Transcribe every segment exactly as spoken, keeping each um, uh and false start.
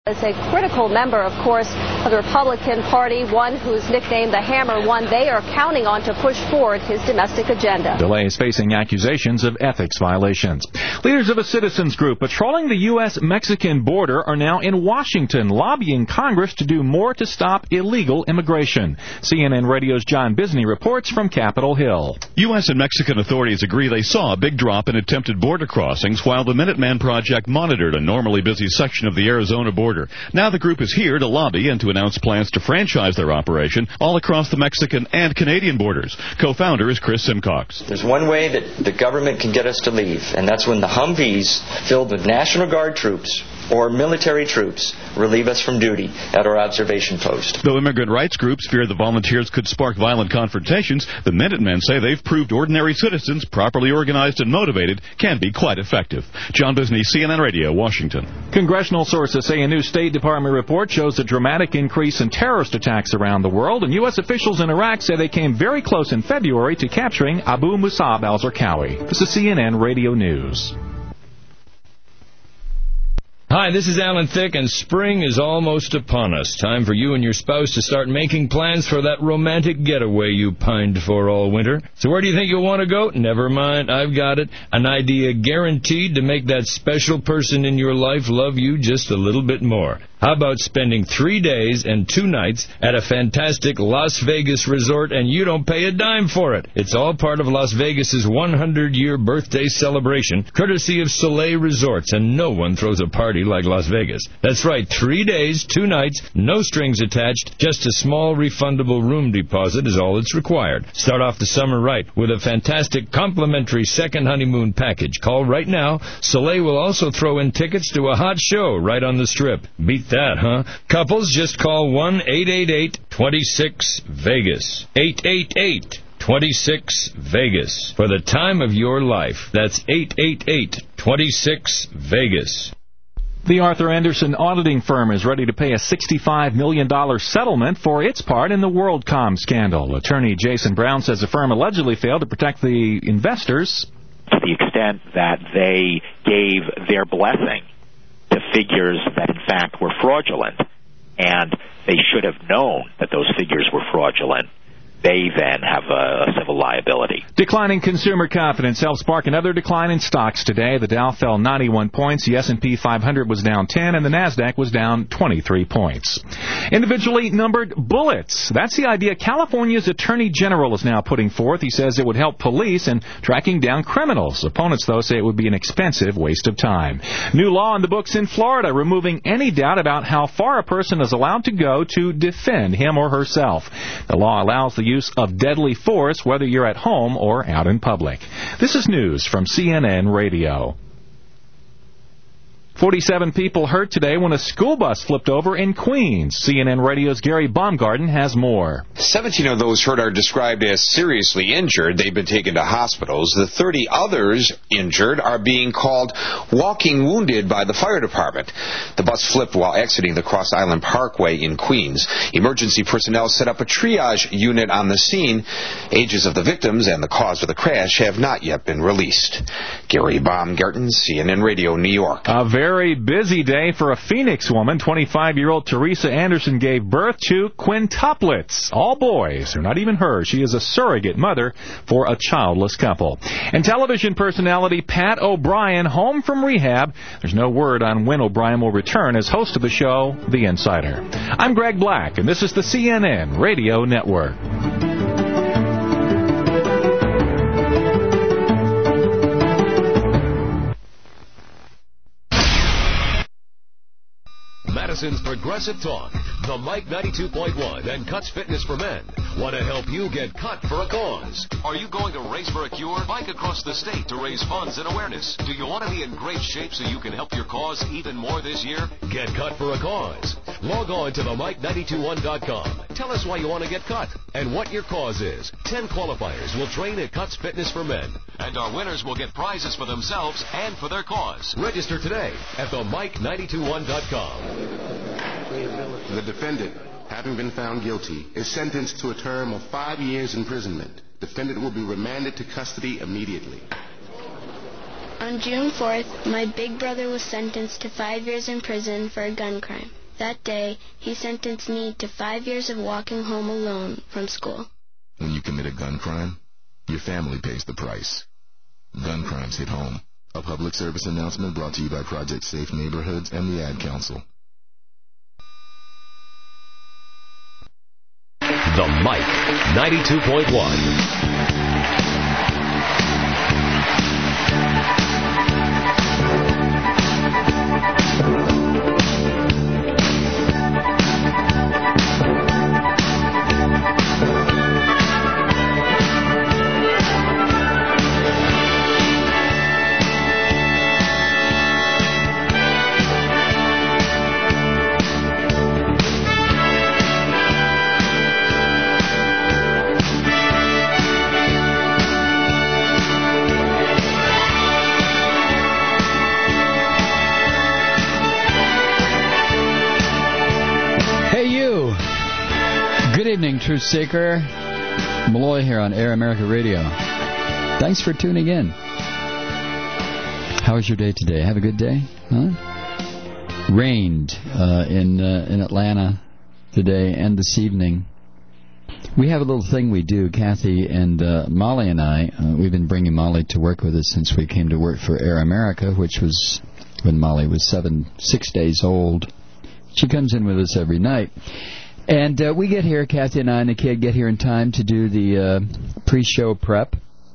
Is a critical member, of course, of the Republican Party, one who's nicknamed the Hammer, one they are counting on to push forward his domestic agenda. DeLay is facing accusations of ethics violations. Leaders of a citizens group patrolling the U S Mexican border are now in Washington, lobbying Congress to do more to stop illegal immigration. C N N Radio's John Bisney reports from Capitol Hill. U S and Mexican authorities agree they saw a big drop in attempted border crossings while the Minuteman Project monitored a normally busy section of the Arizona border. Now the group is here to lobby and to announce plans to franchise their operation all across the Mexican and Canadian borders. Co-founder is Chris Simcox. There's one way that the government can get us to leave, and that's when the Humvees filled with National Guard troops or military troops relieve us from duty at our observation post. Though immigrant rights groups fear the volunteers could spark violent confrontations, the Minutemen say they've proved ordinary citizens, properly organized and motivated, can be quite effective. John Bisney, C N N Radio, Washington. Congressional sources say a new State Department report shows a dramatic increase in terrorist attacks around the world, and U S officials in Iraq say they came very close in February to capturing Abu Musab al-Zarqawi. This is C N N Radio News. Hi, this is Alan Thicke, and spring is almost upon us. Time for you and your spouse to start making plans for that romantic getaway you pined for all winter. So where do you think you'll want to go? Never mind, I've got it. An idea guaranteed to make that special person in your life love you just a little bit more. How about spending three days and two nights at a fantastic Las Vegas resort, and you don't pay a dime for it? It's all part of Las Vegas's one hundred year birthday celebration, courtesy of Soleil Resorts, and no one throws a party like Las Vegas. That's right, three days, two nights, no strings attached, just a small refundable room deposit is all that's required. Start off the summer right with a fantastic complimentary second honeymoon package. Call right now. Soleil will also throw in tickets to a hot show right on the Strip. Beat that, huh? Couples, just call one eight eight eight, two six, Vegas. eight eight eight, two six, Vegas. For the time of your life. That's eight eight eight, two six, Vegas. The Arthur Andersen auditing firm is ready to pay a sixty-five million dollars settlement for its part in the WorldCom scandal. Attorney Jason Brown says the firm allegedly failed to protect the investors. To the extent that they gave their blessing to figures that, in fact, were fraudulent, and they should have known that those figures were fraudulent, they then have a, a civil liability. Declining consumer confidence helped spark another decline in stocks today. The Dow fell ninety-one points, the S and P five hundred was down ten, and the NASDAQ was down twenty-three points. Individually numbered bullets. That's the idea California's Attorney General is now putting forth. He says it would help police in tracking down criminals. Opponents, though, say it would be an expensive waste of time. New law in the books in Florida, removing any doubt about how far a person is allowed to go to defend him or herself. The law allows the use of deadly force, whether you're at home or out in public. This is news from C N N Radio. forty-seven people hurt today when a school bus flipped over in Queens. C N N Radio's Gary Baumgarten has more. seventeen of those hurt are described as seriously injured. They've been taken to hospitals. The thirty others injured are being called walking wounded by the fire department. The bus flipped while exiting the Cross Island Parkway in Queens. Emergency personnel set up a triage unit on the scene. Ages of the victims and the cause of the crash have not yet been released. Gary Baumgarten, C N N Radio, New York. A very busy day for a Phoenix woman. twenty-five-year-old Teresa Anderson gave birth to quintuplets. All boys. They're not even her. She is a surrogate mother for a childless couple. And television personality Pat O'Brien home from rehab. There's no word on when O'Brien will return as host of the show, The Insider. I'm Greg Black, and this is the C N N Radio Network. Madison's Progressive Talk, the Mike ninety-two point one and Cuts Fitness for Men want to help you get cut for a cause. Are you going to race for a cure? Bike across the state to raise funds and awareness. Do you want to be in great shape so you can help your cause even more this year? Get cut for a cause. Log on to the mike nine two one dot com. Tell us why you want to get cut and what your cause is. Ten qualifiers will train at Cuts Fitness for Men. And our winners will get prizes for themselves and for their cause. Register today at the mike nine two one dot com. The defendant, having been found guilty, is sentenced to a term of five years imprisonment. Defendant will be remanded to custody immediately. On June fourth, my big brother was sentenced to five years in prison for a gun crime. That day, he sentenced me to five years of walking home alone from school. When you commit a gun crime, your family pays the price. Gun crimes hit home. A public service announcement brought to you by Project Safe Neighborhoods and the Ad Council. The Mike ninety-two point one. Good evening, Truth Seeker. Malloy here on Air America Radio. Thanks for tuning in. How was your day today? Have a good day? Huh? Rained uh, in uh, in Atlanta today and this evening. We have a little thing we do, Kathy and uh, Molly and I. Uh, we've been bringing Molly to work with us since we came to work for Air America, which was when Molly was seven, six days old. She comes in with us every night. And uh, we get here, Kathy and I and the kid get here in time to do the uh, pre-show prep.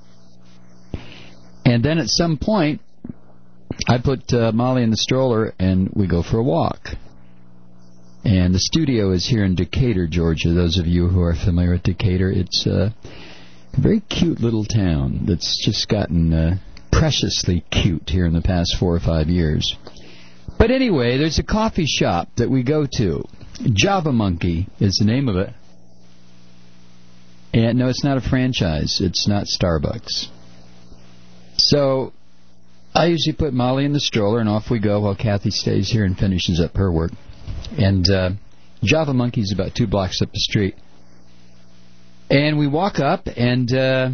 And then at some point, I put uh, Molly in the stroller and we go for a walk. And the studio is here in Decatur, Georgia. Those of you who are familiar with Decatur, it's uh, a very cute little town that's just gotten uh, preciously cute here in the past four or five years. But anyway, there's a coffee shop that we go to. Java Monkey is the name of it. And no, it's not a franchise. It's not Starbucks. So I usually put Molly in the stroller and off we go while Kathy stays here and finishes up her work. And uh, Java Monkey's about two blocks up the street. And we walk up and uh,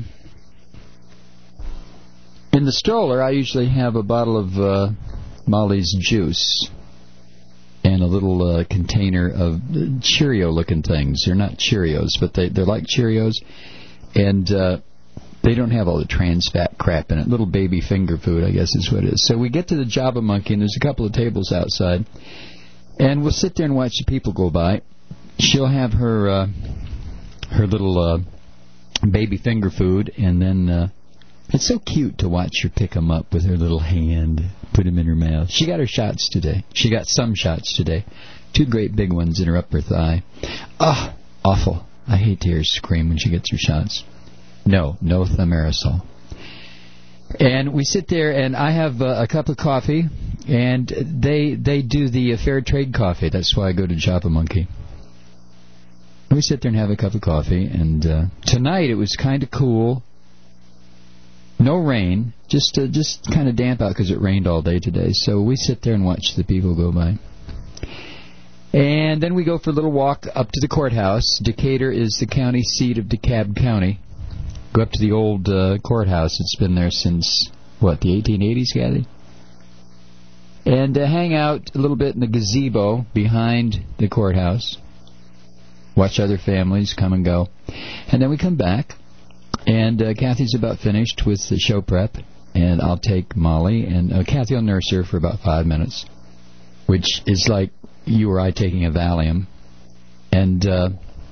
in the stroller I usually have a bottle of uh, Molly's juice. And a little uh, container of Cheerio-looking things. They're not Cheerios, but they, they're like Cheerios. And uh, they don't have all the trans fat crap in it. Little baby finger food, I guess is what it is. So we get to the Java Monkey, and there's a couple of tables outside. And we'll sit there and watch the people go by. She'll have her uh, her little uh, baby finger food, and then... Uh, It's so cute to watch her pick them up with her little hand, put them in her mouth. She got her shots today. She got some shots today. Two great big ones in her upper thigh. Ah, oh, awful. I hate to hear her scream when she gets her shots. No, no thimerosal. And we sit there, and I have uh, a cup of coffee, and they they do the uh, fair trade coffee. That's why I go to Java Monkey. We sit there and have a cup of coffee, and uh, tonight it was kind of cool. No rain, just uh, just kind of damp out because it rained all day today. So we sit there and watch the people go by. And then we go for a little walk up to the courthouse. Decatur is the county seat of DeKalb County. Go up to the old uh, courthouse. It's been there since, what, the eighteen eighties, Kathy? And uh, hang out a little bit in the gazebo behind the courthouse. Watch other families come and go. And then we come back. And uh, Kathy's about finished with the show prep, and I'll take Molly, and uh, Kathy will nurse her for about five minutes, which is like you or I taking a Valium. And uh,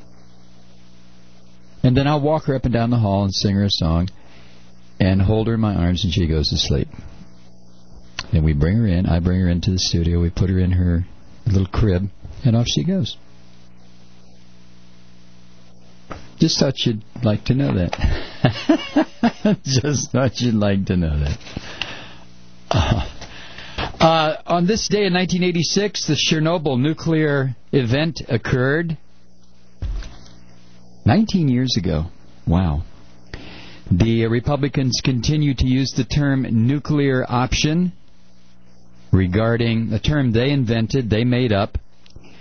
and then I'll walk her up and down the hall and sing her a song, and hold her in my arms, and she goes to sleep. Then we bring her in. I bring her into the studio. We put her in her little crib, and off she goes. Just thought you'd like to know that. Just thought you'd like to know that. Uh, uh, on this day in nineteen eighty-six, the Chernobyl nuclear event occurred. nineteen years ago. Wow. The Republicans continue to use the term nuclear option regarding a term they invented, they made up,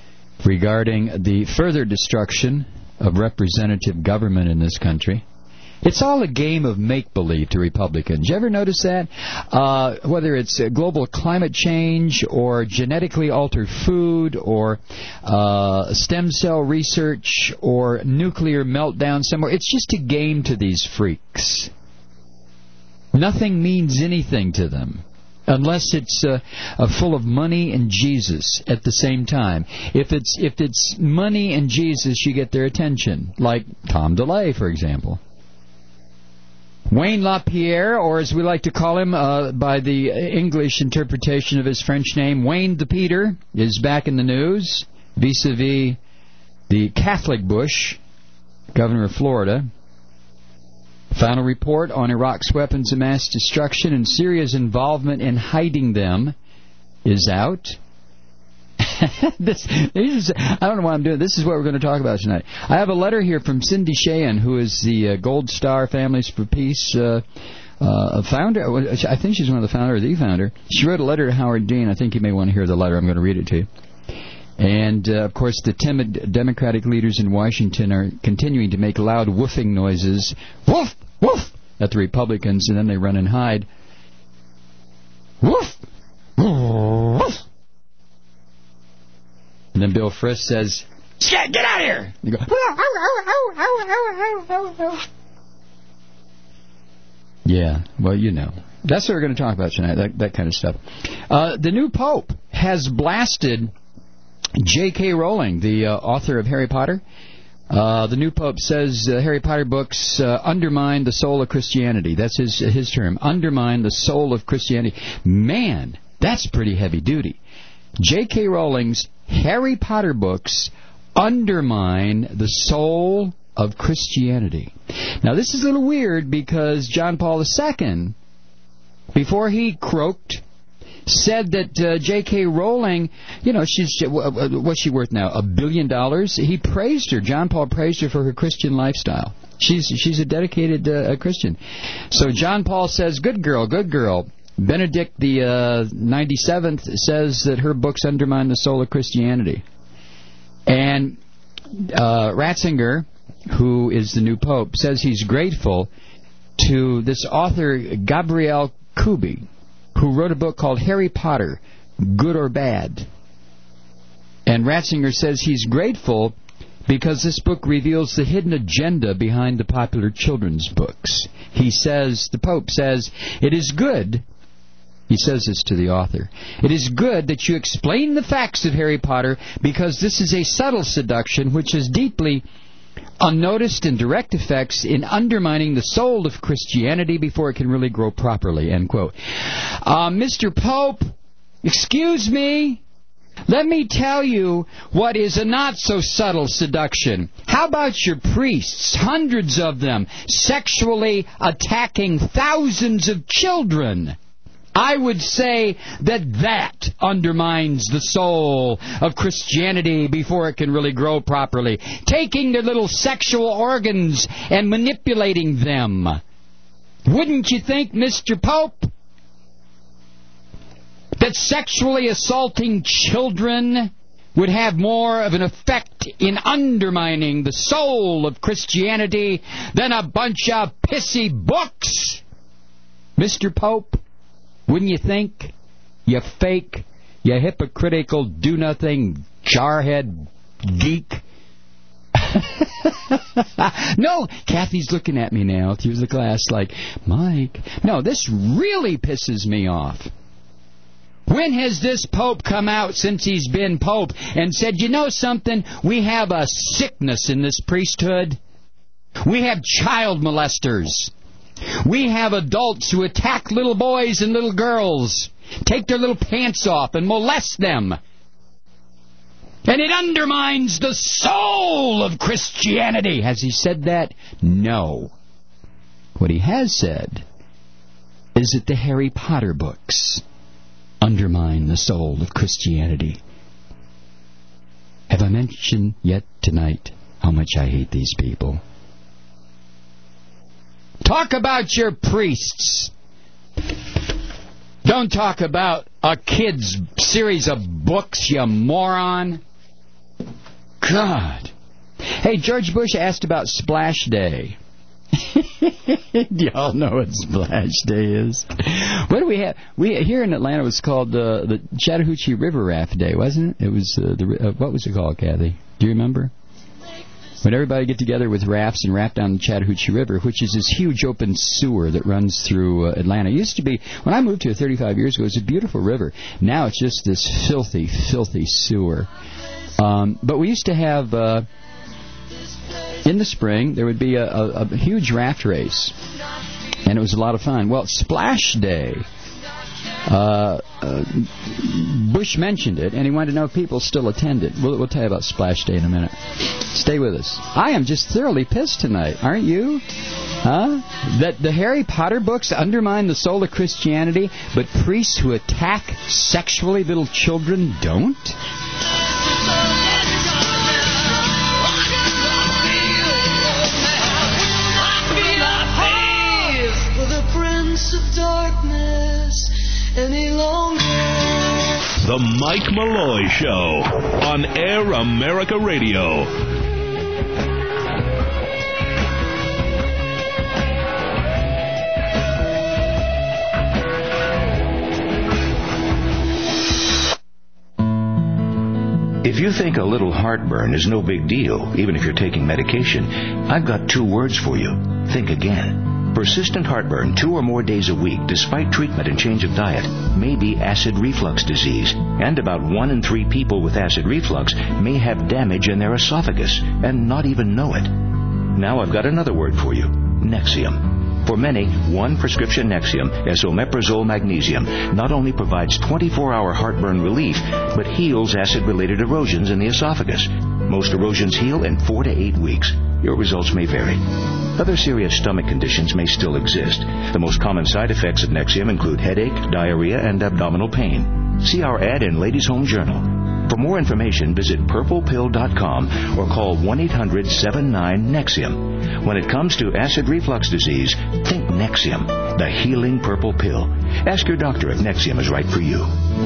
regarding the further destruction of representative government in this country. It's all a game of make-believe to Republicans. You ever notice that? Uh, whether it's uh, global climate change or genetically altered food or uh, stem cell research or nuclear meltdown somewhere, it's just a game to these freaks. Nothing means anything to them unless it's uh, uh, full of money and Jesus at the same time. If it's if it's money and Jesus, you get their attention, like Tom DeLay, for example. Wayne LaPierre, or as we like to call him uh, by the English interpretation of his French name, Wayne the Peter, is back in the news vis-a-vis the Catholic Bush, governor of Florida. Final report on Iraq's weapons of mass destruction and Syria's involvement in hiding them is out. this, this is, I don't know why I'm doing this. This is what we're going to talk about tonight. I have a letter here from Cindy Sheehan, who is the uh, Gold Star Families for Peace uh, uh, founder. I think she's one of the founder or the founder. She wrote a letter to Howard Dean. I think you may want to hear the letter. I'm going to read it to you. And, uh, of course, the timid Democratic leaders in Washington are continuing to make loud woofing noises, woof, woof, at the Republicans, and then they run and hide. Woof, woof. And then Bill Frist says, get, get out of here! And you go, yeah, well, you know. That's what we're going to talk about tonight, that, that kind of stuff. Uh, the new Pope has blasted J K Rowling, the uh, author of Harry Potter. Uh, the new Pope says uh, Harry Potter books uh, undermine the soul of Christianity. That's his his term, undermine the soul of Christianity. Man, that's pretty heavy duty. J K Rowling's Harry Potter books undermine the soul of Christianity. Now, this is a little weird because John Paul the Second, before he croaked, said that uh, J K Rowling, you know, she's what's she worth now? A billion dollars? He praised her. John Paul praised her for her Christian lifestyle. She's she's a dedicated uh, Christian. So John Paul says, good girl, good girl. Benedict the uh, ninety-seventh says that her books undermine the soul of Christianity. And uh, Ratzinger, who is the new Pope, says he's grateful to this author, Gabrielle Kubi, who wrote a book called Harry Potter, Good or Bad. And Ratzinger says he's grateful because this book reveals the hidden agenda behind the popular children's books. He says, the Pope says, it is good, he says this to the author, it is good that you explain the facts of Harry Potter because this is a subtle seduction which has deeply unnoticed and direct effects in undermining the soul of Christianity before it can really grow properly, end quote. Uh, Mister Pope, excuse me, let me tell you what is a not-so-subtle seduction. How about your priests, hundreds of them, sexually attacking thousands of children? I would say that that undermines the soul of Christianity before it can really grow properly. Taking their little sexual organs and manipulating them. Wouldn't you think, Mister Pope, that sexually assaulting children would have more of an effect in undermining the soul of Christianity than a bunch of pissy books? Mister Pope? Wouldn't you think? You fake, you hypocritical, do-nothing, jarhead geek. No, Kathy's looking at me now through the glass like, Mike, no, this really pisses me off. When has this Pope come out since he's been Pope and said, you know something, we have a sickness in this priesthood. We have child molesters. We have adults who attack little boys and little girls, take their little pants off and molest them. And it undermines the soul of Christianity. Has he said that? No. What he has said is that the Harry Potter books undermine the soul of Christianity. Have I mentioned yet tonight how much I hate these people? Talk about your priests. Don't talk about a kid's series of books, you moron. God. Hey, George Bush asked about Splash Day. Y'all know what Splash Day is. What do we have? We here in Atlanta it was called uh, the Chattahoochee River Raft Day, wasn't it? It was uh, the uh, what was it called, Kathy? Do you remember? When everybody get together with rafts and raft down the Chattahoochee River, which is this huge open sewer that runs through uh, Atlanta. It used to be, when I moved here thirty-five years ago, it was a beautiful river. Now it's just this filthy, filthy sewer. Um, but we used to have, uh, in the spring, there would be a, a, a huge raft race. And it was a lot of fun. Well, Splash Day. Uh, uh, Bush mentioned it, and he wanted to know if people still attended. We'll, we'll tell you about Splash Day in a minute. Stay with us. I am just thoroughly pissed tonight, aren't you? Huh? That the Harry Potter books undermine the soul of Christianity, but priests who attack sexually little children don't? Of darkness any longer. The Mike Malloy Show on Air America Radio. If you think a little heartburn is no big deal, even if you're taking medication, I've got two words for you. Think again. Persistent heartburn two or more days a week, despite treatment and change of diet, may be acid reflux disease. And about one in three people with acid reflux may have damage in their esophagus and not even know it. Now I've got another word for you. Nexium. For many, one prescription Nexium, esomeprazole magnesium, not only provides twenty-four hour heartburn relief, but heals acid-related erosions in the esophagus. Most erosions heal in four to eight weeks. Your results may vary. Other serious stomach conditions may still exist. The most common side effects of Nexium include headache, diarrhea, and abdominal pain. See our ad in Ladies' Home Journal. For more information, visit purple pill dot com or call one eight hundred seven nine Nexium. When it comes to acid reflux disease, think Nexium, the healing purple pill. Ask your doctor if Nexium is right for you.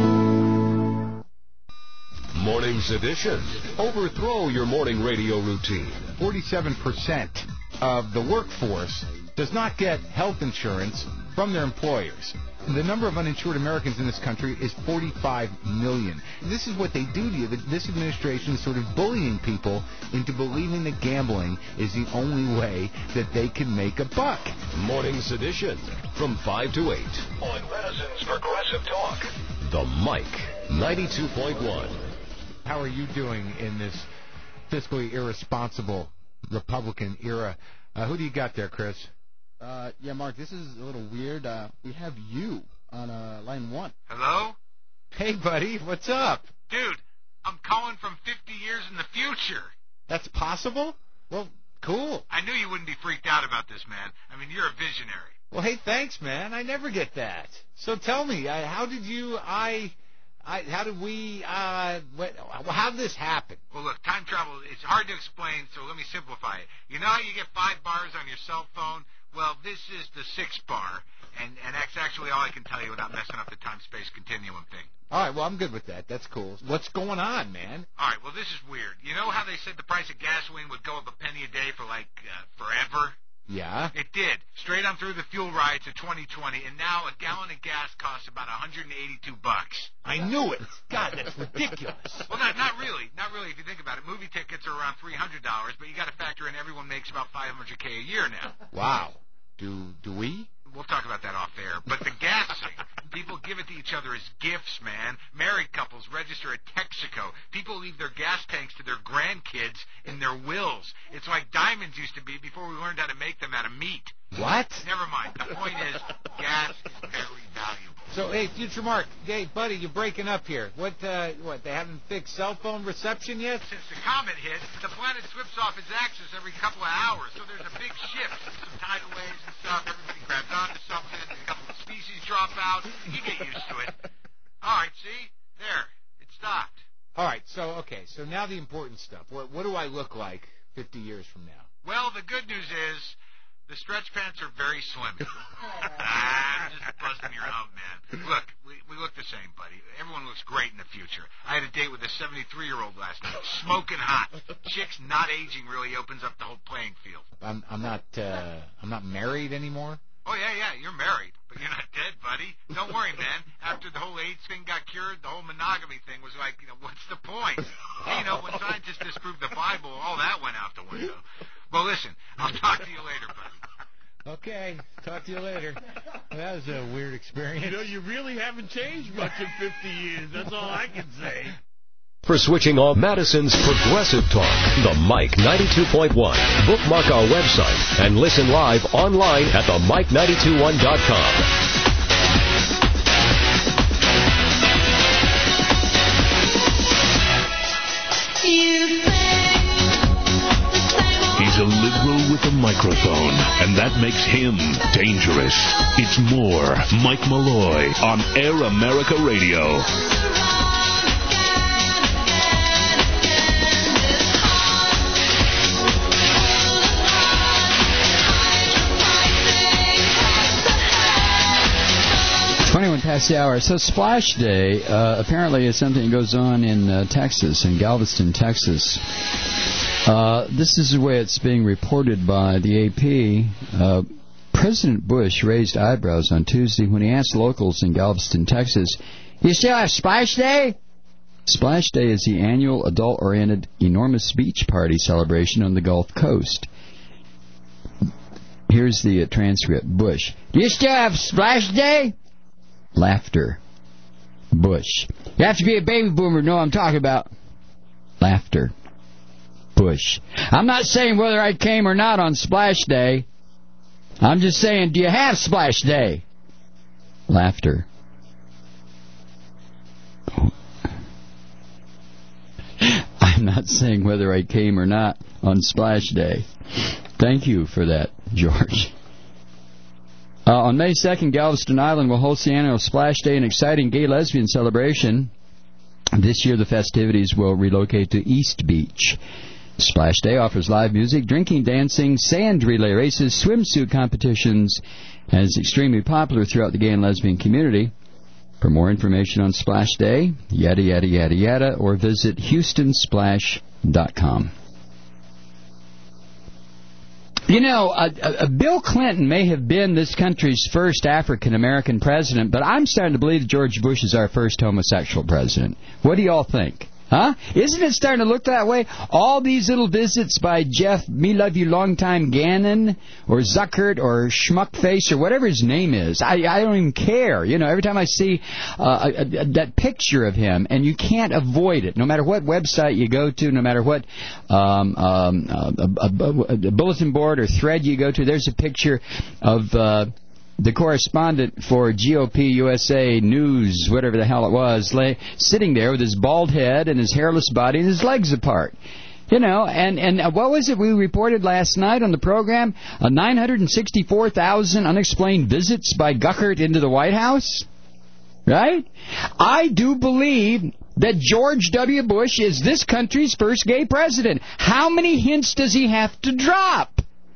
Morning Sedition. Overthrow your morning radio routine. forty-seven percent of the workforce does not get health insurance from their employers. The number of uninsured Americans in this country is forty-five million. This is what they do to you. This administration is sort of bullying people into believing that gambling is the only way that they can make a buck. Morning Sedition from five to eight on Medicine's Progressive Talk. The Mike ninety-two point one. How are you doing in this fiscally irresponsible Republican era? Uh, who do you got there, Chris? Uh, yeah, Mark, this is a little weird. Uh, we have you on uh, line one. Hello? Hey, buddy, what's up? Dude, I'm calling from fifty years in the future. That's possible? Well, cool. I knew you wouldn't be freaked out about this, man. I mean, you're a visionary. Well, hey, thanks, man. I never get that. So tell me, uh, how did you, I... I, how did we, uh, what, how did this happen? Well, look, time travel, it's hard to explain, so let me simplify it. You know how you get five bars on your cell phone? Well, this is the sixth bar, and, and that's actually all I can tell you without messing up the time-space continuum thing. All right, well, I'm good with that. That's cool. What's going on, man? All right, well, this is weird. You know how they said the price of gasoline would go up a penny a day for, like, uh, forever? Yeah. It did. Straight on through the fuel riots of twenty twenty, and now a gallon of gas costs about one hundred eighty-two bucks. I knew it. God, that's ridiculous. Well, not not really. Not really if you think about it. Movie tickets are around three hundred dollars, but you got to factor in everyone makes about five hundred K a year now. Wow. Do do we? We'll talk about that off air. But the gas thing, people give it to each other as gifts, man. Married couples register at Texaco. People leave their gas tanks to their grandkids in their wills. It's like diamonds used to be before we learned how to make them out of meat. What? Never mind. The point is, gas is very valuable. So, hey, Future Mark, hey, buddy, you're breaking up here. What, uh, what, they haven't fixed cell phone reception yet? Since the comet hit, the planet flips off its axis every couple of hours, so there's a big shift. Some tidal waves and stuff, everybody grabs onto something, a couple of species drop out. You get used to it. All right, see? There. It stopped. All right, so, okay, so now the important stuff. What, what do I look like fifty years from now? Well, the good news is The stretch pants are very slim. I'm just busting your out, man. Look, we, we look the same, buddy. Everyone looks great in the future. I had a date with a seventy-three-year-old last night, smoking hot. Chicks not aging really opens up the whole playing field. I'm, I'm not. Uh, I'm not married anymore. Oh, yeah, yeah, you're married, but you're not dead, buddy. Don't worry, man. After the whole AIDS thing got cured, the whole monogamy thing was like, you know, what's the point? You know, when scientists disproved the Bible, all that went out the window. Well, listen, I'll talk to you later, buddy. Okay, talk to you later. That was a weird experience. You know, you really haven't changed much in fifty years. That's all I can say. For switching off Madison's Progressive Talk, the Mike ninety-two point one. Bookmark our website and listen live online at the mike nine two one dot com. He's a liberal with a microphone, and that makes him dangerous. It's more Mike Malloy on Air America Radio. twenty-one past the hour. So Splash Day uh, apparently is something that goes on in uh, Texas, in Galveston, Texas. Uh, this is the way it's being reported by the A P. Uh, President Bush raised eyebrows on Tuesday when he asked locals in Galveston, Texas, "You still have Splash Day?" Splash Day is the annual adult-oriented enormous beach party celebration on the Gulf Coast. Here's the uh, transcript. Bush: "Do you still have Splash Day?" Laughter. Bush: "You have to be a baby boomer to know what I'm talking about." Laughter. Bush: "I'm not saying whether I came or not on Splash Day. I'm just saying, do you have Splash Day?" Laughter. "I'm not saying whether I came or not on Splash Day." Thank you for that, George. Uh, on May second, Galveston Island will host the annual Splash Day, an exciting gay-lesbian celebration. This year, the festivities will relocate to East Beach. Splash Day offers live music, drinking, dancing, sand relay races, swimsuit competitions, and is extremely popular throughout the gay and lesbian community. For more information on Splash Day, yada, yada, yada, yada, or visit houston splash dot com. You know, uh, uh, Bill Clinton may have been this country's first African-American president, but I'm starting to believe that George Bush is our first homosexual president. What do you all think? Huh? Isn't it starting to look that way? All these little visits by Jeff, me love you long time Gannon, or Zuckert, or Schmuckface, or whatever his name is. I, I don't even care. You know, every time I see uh, a, a, that picture of him, and you can't avoid it, no matter what website you go to, no matter what um, um, uh, a, a, a bulletin board or thread you go to, there's a picture of... Uh, the correspondent for G O P U S A News, whatever the hell it was, lay, sitting there with his bald head and his hairless body and his legs apart. You know, and, and what was it we reported last night on the program? Uh, nine hundred sixty-four thousand unexplained visits by Guckert into the White House? Right? I do believe that George W. Bush is this country's first gay president. How many hints does he have to drop?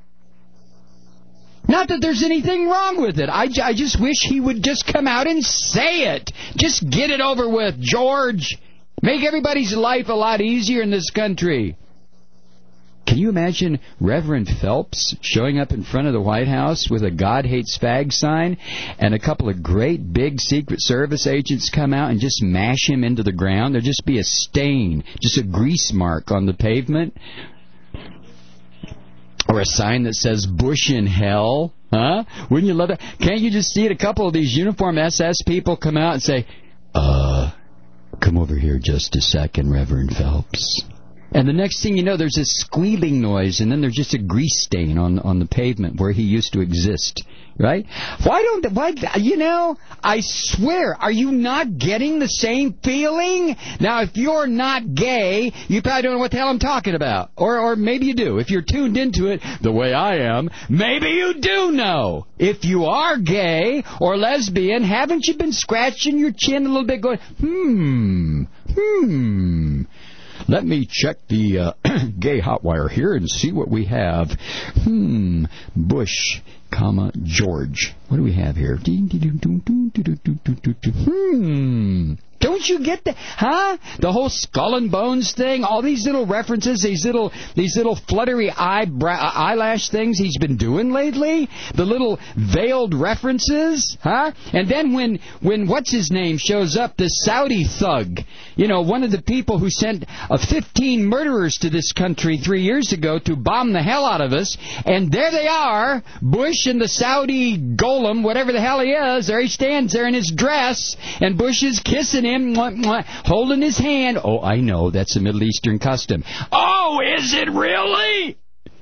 Not that there's anything wrong with it. I, I just wish he would just come out and say it. Just get it over with, George. Make everybody's life a lot easier in this country. Can you imagine Reverend Phelps showing up in front of the White House with a God Hates Fag sign and a couple of great big Secret Service agents come out and just mash him into the ground? There'd just be a stain, just a grease mark on the pavement. Or a sign that says Bush in hell. Huh? Wouldn't you love that? Can't you just see it? A couple of these uniform S S people come out and say, uh, come over here just a second, Reverend Phelps. And the next thing you know, there's this squealing noise, and then there's just a grease stain on on the pavement where he used to exist. Right? Why don't, why, you know, I swear, are you not getting the same feeling? Now, if you're not gay, you probably don't know what the hell I'm talking about. Or, or maybe you do. If you're tuned into it the way I am, maybe you do know. If you are gay or lesbian, haven't you been scratching your chin a little bit going, hmm, hmm. Let me check the uh, gay hotwire here and see what we have. Hmm, Bush, comma, George. What do we have here? Hmm. Don't you get that? Huh? The whole skull and bones thing, all these little references, these little these little fluttery eyebrow, eyelash things he's been doing lately, the little veiled references, huh? And then when, when what's his name shows up, the Saudi thug, you know, one of the people who sent uh, fifteen murderers to this country three years ago to bomb the hell out of us, and there they are, Bush and the Saudi golem, whatever the hell he is, there he stands there in his dress, and Bush is kissing him, mwah, mwah, holding his hand. Oh, I know, that's a Middle Eastern custom. Oh, is it really?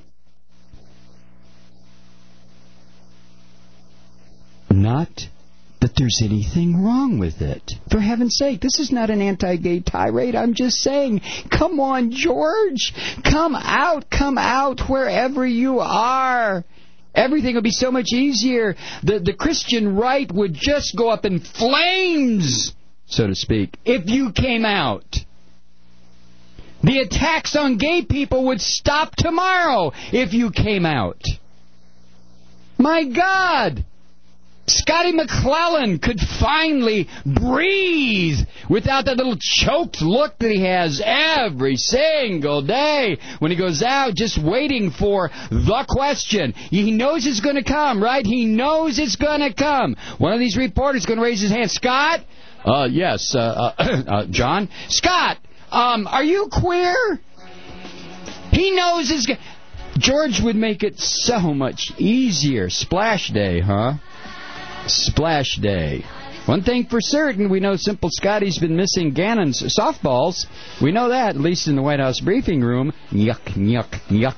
Not that there's anything wrong with it. For heaven's sake, this is not an anti-gay tirade. I'm just saying, come on, George. Come out, come out wherever you are. Everything would be so much easier. The, the Christian right would just go up in flames, so to speak, if you came out. The attacks on gay people would stop tomorrow if you came out. My God! Scotty McClellan could finally breathe without that little choked look that he has every single day when he goes out just waiting for the question. He knows it's going to come, right? He knows it's going to come. One of these reporters is going to raise his hand. Scott? Uh, yes, uh, uh, uh, John? Scott, um, are you queer? He knows it's going to... George would make it so much easier. Splash Day, huh? Splash Day. One thing for certain, we know Simple Scotty's been missing Gannon's softballs. We know that, at least in the White House briefing room. Yuck, yuck, yuck.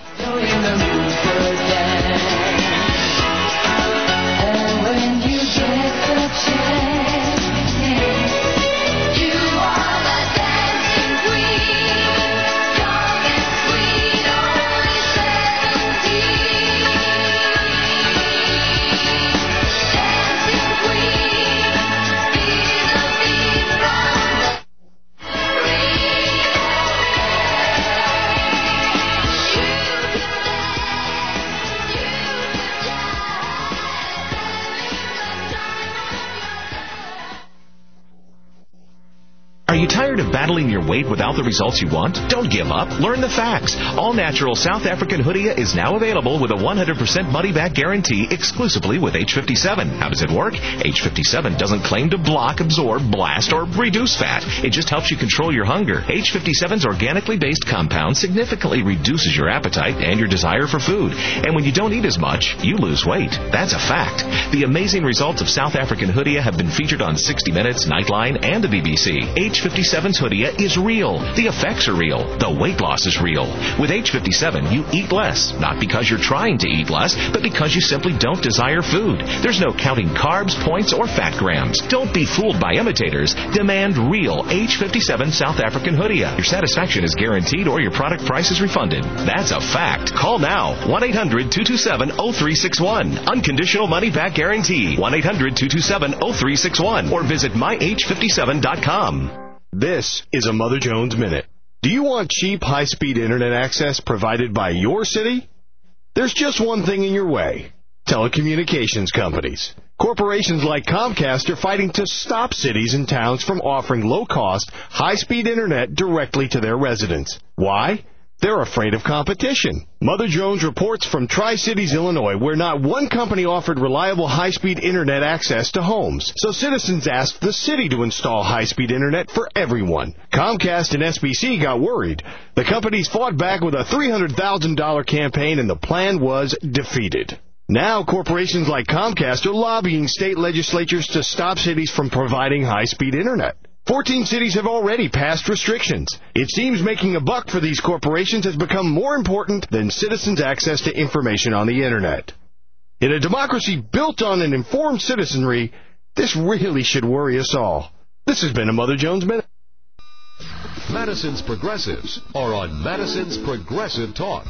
And when you get the chance, you are the dancing queen, young and sweet, only seventeen. Dancing queen, be the beat from the Are you tired of battling your weight without the results you want? Don't give up. Learn the facts. All-natural South African Hoodia is now available with a one hundred percent money-back guarantee exclusively with H fifty-seven. How does it work? H fifty-seven doesn't claim to block, absorb, blast, or reduce fat. It just helps you control your hunger. H fifty-seven's organically based compound significantly reduces your appetite and your desire for food. And when you don't eat as much, you lose weight. That's a fact. The amazing results of South African Hoodia have been featured on sixty minutes, Nightline, and the B B C. H fifty-seven's Hoodia is real. The effects are real. The weight loss is real. With H fifty-seven, you eat less, not because you're trying to eat less, but because you simply don't desire food. There's no counting carbs, points, or fat grams. Don't be fooled by imitators. Demand real H fifty-seven South African Hoodia. Your satisfaction is guaranteed or your product price is refunded. That's a fact. Call now. one eight hundred two two seven oh three six one. Unconditional money back guarantee. one eight hundred two two seven oh three six one. Or visit my H fifty-seven dot com. This is a Mother Jones Minute. Do you want cheap, high-speed internet access provided by your city? There's just one thing in your way. Telecommunications companies. Corporations like Comcast are fighting to stop cities and towns from offering low-cost, high-speed internet directly to their residents. Why? They're afraid of competition. Mother Jones reports from Tri-Cities, Illinois, where not one company offered reliable high-speed internet access to homes. So citizens asked the city to install high-speed internet for everyone. Comcast and S B C got worried. The companies fought back with a three hundred thousand dollars campaign, and the plan was defeated. Now corporations like Comcast are lobbying state legislatures to stop cities from providing high-speed internet. Fourteen cities have already passed restrictions. It seems making a buck for these corporations has become more important than citizens' access to information on the internet. In a democracy built on an informed citizenry, this really should worry us all. This has been a Mother Jones Minute. Madison's Progressives are on Madison's Progressive Talk.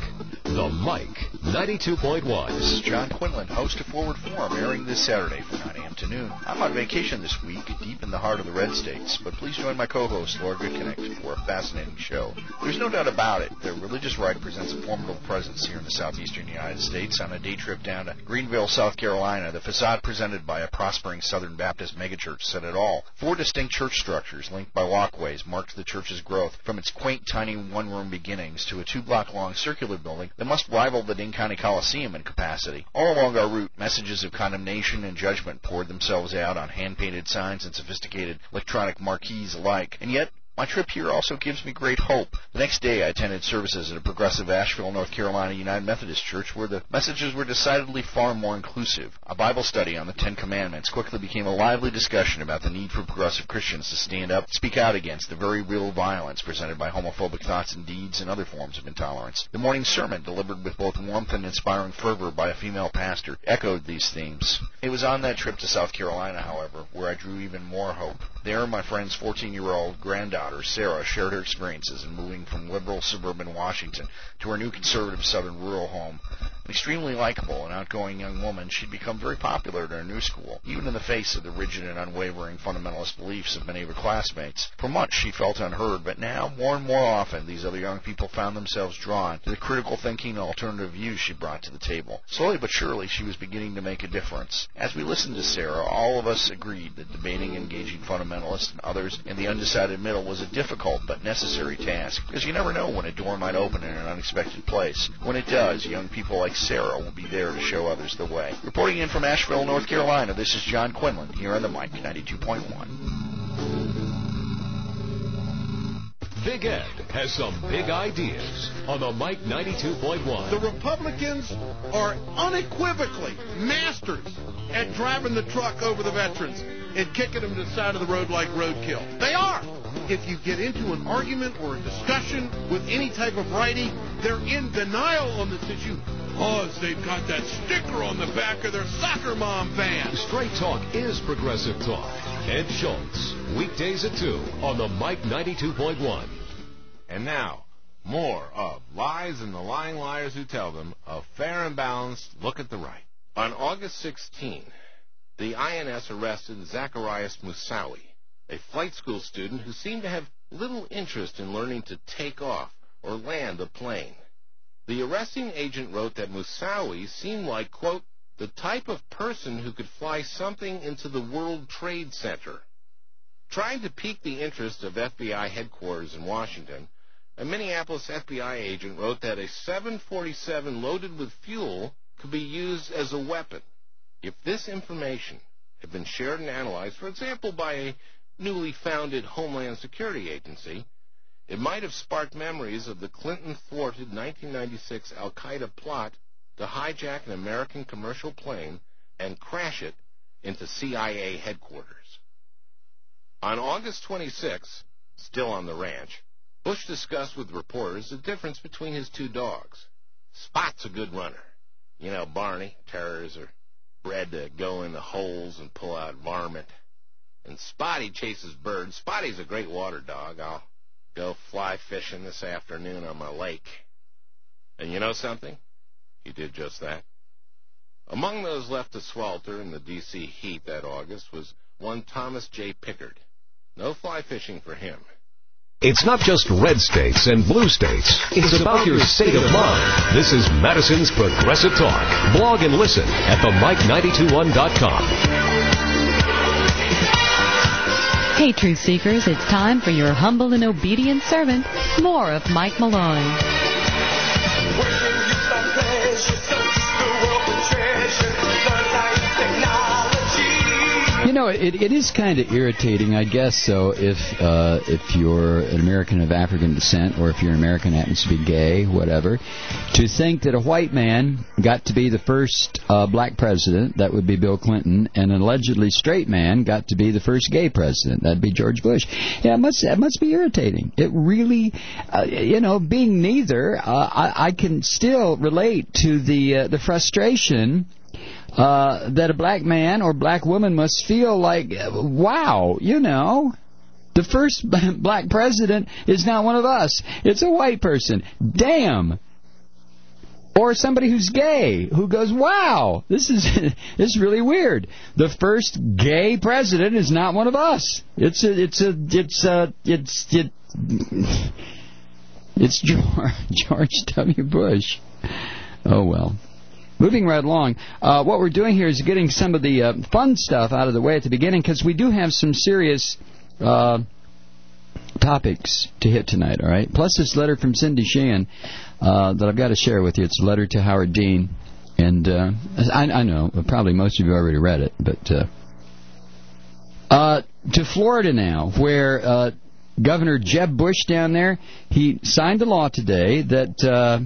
The Mike ninety-two point one. This is John Quinlan, host of Forward Forum, airing this Saturday from nine a.m. to noon. I'm on vacation this week, deep in the heart of the Red States, but please join my co-host, Laura Goodconnect, for a fascinating show. There's no doubt about it, the religious right presents a formidable presence here in the southeastern United States. On a day trip down to Greenville, South Carolina, the facade presented by a prospering Southern Baptist megachurch said it all. Four distinct church structures linked by walkways marked the church's growth from its quaint, tiny one-room beginnings to a two-block-long circular building that must rival the Dane County Coliseum in capacity. All along our route, messages of condemnation and judgment poured themselves out on hand-painted signs and sophisticated electronic marquees alike. And yet, my trip here also gives me great hope. The next day, I attended services at a progressive Asheville, North Carolina United Methodist Church where the messages were decidedly far more inclusive. A Bible study on the Ten Commandments quickly became a lively discussion about the need for progressive Christians to stand up, speak out against the very real violence presented by homophobic thoughts and deeds and other forms of intolerance. The morning sermon, delivered with both warmth and inspiring fervor by a female pastor, echoed these themes. It was on that trip to South Carolina, however, where I drew even more hope. There, my friend's fourteen-year-old granddaughter, Sarah, shared her experiences in moving from liberal suburban Washington to her new conservative southern rural home. An extremely likable and outgoing young woman, she'd become very popular at her new school, even in the face of the rigid and unwavering fundamentalist beliefs of many of her classmates. For months she felt unheard, but now, more and more often, these other young people found themselves drawn to the critical thinking and alternative views she brought to the table. Slowly but surely, she was beginning to make a difference. As we listened to Sarah, all of us agreed that debating and engaging fundamentalists and others in the undecided middle was a difficult but necessary task, because you never know when a door might open in an unexpected place. When it does, young people like Sarah will be there to show others the way. Reporting in from Asheville, North Carolina, this is John Quinlan here on the Mike ninety-two point one. Big Ed has some big ideas on the Mike ninety-two point one. The Republicans are unequivocally masters at driving the truck over the veterans and kicking them to the side of the road like roadkill. They are. If you get into an argument or a discussion with any type of righty, they're in denial on this issue because they've got that sticker on the back of their soccer mom van. Straight Talk is progressive talk. Ed Schultz, weekdays at two on the Mike ninety-two point one. And now, more of Lies and the Lying Liars Who Tell Them, a fair and balanced look at the right. On August sixteenth, the I N S arrested Zacharias Moussaoui, a flight school student who seemed to have little interest in learning to take off or land a plane. The arresting agent wrote that Moussaoui seemed like, quote, the type of person who could fly something into the World Trade Center. Trying to pique the interest of F B I headquarters in Washington, a Minneapolis F B I agent wrote that a seven forty-seven loaded with fuel could be used as a weapon. If this information had been shared and analyzed, for example, by a newly founded Homeland Security Agency, it might have sparked memories of the Clinton-thwarted nineteen ninety-six al-Qaeda plot to hijack an American commercial plane and crash it into C I A headquarters. On August twenty-sixth, still on the ranch, Bush discussed with reporters the difference between his two dogs. Spot's a good runner. You know, Barney, terriers are bred to go in the holes and pull out varmint. And Spotty chases birds. Spotty's a great water dog. I'll go fly fishing this afternoon on my lake. And you know something? He did just that. Among those left to swelter in the D C heat that August was one Thomas J. Pickard. No fly fishing for him. It's not just red states and blue states. It's about your state of mind. This is Madison's Progressive Talk. Blog and listen at the mike nine two one dot com. Hey, Truth Seekers, it's time for your humble and obedient servant, more of Mike Malloy. You know, it, it is kind of irritating, I guess, so if uh, if you're an American of African descent or if you're an American who happens to be gay, whatever, to think that a white man got to be the first uh, black president, that would be Bill Clinton, and an allegedly straight man got to be the first gay president, that'd be George Bush. Yeah, it must, it must be irritating. It really, uh, you know, being neither, uh, I, I can still relate to the uh, the frustration Uh, that a black man or black woman must feel like, wow, you know, the first black president is not one of us. It's a white person. Damn. Or somebody who's gay, who goes, wow, this is this is really weird. The first gay president is not one of us. It's a, it's a, it's a, it's, it, it's George, George W. Bush. Oh, well. Moving right along, uh, what we're doing here is getting some of the uh, fun stuff out of the way at the beginning, because we do have some serious uh, topics to hit tonight, all right? Plus this letter from Cindy Sheehan uh, that I've got to share with you. It's a letter to Howard Dean, and uh, I, I know, probably most of you already read it, but uh, uh, to Florida now, where uh, Governor Jeb Bush down there, he signed a law today that uh,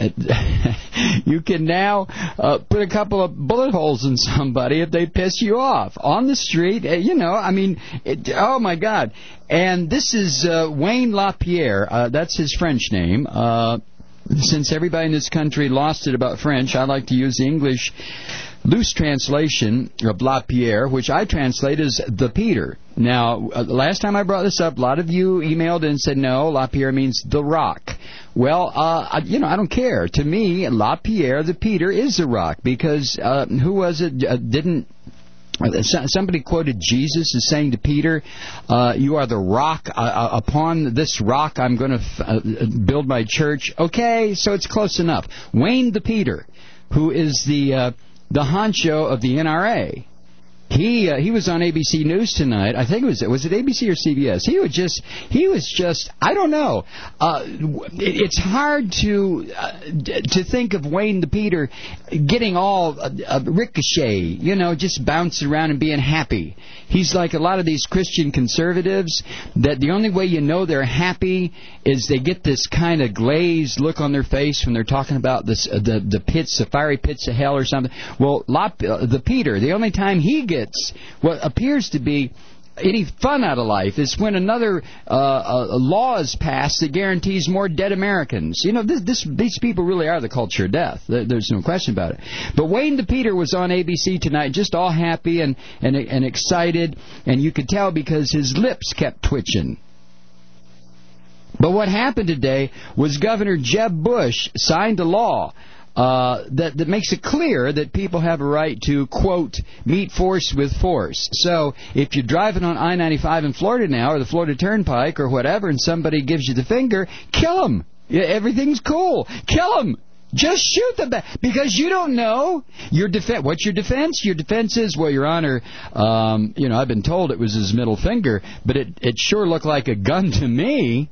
you can now uh, put a couple of bullet holes in somebody if they piss you off on the street. You know, I mean, it, oh my God. And this is uh, Wayne LaPierre. Uh, that's his French name. Uh, since everybody in this country lost it about French, I like to use the English loose translation of LaPierre, which I translate as the Peter. Now, uh, last time I brought this up, a lot of you emailed and said, no, LaPierre means the rock. Well, uh, I, you know, I don't care. To me, LaPierre, the Peter, is the rock, because uh, who was it? Uh, didn't... Somebody quoted Jesus as saying to Peter, uh, you are the rock. Uh, upon this rock I'm going to f- uh, build my church. Okay, so it's close enough. Wayne the Peter, who is the uh, the honcho of the N R A, He uh, he was on A B C News tonight. I think it was was it A B C or C B S? He was just he was just I don't know. Uh, it, it's hard to uh, to think of Wayne the Peter getting all uh, uh, ricochet, you know, just bouncing around and being happy. He's like a lot of these Christian conservatives that the only way you know they're happy is they get this kind of glazed look on their face when they're talking about this uh, the the pits, the fiery pits of hell or something. Well, Lop, uh, the Peter, the only time he gets what appears to be any fun out of life is when another uh, uh, law is passed that guarantees more dead Americans. You know, this, this, these people really are the culture of death. There's no question about it. But Wayne the Peter was on A B C tonight, just all happy and, and, and excited, and you could tell because his lips kept twitching. But what happened today was Governor Jeb Bush signed a law Uh, that, that makes it clear that people have a right to, quote, meet force with force. So if you're driving on I ninety-five in Florida now, or the Florida Turnpike, or whatever, and somebody gives you the finger, kill them. Yeah, everything's cool. Kill them. Just shoot them back. Because you don't know. Your def- What's your defense? Your defense is, well, Your Honor, um, you know, I've been told it was his middle finger, but it, it sure looked like a gun to me.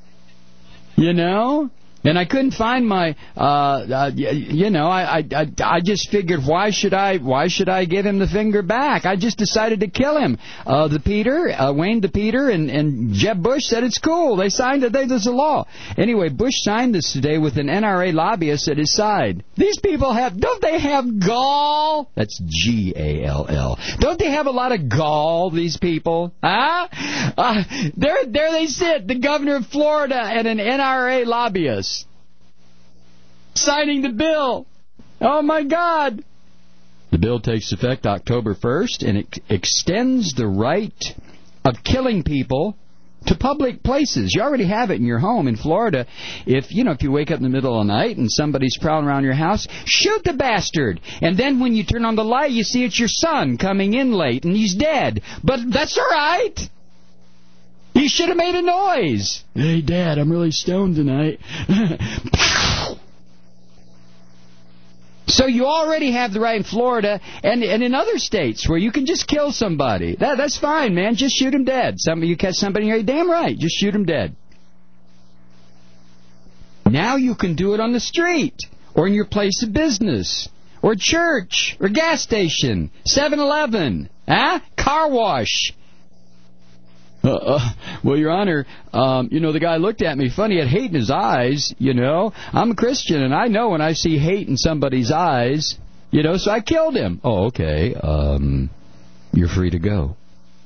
You know? And I couldn't find my, uh, uh, you know, I, I, I just figured, why should I, why should I give him the finger back? I just decided to kill him. Uh, the Peter, uh, Wayne the Peter, and, and Jeb Bush said it's cool. They signed it. They, there's a law. Anyway, Bush signed this today with an N R A lobbyist at his side. These people have, don't they have gall? That's G A L L. Don't they have a lot of gall, these people? Huh? Uh, there, there they sit, the governor of Florida and an N R A lobbyist, signing the bill. Oh, my God. The bill takes effect October first, and it extends the right of killing people to public places. You already have it in your home in Florida. If, you know, if you wake up in the middle of the night and somebody's prowling around your house, shoot the bastard. And then when you turn on the light, you see it's your son coming in late, and he's dead. But that's all right. He should have made a noise. Hey, Dad, I'm really stoned tonight. So you already have the right in Florida and, and in other states where you can just kill somebody. That, that's fine, man. Just shoot him dead. Somebody, you catch somebody, you're damn right. Just shoot him dead. Now you can do it on the street or in your place of business or church or gas station, seven eleven, huh? Car wash. Uh, uh, well, Your Honor, um, you know, the guy looked at me funny. He had hate in his eyes, you know. I'm a Christian, and I know when I see hate in somebody's eyes, you know, so I killed him. Oh, okay. Um, you're free to go.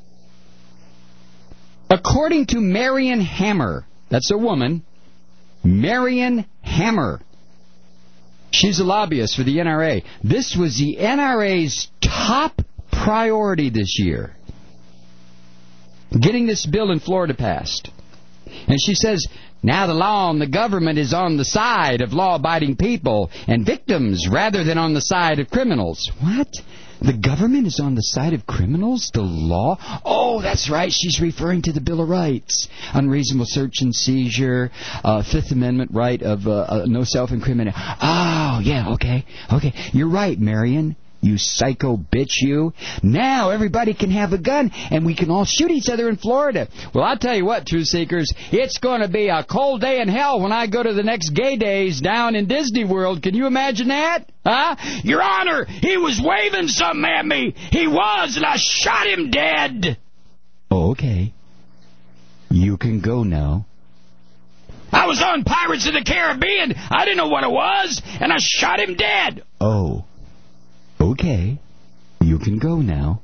According to Marion Hammer, that's a woman, Marion Hammer, she's a lobbyist for the N R A. This was the N R A's top priority this year, getting this bill in Florida passed. And she says, now the law and the government is on the side of law-abiding people and victims rather than on the side of criminals. What? The government is on the side of criminals? The law? Oh, that's right. She's referring to the Bill of Rights. Unreasonable search and seizure, uh, Fifth Amendment right of uh, uh, no self-incrimination. Oh, yeah, okay. Okay. You're right, Marion. You psycho bitch, you. Now everybody can have a gun, and we can all shoot each other in Florida. Well, I'll tell you what, Truth Seekers, it's going to be a cold day in hell when I go to the next gay days down in Disney World. Can you imagine that? Huh? Your Honor, he was waving something at me. He was, and I shot him dead. Oh, okay. You can go now. I was on Pirates of the Caribbean. I didn't know what it was, and I shot him dead. Oh. Okay, you can go now.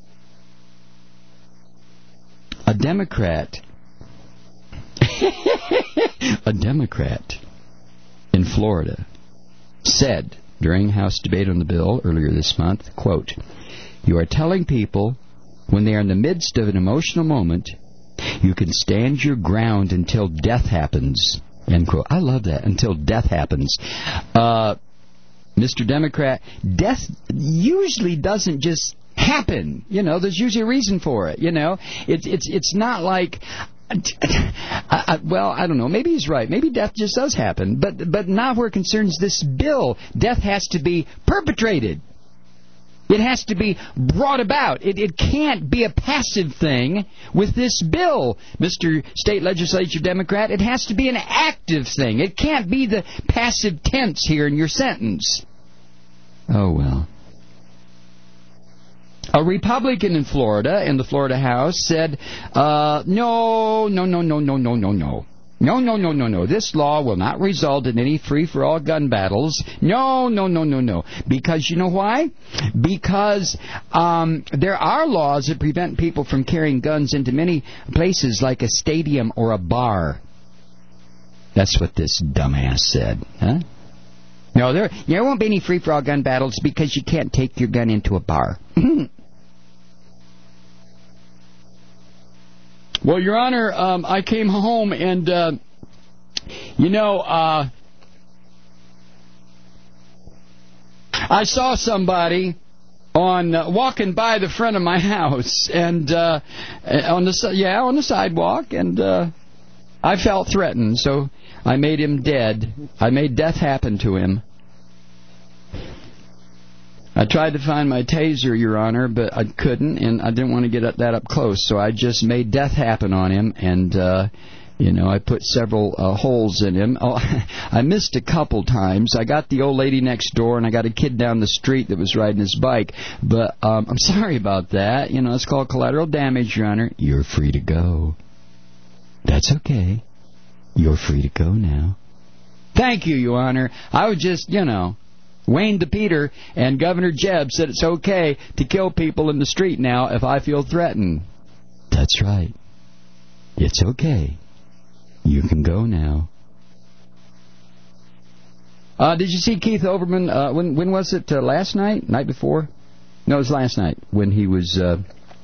A Democrat, a Democrat in Florida said during House debate on the bill earlier this month, quote, you are telling people when they are in the midst of an emotional moment, you can stand your ground until death happens, end quote. I love that, until death happens. Uh... Mister Democrat, death usually doesn't just happen. You know, there's usually a reason for it. You know, it's it's it's not like, I, I, well, I don't know. Maybe he's right. Maybe death just does happen. But but not where it concerns this bill. Death has to be perpetrated. It has to be brought about. It, it can't be a passive thing with this bill, Mister State Legislature Democrat. It has to be an active thing. It can't be the passive tense here in your sentence. Oh, well. A Republican in Florida, in the Florida House, said, uh, no, no, no, no, no, no, no, no. No, no, no, no, no. This law will not result in any free-for-all gun battles. No, no, no, no, no. Because you know why? Because um, there are laws that prevent people from carrying guns into many places like a stadium or a bar. That's what this dumbass said. Huh? No, there, there won't be any free-for-all gun battles because you can't take your gun into a bar. Well, Your Honor, um, I came home and, uh, you know, uh, I saw somebody on uh, walking by the front of my house and uh, on the yeah on the sidewalk, and uh, I felt threatened, so I made him dead. I made death happen to him. I tried to find my taser, Your Honor, but I couldn't, and I didn't want to get that up close, so I just made death happen on him, and, uh, you know, I put several uh, holes in him. Oh, I missed a couple times. I got the old lady next door, and I got a kid down the street that was riding his bike, but um, I'm sorry about that. You know, it's called collateral damage, Your Honor. You're free to go. That's okay. You're free to go now. Thank you, Your Honor. I was just, you know... Wayne DePeter and Governor Jeb said it's okay to kill people in the street now if I feel threatened. That's right. It's okay. You can go now. Uh, did you see Keith Olbermann? Uh, when when was it? Uh, last night? Night before? No, it was last night when he was. Uh,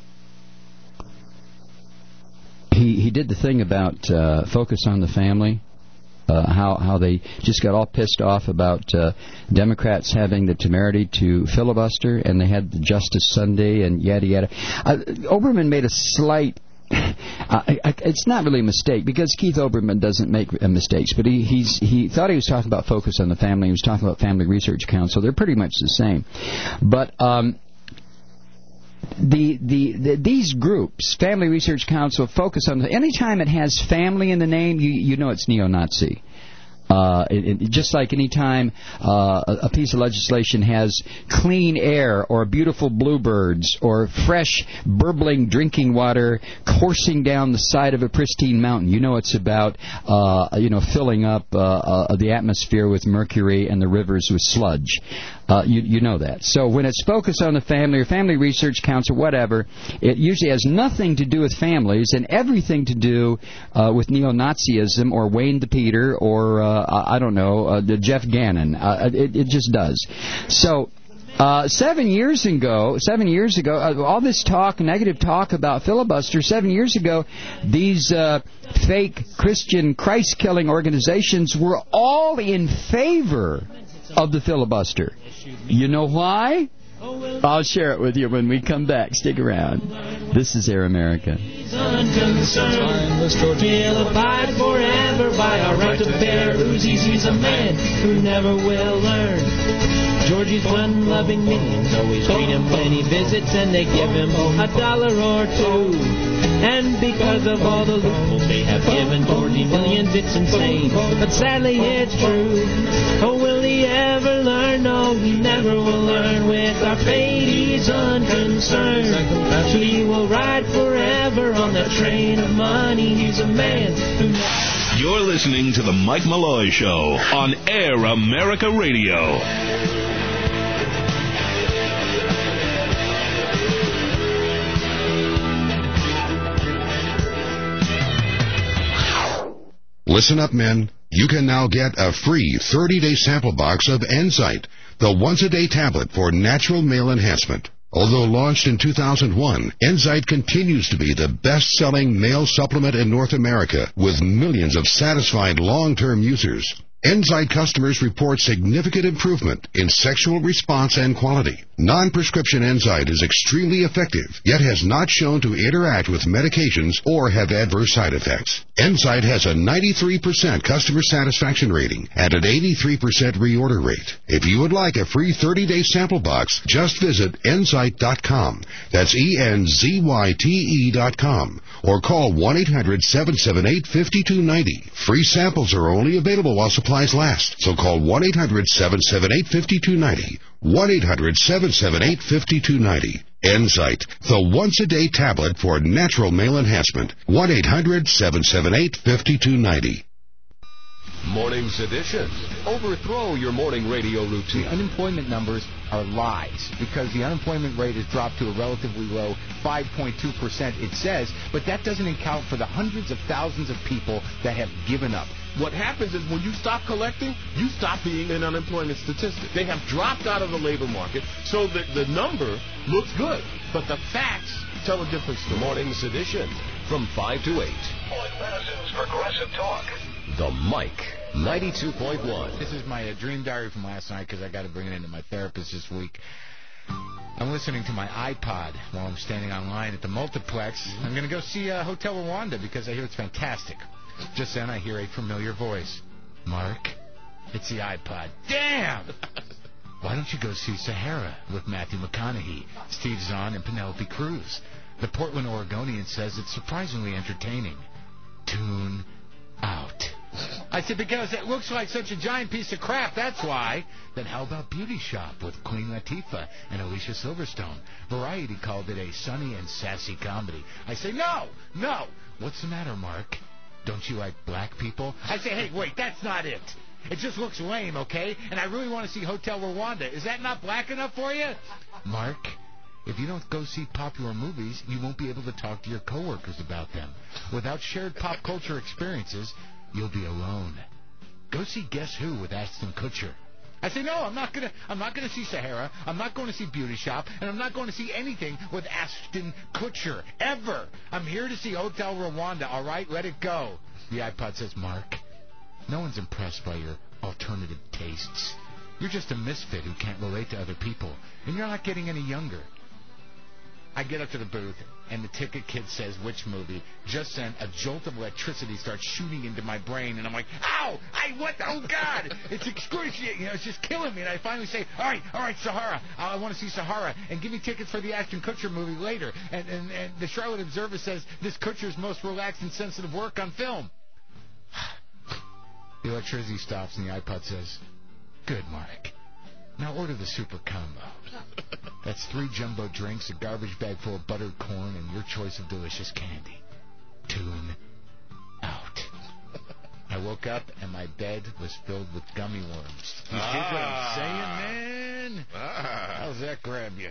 he he did the thing about uh, focus on the family. Uh, how how they just got all pissed off about uh, Democrats having the temerity to filibuster, and they had the Justice Sunday and yada yada. Uh, Olbermann made a slight. Uh, I, I, it's not really a mistake because Keith Olbermann doesn't make uh, mistakes, but he he's he thought he was talking about focus on the family. He was talking about Family Research Council. They're pretty much the same, but. Um, The, the the these groups, Family Research Council, focus on... Anytime it has family in the name, you you know it's neo-Nazi. Uh, it, it, just like any time uh, a, a piece of legislation has clean air or beautiful bluebirds or fresh, burbling drinking water coursing down the side of a pristine mountain, you know it's about uh, you know filling up uh, uh, the atmosphere with mercury and the rivers with sludge. Uh, you, you know that. So when it's focused on the family or Family Research Council, whatever, it usually has nothing to do with families and everything to do uh, with neo-Nazism or Wayne DePeter or, uh, I don't know, uh, Jeff Gannon. Uh, it, it just does. So... Uh, seven years ago, seven years ago, uh, all this talk, negative talk about filibuster, seven years ago, these uh, fake Christian Christ-killing organizations were all in favor of the filibuster. You know why? I'll share it with you when we come back. Stick around. This is Air America. He'll abide forever by our right to bear Uzis. He's a man who never will learn. Georgie's fun-loving minions always treat him when he visits, and they give him a dollar or two. And because of all the loopholes they have given Georgie millions, it's insane, but sadly it's true. Oh, will he ever learn? No, he never will learn. With our fate he's unconcerned. He will ride forever on the train of money. He's a man who... You're listening to The Mike Malloy Show on Air America Radio. Listen up, men. You can now get a free thirty-day sample box of Enzyte, the once-a-day tablet for natural male enhancement. Although launched in two thousand one, Enzyte continues to be the best-selling male supplement in North America, with millions of satisfied long-term users. Enzyte customers report significant improvement in sexual response and quality. Non-prescription Enzyte is extremely effective, yet has not shown to interact with medications or have adverse side effects. Enzyte has a ninety-three percent customer satisfaction rating and an eighty-three percent reorder rate. If you would like a free thirty-day sample box, just visit enzyte dot com. That's E N Z Y T E dot com. Or call one eight hundred seven seven eight five two nine zero. Free samples are only available while supplies last. So call one eight hundred seven seven eight five two nine zero. one eight hundred seven seven eight five two nine zero. Enzyte, the once-a-day tablet for natural male enhancement. one eight hundred seven seven eight five two nine zero. Morning Sedition. Overthrow your morning radio routine. The unemployment numbers are lies because the unemployment rate has dropped to a relatively low five point two percent, it says, but that doesn't account for the hundreds of thousands of people that have given up. What happens is when you stop collecting, you stop being an unemployment statistic. They have dropped out of the labor market, so that the number looks good, but the facts tell a different story. Morning Sedition from five to eight. On Madison's Progressive Talk. The Mike ninety-two point one. This is my uh, dream diary from last night because I got to bring it into my therapist this week. I'm listening to my iPod while I'm standing online at the multiplex. I'm going to go see uh, Hotel Rwanda because I hear it's fantastic. Just then I hear a familiar voice. Mark, it's the iPod. Damn! Why don't you go see Sahara with Matthew McConaughey, Steve Zahn, and Penelope Cruz? The Portland Oregonian says it's surprisingly entertaining. Tune out. I said, because it looks like such a giant piece of crap, that's why. Then how about Beauty Shop with Queen Latifah and Alicia Silverstone? Variety called it a sunny and sassy comedy. I say, no, no. What's the matter, Mark? Don't you like black people? I say, hey, wait, that's not it. It just looks lame, okay? And I really want to see Hotel Rwanda. Is that not black enough for you? Mark, if you don't go see popular movies, you won't be able to talk to your coworkers about them. Without shared pop culture experiences, you'll be alone. Go see Guess Who with Ashton Kutcher. I say, no, I'm not gonna I'm not gonna see Sahara, I'm not going to see Beauty Shop, and I'm not going to see anything with Ashton Kutcher, ever. I'm here to see Hotel Rwanda, all right? Let it go. The iPod says, Mark, no one's impressed by your alternative tastes. You're just a misfit who can't relate to other people, and you're not getting any younger. I get up to the booth, and the ticket kid says, which movie? Just then, a jolt of electricity starts shooting into my brain, and I'm like, ow! I what? Oh, God! It's excruciating. You know, it's just killing me. And I finally say, all right, all right, Sahara. I want to see Sahara. And give me tickets for the Ashton Kutcher movie later. And, and, and the Charlotte Observer says, this Kutcher's most relaxed and sensitive work on film. The electricity stops, and the iPod says, good, Mark. Now order the super combo. That's three jumbo drinks, a garbage bag full of buttered corn, and your choice of delicious candy. Tune out. I woke up, and my bed was filled with gummy worms. You ah. dig what I'm saying, man? Ah. How's that grab you?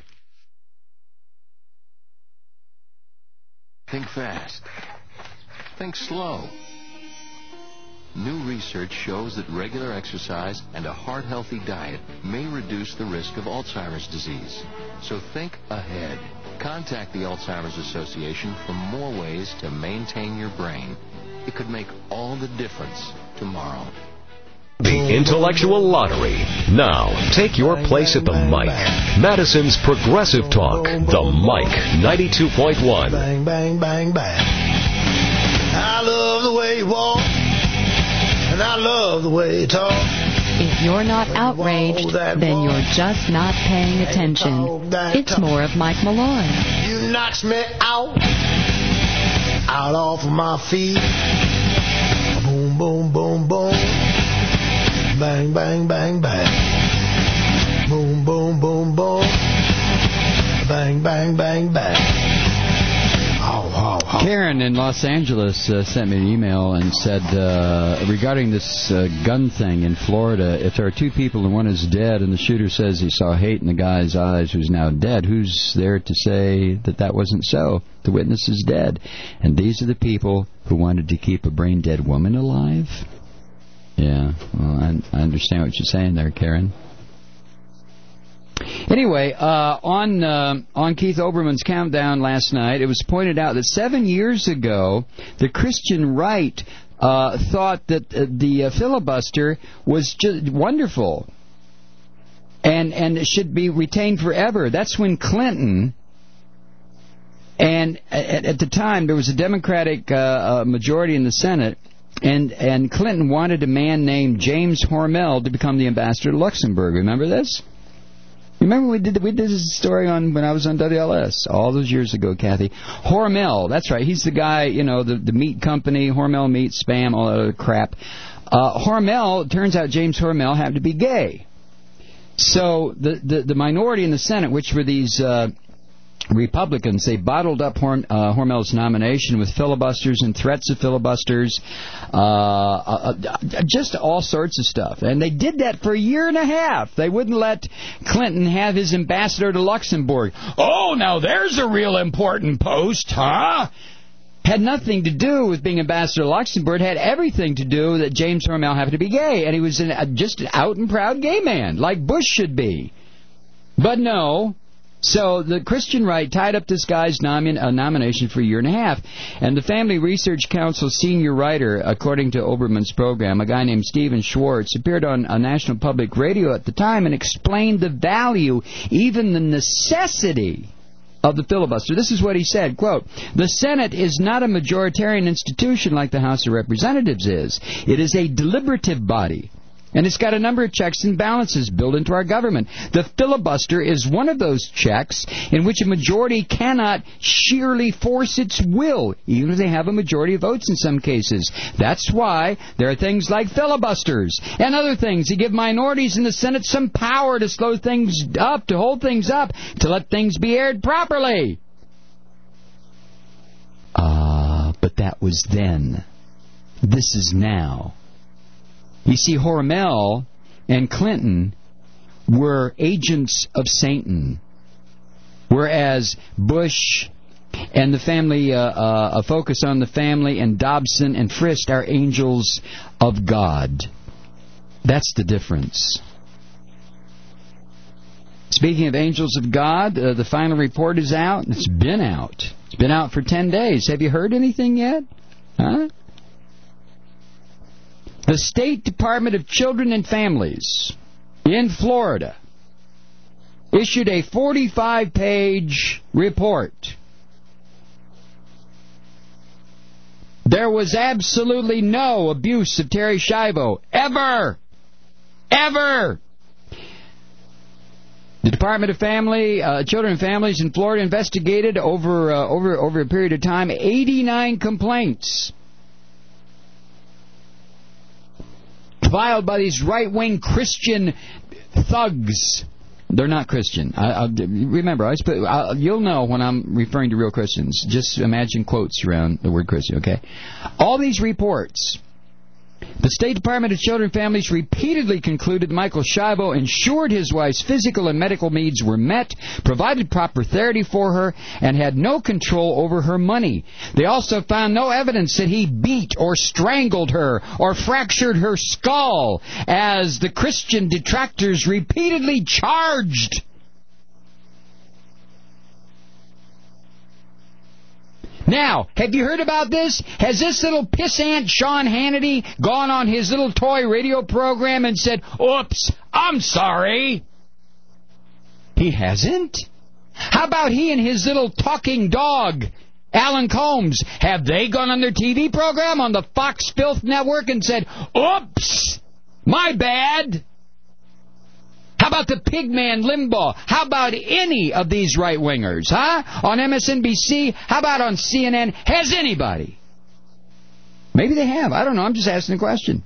Think fast. Think slow. New research shows that regular exercise and a heart-healthy diet may reduce the risk of Alzheimer's disease. So think ahead. Contact the Alzheimer's Association for more ways to maintain your brain. It could make all the difference tomorrow. The Intellectual Lottery. Now, take your place at the mic. Madison's Progressive Talk. The Mic ninety-two point one. Bang, bang, bang, bang. I love the way you walk, and I love the way you talk. If you're not outraged, then you're just not paying attention. It's more of Mike Malloy. You knocks me out, out off of my feet. Boom, boom, boom, boom. Bang, bang, bang, bang. Boom, boom, boom, boom. Bang, bang, bang, bang. Oh, oh, oh. Karen in Los Angeles uh, sent me an email and said, uh, regarding this uh, gun thing in Florida, if there are two people and one is dead and the shooter says he saw hate in the guy's eyes who's now dead, who's there to say that that wasn't so? The witness is dead. And these are the people who wanted to keep a brain-dead woman alive? Yeah, well, I, I understand what you're saying there, Karen. Anyway, uh, on uh, on Keith Olbermann's Countdown last night, it was pointed out that seven years ago, the Christian right uh, thought that uh, the uh, filibuster was just wonderful and and it should be retained forever. That's when Clinton, and at, at the time there was a Democratic uh, uh, majority in the Senate, and and Clinton wanted a man named James Hormel to become the ambassador to Luxembourg. Remember this? Remember we did we did this story on when I was on W L S all those years ago, Kathy. Hormel, that's right. He's the guy, you know, the the meat company, Hormel Meat, Spam, all that other crap. Uh, Hormel, it turns out James Hormel happened to be gay. So the the, the minority in the Senate, which were these uh, Republicans, they bottled up Horm, uh, Hormel's nomination with filibusters and threats of filibusters, uh, uh, just all sorts of stuff. And they did that for a year and a half. They wouldn't let Clinton have his ambassador to Luxembourg. Oh, now there's a real important post, huh? Had nothing to do with being ambassador to Luxembourg. It had everything to do that James Hormel happened to be gay. And he was an, just an out and proud gay man, like Bush should be. But no. So the Christian right tied up this guy's nomin- uh, nomination for a year and a half. And the Family Research Council senior writer, according to Olbermann's program, a guy named Stephen Schwartz, appeared on a National Public Radio at the time and explained the value, even the necessity, of the filibuster. This is what he said, quote, "The Senate is not a majoritarian institution like the House of Representatives is. It is a deliberative body. And it's got a number of checks and balances built into our government. The filibuster is one of those checks in which a majority cannot sheerly force its will, even if they have a majority of votes in some cases. That's why there are things like filibusters and other things that give minorities in the Senate some power to slow things up, to hold things up, to let things be aired properly." Ah, uh, but that was then. This is now. You see, Hormel and Clinton were agents of Satan, whereas Bush and the family, uh, uh, a focus on the family, and Dobson and Frist are angels of God. That's the difference. Speaking of angels of God, uh, the final report is out. It's been out. It's been out for ten days. Have you heard anything yet? Huh? The State Department of Children and Families in Florida issued a forty-five page report. There was absolutely no abuse of Terri Schiavo, ever, ever. The Department of Family, uh, Children and Families in Florida investigated over uh, over over a period of time eighty-nine complaints filed by these right-wing Christian thugs. They're not Christian. I, I, remember, I put, I, you'll know when I'm referring to real Christians. Just imagine quotes around the word Christian, okay? All these reports The State Department of Children and Families repeatedly concluded Michael Schiavo ensured his wife's physical and medical needs were met, provided proper therapy for her, and had no control over her money. They also found no evidence that he beat or strangled her or fractured her skull, as the Christian detractors repeatedly charged. Now, have you heard about this? Has this little pissant Sean Hannity gone on his little toy radio program and said, oops, I'm sorry? He hasn't. How about he and his little talking dog, Alan Combs? Have they gone on their T V program on the Fox Filth Network and said, oops, my bad? How about the pigman Limbaugh? How about any of these right-wingers, huh? On M S N B C? How about on C N N? Has anybody? Maybe they have. I don't know. I'm just asking a question.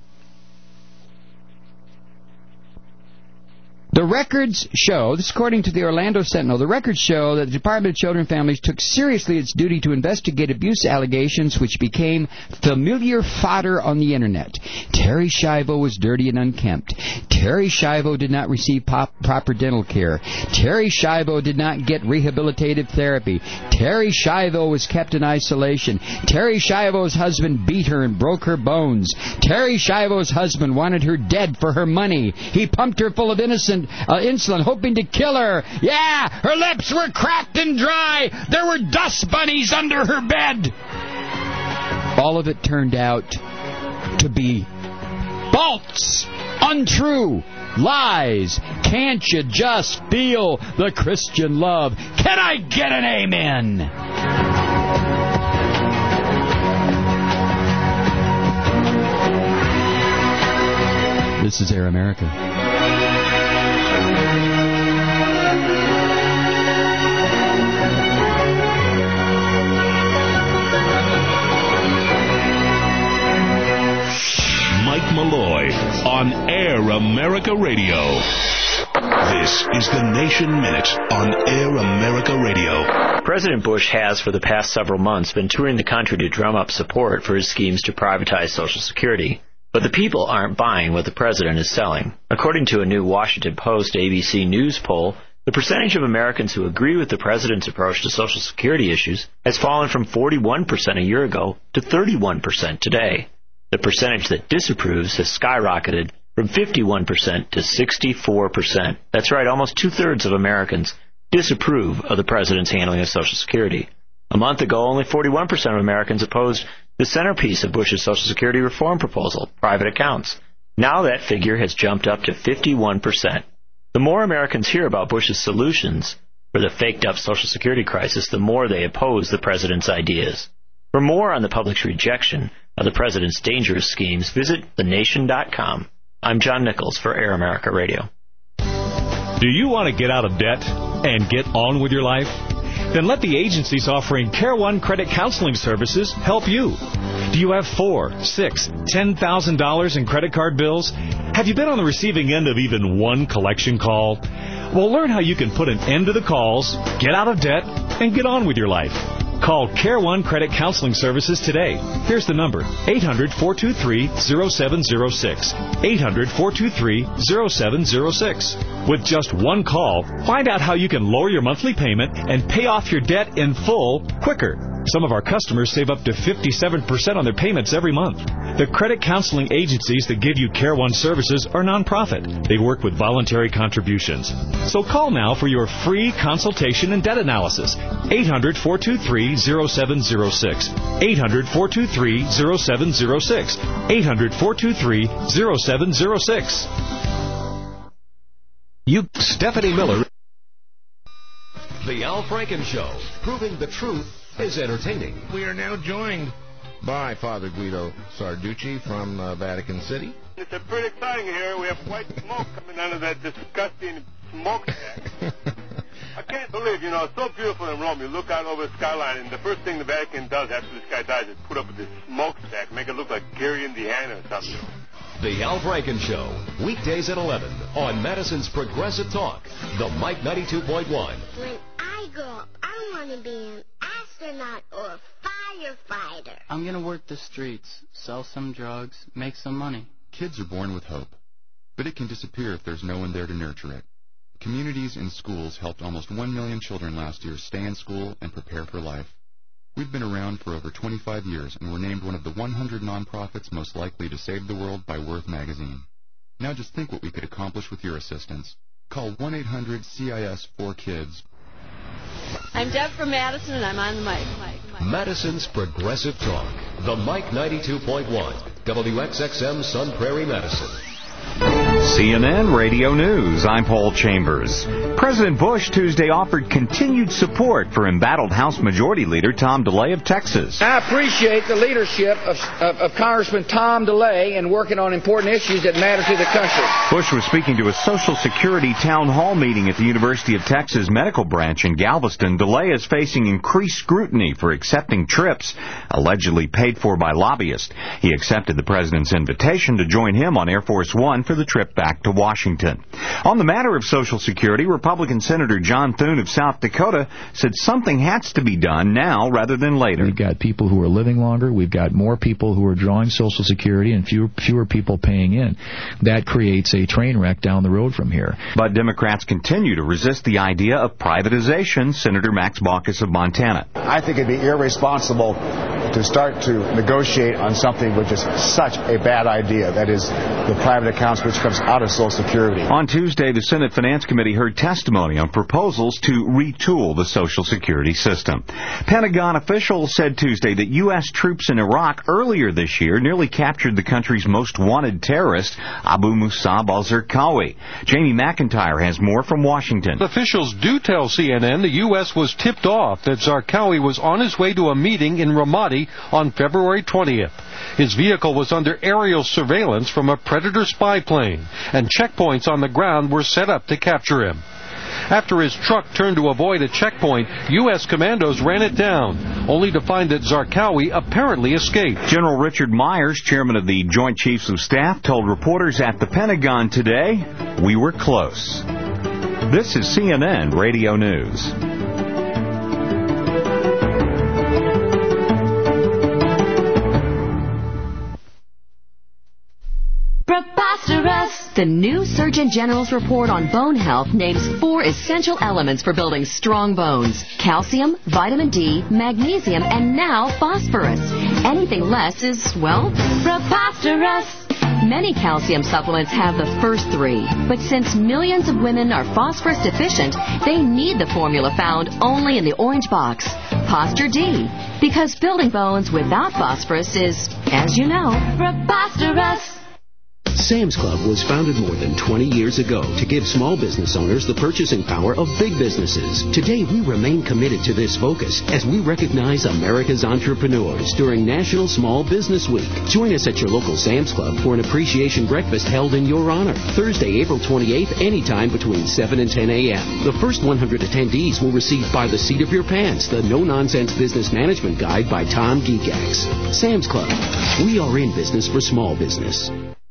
The records show, this is according to the Orlando Sentinel, the records show that the Department of Children and Families took seriously its duty to investigate abuse allegations which became familiar fodder on the Internet. Terry Schiavo was dirty and unkempt. Terry Schiavo did not receive pop, proper dental care. Terry Schiavo did not get rehabilitative therapy. Terry Schiavo was kept in isolation. Terry Schiavo's husband beat her and broke her bones. Terry Schiavo's husband wanted her dead for her money. He pumped her full of innocent Uh, insulin, hoping to kill her. Yeah, her lips were cracked and dry. There were dust bunnies under her bed. All of it turned out to be false, untrue, lies. Can't you just feel the Christian love? Can I get an amen? This is Air America. Mike Malloy on Air America Radio. This is the Nation Minute on Air America Radio. President Bush has, for the past several months, been touring the country to drum up support for his schemes to privatize Social Security. But the people aren't buying what the president is selling. According to a new Washington Post A B C News poll, the percentage of Americans who agree with the president's approach to Social Security issues has fallen from forty-one percent a year ago to thirty-one percent today. The percentage that disapproves has skyrocketed from fifty-one percent to sixty-four percent. That's right, almost two-thirds of Americans disapprove of the president's handling of Social Security. A month ago, only forty-one percent of Americans opposed the centerpiece of Bush's Social Security reform proposal, private accounts. Now that figure has jumped up to fifty-one percent. The more Americans hear about Bush's solutions for the faked-up Social Security crisis, the more they oppose the president's ideas. For more on the public's rejection of the president's dangerous schemes, visit the nation dot com. I'm John Nichols for Air America Radio. Do you want to get out of debt and get on with your life? Then let the agencies offering Care One Credit Counseling Services help you. Do you have four, six, ten thousand dollars in credit card bills? Have you been on the receiving end of even one collection call? Well, learn how you can put an end to the calls, get out of debt, and get on with your life. Call Care One Credit Counseling Services today. Here's the number, eight hundred, four two three, zero seven zero six. eight hundred, four two three, zero seven zero six. With just one call, find out how you can lower your monthly payment and pay off your debt in full quicker. Some of our customers save up to fifty-seven percent on their payments every month. The credit counseling agencies that give you Care One services are nonprofit. They work with voluntary contributions. So call now for your free consultation and debt analysis. eight hundred, four two three, zero seven zero six. eight hundred, four two three, zero seven zero six. eight hundred, four two three, zero seven zero six. You, Stephanie Miller. The Al Franken Show, proving the truth is entertaining. We are now joined by Father Guido Sarducci from uh, Vatican City. It's a pretty exciting here. We have white smoke coming out of that disgusting smokestack. I can't believe, you know, it's so beautiful in Rome. You look out over the skyline, and the first thing the Vatican does after this guy dies is put up this smokestack, make it look like Gary, Indiana or something. The Al Franken Show, weekdays at eleven on Madison's Progressive Talk, the Mike ninety-two point one. When I grow up, I want to be an astronaut or a firefighter. I'm going to work the streets, sell some drugs, make some money. Kids are born with hope, but it can disappear if there's no one there to nurture it. Communities and schools helped almost one million children last year stay in school and prepare for life. We've been around for over twenty-five years and were named one of the one hundred nonprofits most likely to save the world by Worth magazine. Now just think what we could accomplish with your assistance. Call one eight hundred C I S four kids. I'm Deb from Madison, and I'm on the mic. mic, mic. Madison's Progressive Talk. The Mike ninety-two point one. W X X M Sun Prairie, Madison. C N N Radio News. I'm Paul Chambers. President Bush Tuesday offered continued support for embattled House Majority Leader Tom DeLay of Texas. I appreciate the leadership of, of, of Congressman Tom DeLay in working on important issues that matter to the country. Bush was speaking to a Social Security town hall meeting at the University of Texas Medical Branch in Galveston. DeLay is facing increased scrutiny for accepting trips allegedly paid for by lobbyists. He accepted the president's invitation to join him on Air Force One for the trip back to Washington. On the matter of Social Security, Republican Senator John Thune of South Dakota said something has to be done now rather than later. We've got people who are living longer. We've got more people who are drawing Social Security and fewer, fewer people paying in. That creates a train wreck down the road from here. But Democrats continue to resist the idea of privatization. Senator Max Baucus of Montana. I think it'd be irresponsible to start to negotiate on something which is such a bad idea. That is the private accounts which comes out of Social Security. On Tuesday, the Senate Finance Committee heard testimony on proposals to retool the Social Security system. Pentagon officials said Tuesday that U S troops in Iraq earlier this year nearly captured the country's most wanted terrorist, Abu Musab al-Zarqawi. Jamie McIntyre has more from Washington. Officials do tell C N N the U S was tipped off that Zarqawi was on his way to a meeting in Ramadi on February twentieth. His vehicle was under aerial surveillance from a Predator spy plane, and checkpoints on the ground were set up to capture him. After his truck turned to avoid a checkpoint, U S commandos ran it down, only to find that Zarqawi apparently escaped. General Richard Myers, chairman of the Joint Chiefs of Staff, told reporters at the Pentagon today, "We were close." This is C N N Radio News. Preposterous! The new Surgeon General's report on bone health names four essential elements for building strong bones. Calcium, vitamin D, magnesium, and now phosphorus. Anything less is, well, preposterous. Many calcium supplements have the first three, but since millions of women are phosphorus deficient, they need the formula found only in the orange box, Posture D, because building bones without phosphorus is, as you know, preposterous. Sam's Club was founded more than twenty years ago to give small business owners the purchasing power of big businesses. Today, we remain committed to this focus as we recognize America's entrepreneurs during National Small Business Week. Join us at your local Sam's Club for an appreciation breakfast held in your honor. Thursday, April twenty-eighth, anytime between seven and ten a.m. The first one hundred attendees will receive By the Seat of Your Pants, the no-nonsense business management guide by Tom Geekax. Sam's Club. We are in business for small business.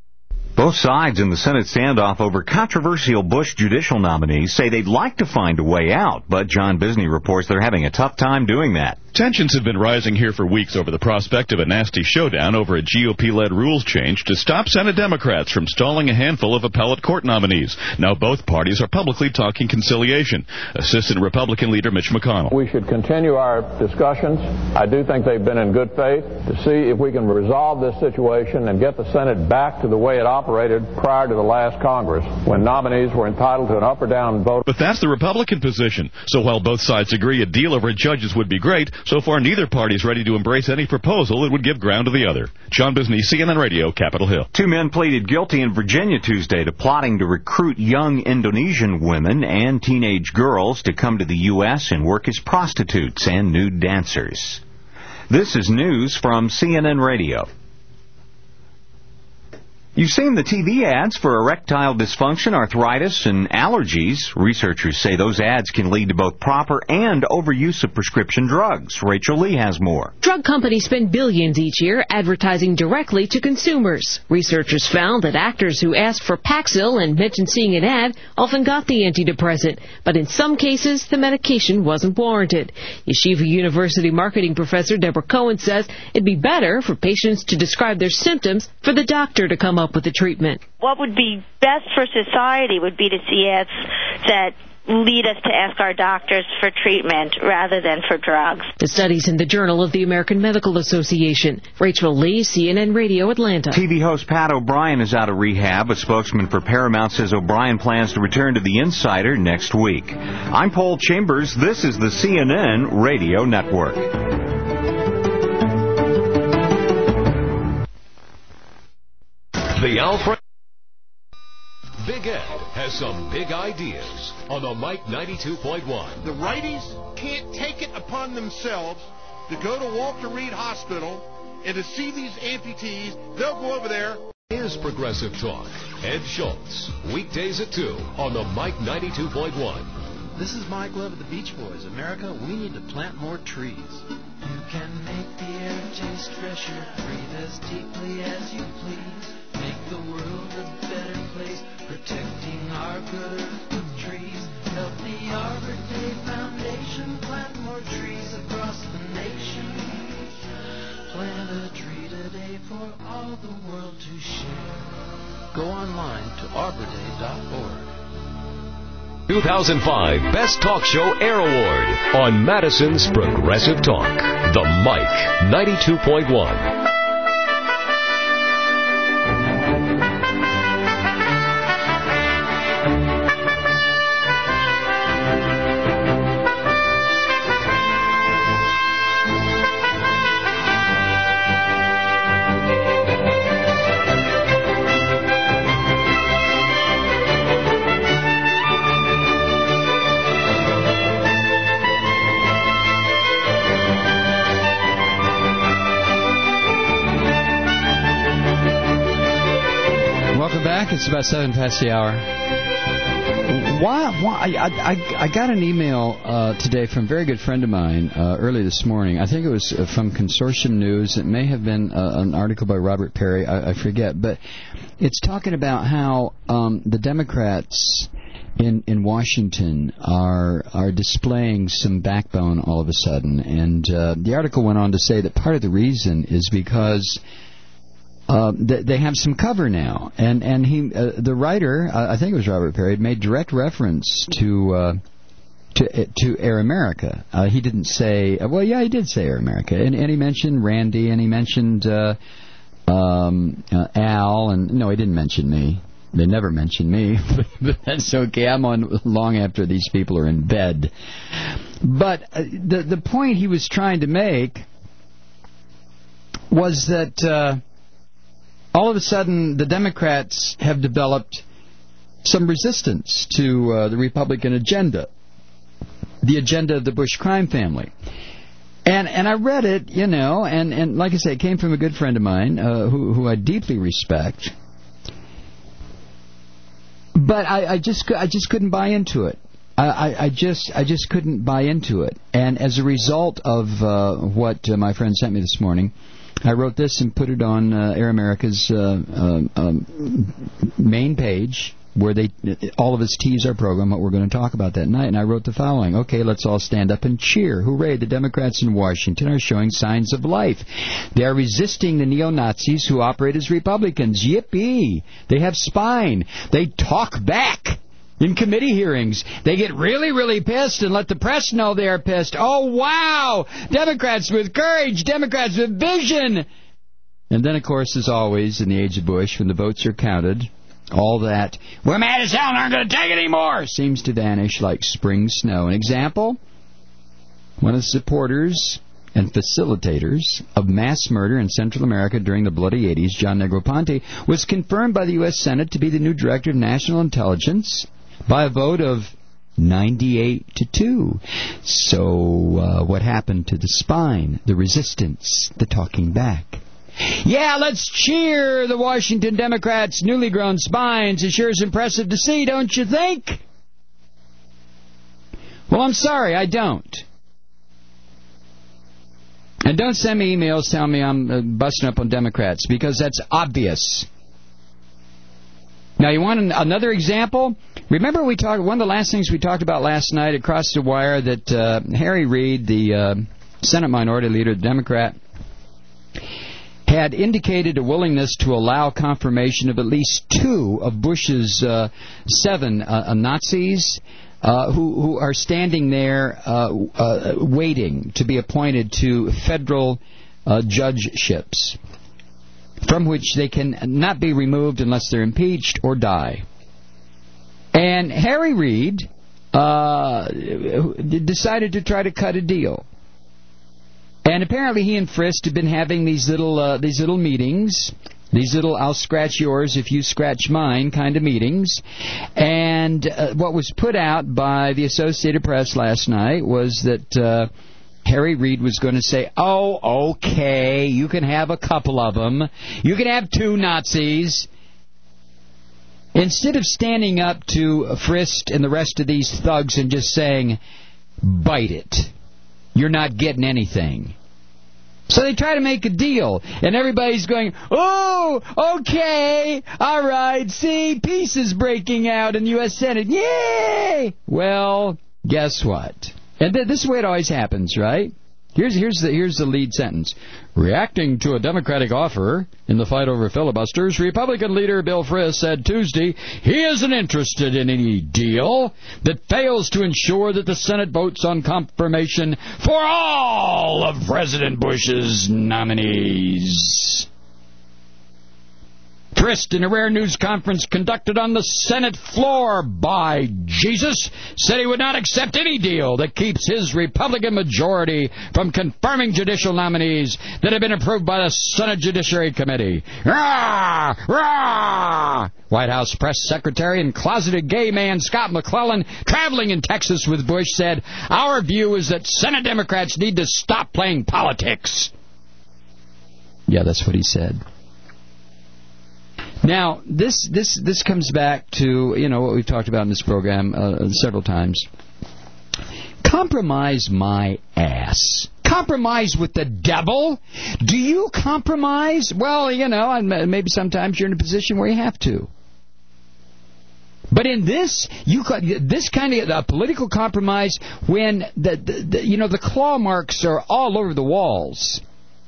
Both sides in the Senate standoff over controversial Bush judicial nominees say they'd like to find a way out, but John Bisney reports they're having a tough time doing that. Tensions have been rising here for weeks over the prospect of a nasty showdown over a G O P-led rules change to stop Senate Democrats from stalling a handful of appellate court nominees. Now both parties are publicly talking conciliation. Assistant Republican leader Mitch McConnell. We should continue our discussions. I do think they've been in good faith to see if we can resolve this situation and get the Senate back to the way it operated prior to the last Congress, when nominees were entitled to an up or down vote. But that's the Republican position. So while both sides agree a deal over judges would be great, so far neither party is ready to embrace any proposal that would give ground to the other. John Bisney, C N N Radio, Capitol Hill. Two men pleaded guilty in Virginia Tuesday to plotting to recruit young Indonesian women and teenage girls to come to the U S and work as prostitutes and nude dancers. This is news from C N N Radio. You've seen the T V ads for erectile dysfunction, arthritis, and allergies. Researchers say those ads can lead to both proper and overuse of prescription drugs. Rachel Lee has more. Drug companies spend billions each year advertising directly to consumers. Researchers found that actors who asked for Paxil and mentioned seeing an ad often got the antidepressant, but in some cases the medication wasn't warranted. Yeshiva University marketing professor Deborah Cohen says it'd be better for patients to describe their symptoms for the doctor to come up with the treatment. What would be best for society would be to see ads that lead us to ask our doctors for treatment rather than for drugs. The study's in the Journal of the American Medical Association. Rachel Lee, C N N Radio, Atlanta. T V host Pat O'Brien is out of rehab. A spokesman for Paramount says O'Brien plans to return to The Insider next week. I'm Paul Chambers. This is the C N N Radio Network. The Alfred Big Ed has some big ideas on the Mike ninety-two point one. The righties can't take it upon themselves to go to Walter Reed Hospital and to see these amputees. They'll go over there. Is Progressive Talk. Ed Schultz, weekdays at two on the Mike ninety-two point one. This is Mike Love of the Beach Boys. America, we need to plant more trees. You can make the air taste fresher, breathe as deeply as you please. Make the world a better place, protecting our good earth with trees. Help the Arbor Day Foundation plant more trees across the nation. Plant a tree today for all the world to share. Go online to arbor day dot org. two thousand five Best Talk Show Air Award on Madison's Progressive Talk. The Mike ninety-two point one. It's about seven past the hour. Why? Why? I, I, I got an email uh, today from a very good friend of mine uh, early this morning. I think it was from Consortium News. It may have been uh, an article by Robert Perry. I, I forget. But it's talking about how um, the Democrats in in Washington are are displaying some backbone all of a sudden. And uh, the article went on to say that part of the reason is because Uh, they, they have some cover now, and and he, uh, the writer, uh, I think it was Robert Perry, made direct reference to uh, to to Air America. Uh, he didn't say, well, yeah, he did say Air America, and and he mentioned Randy, and he mentioned uh, um, uh, Al, and no, he didn't mention me. They never mentioned me, but that's okay. I'm on long after these people are in bed. But uh, the the point he was trying to make was that. Uh, All of a sudden, the Democrats have developed some resistance to uh, the Republican agenda, the agenda of the Bush crime family. And and I read it, you know, and, and like I say, it came from a good friend of mine uh, who, who I deeply respect. But I, I just I just couldn't buy into it. I, I, I just I just couldn't buy into it. And as a result of uh, what uh, my friend sent me this morning, I wrote this and put it on uh, Air America's uh, uh, um, main page, where they all of us tease our program, what we're going to talk about that night. And I wrote the following: okay, let's all stand up and cheer. Hooray, the Democrats in Washington are showing signs of life. They are resisting the neo-Nazis who operate as Republicans. Yippee! They have spine. They talk back. In committee hearings, they get really, really pissed and let the press know they are pissed. Oh, wow! Democrats with courage! Democrats with vision! And then, of course, as always, in the age of Bush, when the votes are counted, all that, we're mad as hell and aren't going to take it anymore, seems to vanish like spring snow. An example? One of the supporters and facilitators of mass murder in Central America during the bloody eighties, John Negroponte, was confirmed by the U S Senate to be the new Director of National Intelligence by a vote of ninety-eight to two. So uh, what happened to the spine, the resistance, the talking back? Yeah, let's cheer the Washington Democrats' newly grown spines. It sure is impressive to see, don't you think? Well, I'm sorry, I don't. And don't send me emails telling me I'm uh, busting up on Democrats, because that's obvious. Now, you want an, another example? Remember we talked, one of the last things we talked about last night across the wire, that uh, Harry Reid, the uh, Senate Minority Leader, the Democrat, had indicated a willingness to allow confirmation of at least two of Bush's uh, seven uh, Nazis uh, who, who are standing there uh, uh, waiting to be appointed to federal uh, judgeships, from which they can not be removed unless they're impeached or die. And Harry Reid uh, decided to try to cut a deal. And apparently he and Frist have been having these little uh, these little meetings, these little I'll scratch yours if you scratch mine kind of meetings. And uh, what was put out by the Associated Press last night was that uh, Harry Reid was going to say, oh, okay, you can have a couple of them. You can have two Nazis. Instead of standing up to Frist and the rest of these thugs and just saying, bite it. You're not getting anything. So they try to make a deal, and everybody's going, oh, okay, all right, see, peace is breaking out in the U S Senate, yay! Well, guess what? And th- this is the way it always happens, right? Here's here's the here's the lead sentence. Reacting to a Democratic offer in the fight over filibusters, Republican leader Bill Frist said Tuesday he isn't interested in any deal that fails to ensure that the Senate votes on confirmation for all of President Bush's nominees. Frist, in a rare news conference conducted on the Senate floor by Jesus, said he would not accept any deal that keeps his Republican majority from confirming judicial nominees that have been approved by the Senate Judiciary Committee. Rah! Rah! White House press secretary and closeted gay man Scott McClellan, traveling in Texas with Bush, said, our view is that Senate Democrats need to stop playing politics. Yeah, that's what he said. Now, this this this comes back to, you know, what we've talked about in this program uh, several times. Compromise my ass. Compromise with the devil? Do you compromise? Well, you know, and maybe sometimes you're in a position where you have to. But in this, you this kind of uh, political compromise, when the, the, the you know the claw marks are all over the walls.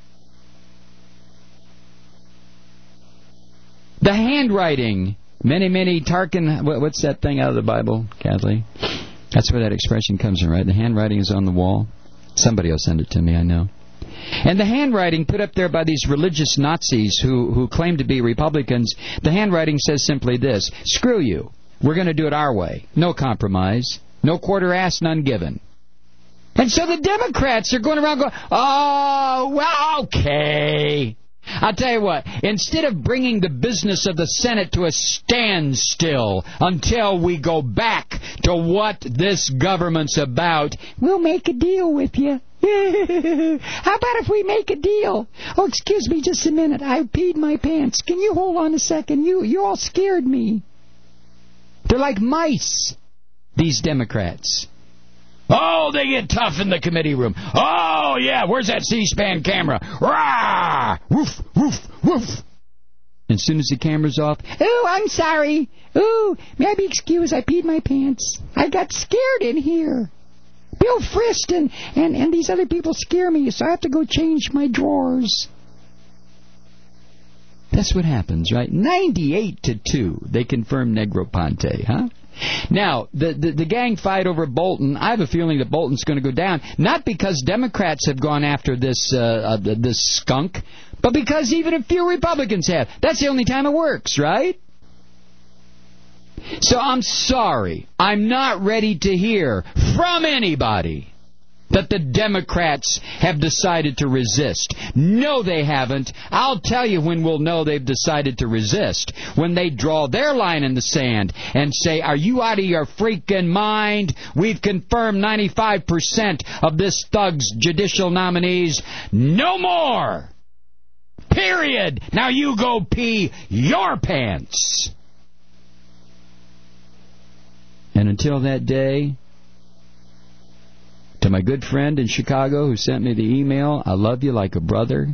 The handwriting, many, many Tarkin, what's that thing out of the Bible, Kathleen? That's where that expression comes from, right? The handwriting is on the wall. Somebody will send it to me, I know. And the handwriting put up there by these religious Nazis who, who claim to be Republicans, the handwriting says simply this: screw you. We're going to do it our way. No compromise. No quarter ass, none given. And so the Democrats are going around going, oh, well, okay. I'll tell you what, instead of bringing the business of the Senate to a standstill until we go back to what this government's about, we'll make a deal with you. How about if we make a deal? Oh, excuse me just a minute. I peed my pants. Can you hold on a second? You, you all scared me. They're like mice, these Democrats. Oh, they get tough in the committee room. Oh, yeah, where's that C-SPAN camera? Rah! Woof, woof, woof. As soon as the camera's off, oh, I'm sorry. Oh, may I be excused? I peed my pants. I got scared in here. Bill Frist and, and, and these other people scare me, so I have to go change my drawers. That's what happens, right? ninety-eight to two, they confirm Negroponte, huh? Now, the, the the gang fight over Bolton, I have a feeling that Bolton's going to go down, not because Democrats have gone after this uh, uh, this skunk, but because even a few Republicans have. That's the only time it works, right? So I'm sorry, I'm not ready to hear from anybody that the Democrats have decided to resist. No, they haven't. I'll tell you when we'll know they've decided to resist. When they draw their line in the sand and say, are you out of your freaking mind? We've confirmed ninety-five percent of this thug's judicial nominees. No more! Period. Now you go pee your pants. And until that day, to my good friend in Chicago who sent me the email, I love you like a brother.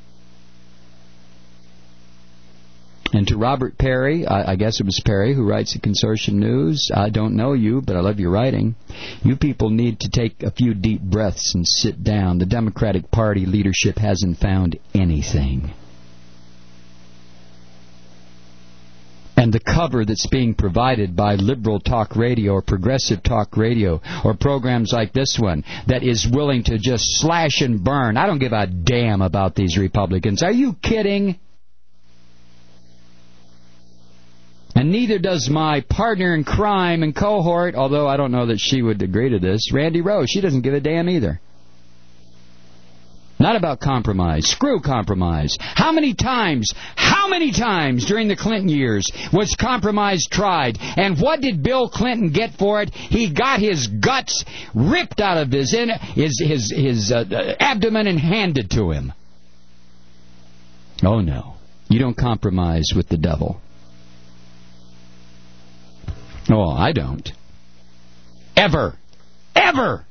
And to Robert Perry, I, I guess it was Perry who writes the Consortium News, I don't know you, but I love your writing. You people need to take a few deep breaths and sit down. The Democratic Party leadership hasn't found anything. And the cover that's being provided by liberal talk radio or progressive talk radio or programs like this one that is willing to just slash and burn. I don't give a damn about these Republicans. Are you kidding? And neither does my partner in crime and cohort, although I don't know that she would agree to this, Randy Rose. She doesn't give a damn either. Not about compromise. Screw compromise. How many times, how many times during the Clinton years was compromise tried? And what did Bill Clinton get for it? He got his guts ripped out of his in, his his, his uh, abdomen and handed to him. Oh no. You don't compromise with the devil. Oh, I don't. Ever. Ever.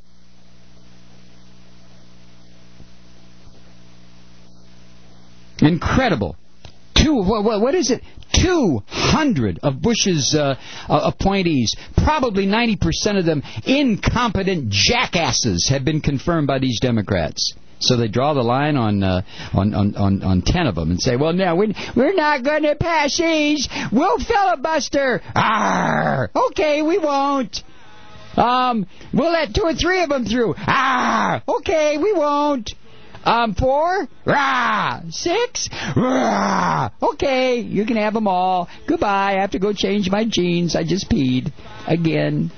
Incredible. Two, what, what is it? two hundred of Bush's uh, uh, appointees, probably ninety percent of them incompetent jackasses, have been confirmed by these Democrats. So they draw the line on uh, on, on, on, on ten of them and say, well, no, we're, we're not going to pass these. We'll filibuster. Arr! Okay, we won't. Um, we'll let two or three of them through. Arr! Okay, we won't. Um, four? Rah! Six? Rah! Okay, you can have them all. Goodbye. I have to go change my jeans. I just peed. Again.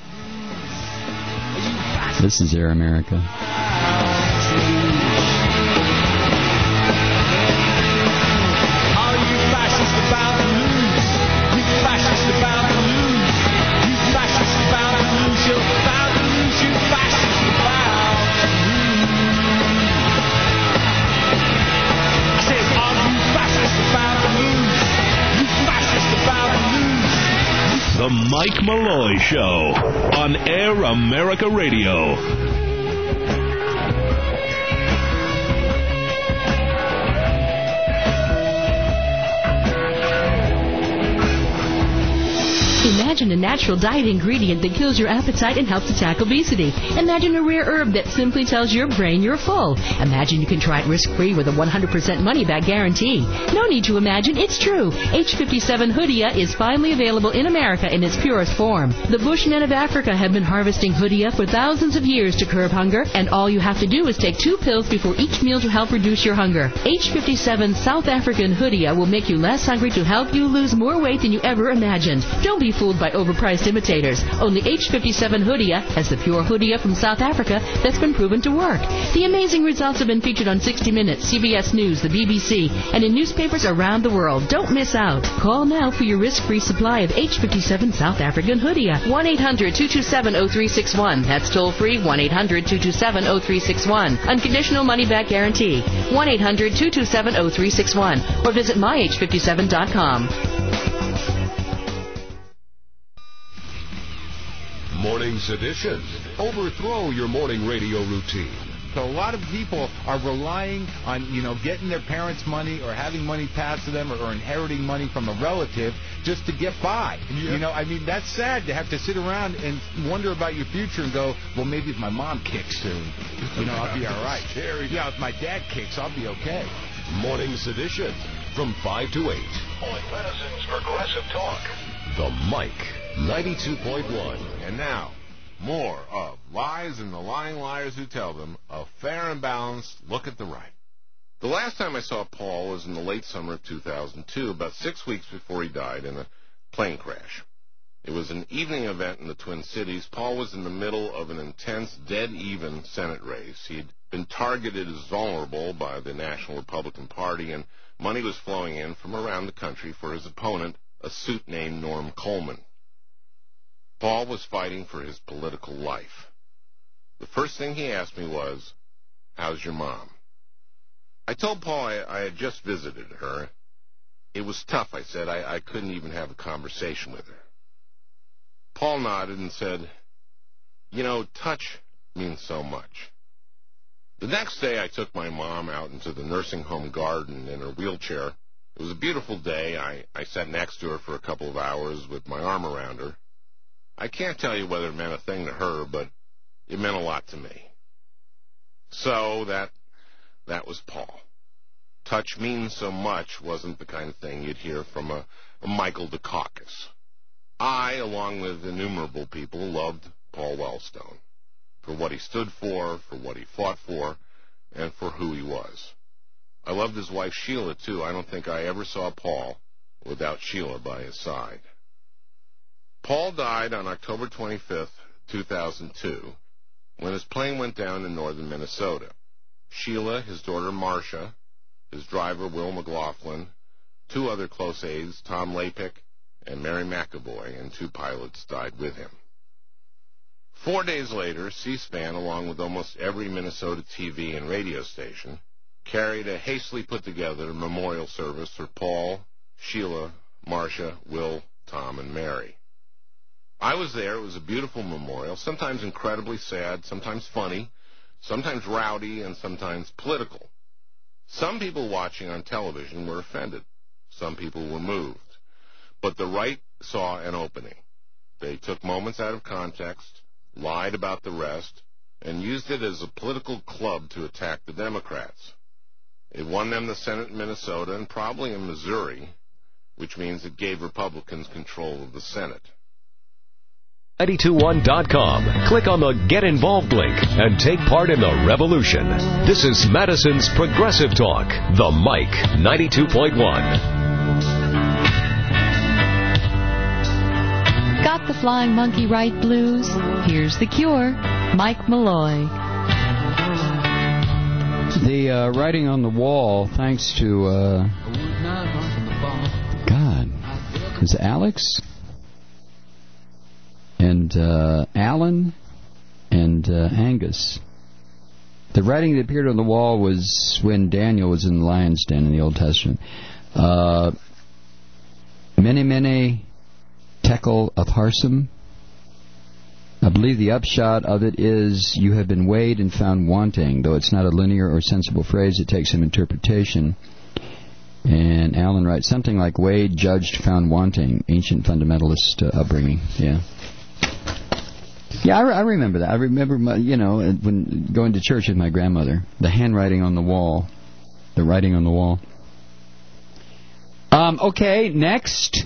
This is Air America. The Mike Malloy Show on Air America Radio. Imagine a natural diet ingredient that kills your appetite and helps attack obesity. Imagine a rare herb that simply tells your brain you're full. Imagine you can try it risk-free with a one hundred percent money-back guarantee. No need to imagine, it's true. H fifty-seven Hoodia is finally available in America in its purest form. The Bushmen of Africa have been harvesting Hoodia for thousands of years to curb hunger, and all you have to do is take two pills before each meal to help reduce your hunger. H fifty-seven South African Hoodia will make you less hungry to help you lose more weight than you ever imagined. Don't be fooled by overpriced imitators. Only H fifty-seven Hoodia has the pure Hoodia from South Africa that's been proven to work. The amazing results have been featured on sixty minutes, C B S News, the B B C, and in newspapers around the world. Don't miss out. Call now for your risk-free supply of H fifty-seven South African Hoodia. one eight hundred two two seven oh three six one. That's toll-free one eight hundred two two seven oh three six one. Unconditional money-back guarantee. one eight hundred two two seven oh three six one. Or visit my H fifty-seven dot com. Morning Sedition. Overthrow your morning radio routine. So a lot of people are relying on, you know, getting their parents' money or having money passed to them or, or inheriting money from a relative just to get by. Yeah. You know, I mean, that's sad to have to sit around and wonder about your future and go, well, maybe if my mom kicks soon, you know, I'll be all right. Yeah, if my dad kicks, I'll be okay. Morning Sedition from five to eight. On Medicine's Progressive Talk. The Mike ninety-two point one. And now, more of Lies and the Lying Liars Who Tell Them, a fair and balanced look at the right. The last time I saw Paul was in the late summer of two thousand two, about six weeks before he died in a plane crash. It was an evening event in the Twin Cities. Paul was in the middle of an intense, dead-even Senate race. He'd been targeted as vulnerable by the National Republican Party, and money was flowing in from around the country for his opponent, a suit named Norm Coleman. Paul was fighting for his political life. The first thing he asked me was, "How's your mom?" I told Paul I, I had just visited her. It was tough, I said. I, I couldn't even have a conversation with her. Paul nodded and said, you know, touch means so much. The next day, I took my mom out into the nursing home garden in her wheelchair. It was a beautiful day. I, I sat next to her for a couple of hours with my arm around her. I can't tell you whether it meant a thing to her, but it meant a lot to me. So that that was Paul. Touch means so much wasn't the kind of thing you'd hear from a, a Michael Dukakis. I, along with innumerable people, loved Paul Wellstone for what he stood for, for what he fought for, and for who he was. I loved his wife Sheila, too. I don't think I ever saw Paul without Sheila by his side. Paul died on October twenty-fifth, two thousand two, when his plane went down in northern Minnesota. Sheila, his daughter Marcia, his driver Will McLaughlin, two other close aides, Tom Lapik and Mary McAvoy, and two pilots died with him. Four days later, C-SPAN, along with almost every Minnesota T V and radio station, carried a hastily put-together memorial service for Paul, Sheila, Marcia, Will, Tom, and Mary. I was there. It was a beautiful memorial, sometimes incredibly sad, sometimes funny, sometimes rowdy, and sometimes political. Some people watching on television were offended. Some people were moved. But the right saw an opening. They took moments out of context, lied about the rest, and used it as a political club to attack the Democrats. It won them the Senate in Minnesota and probably in Missouri, which means it gave Republicans control of the Senate. nine two one dot com. Click on the Get Involved link and take part in the revolution. This is Madison's Progressive Talk, the Mike ninety-two point one. Got the Flying Monkey Right blues? Here's the cure. Mike Malloy. The uh, writing on the wall, thanks to, uh, God, is it Alex? And uh, Alan and uh, Angus. The writing that appeared on the wall was when Daniel was in the lion's den in the Old Testament. Uh, mene mene tekel upharsim. I believe the upshot of it is you have been weighed and found wanting. Though it's not a linear or sensible phrase, it takes some interpretation. And Alan writes something like weighed, judged, found wanting. Ancient fundamentalist uh, upbringing. Yeah. Yeah, I, re- I remember that. I remember, my, you know, when going to church with my grandmother, the handwriting on the wall, the writing on the wall. Um, okay, next.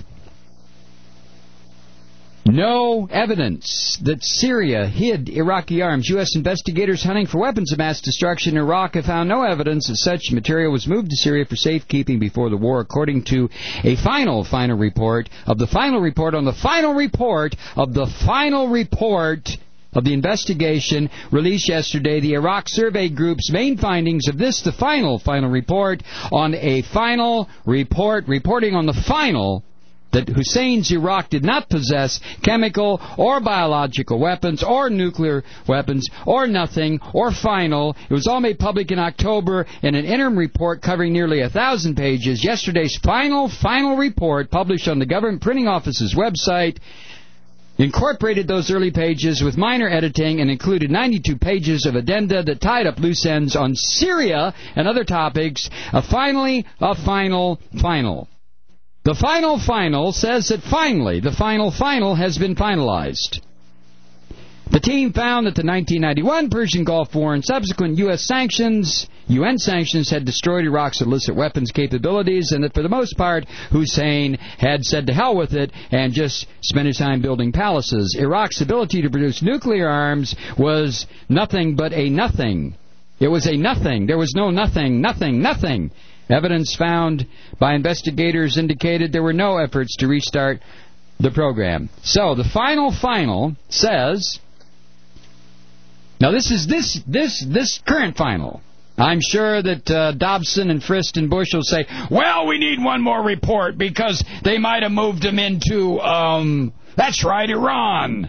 No evidence that Syria hid Iraqi arms. U S investigators hunting for weapons of mass destruction in Iraq have found no evidence that such material was moved to Syria for safekeeping before the war, according to a final, final report of the final report on the final report of the final report of the investigation released yesterday. The Iraq Survey Group's main findings of this, the final, final report on a final report, reporting on the final that Hussein's Iraq did not possess chemical or biological weapons or nuclear weapons or nothing or final. It was all made public in October in an interim report covering nearly a thousand pages. Yesterday's final, final report published on the Government Printing Office's website incorporated those early pages with minor editing and included ninety-two pages of addenda that tied up loose ends on Syria and other topics. A finally, a final, final. The final final says that finally, the final final has been finalized. The team found that the nineteen ninety-one Persian Gulf War and subsequent U S sanctions, U N sanctions, had destroyed Iraq's illicit weapons capabilities, and that for the most part, Hussein had said to hell with it and just spent his time building palaces. Iraq's ability to produce nuclear arms was nothing but a nothing. It was a nothing. There was no nothing, nothing, nothing. Evidence found by investigators indicated there were no efforts to restart the program. So the final final says, now this is this this this current final. I'm sure that uh, Dobson and Frist and Bush will say, well, we need one more report because they might have moved them into, um, that's right, Iran.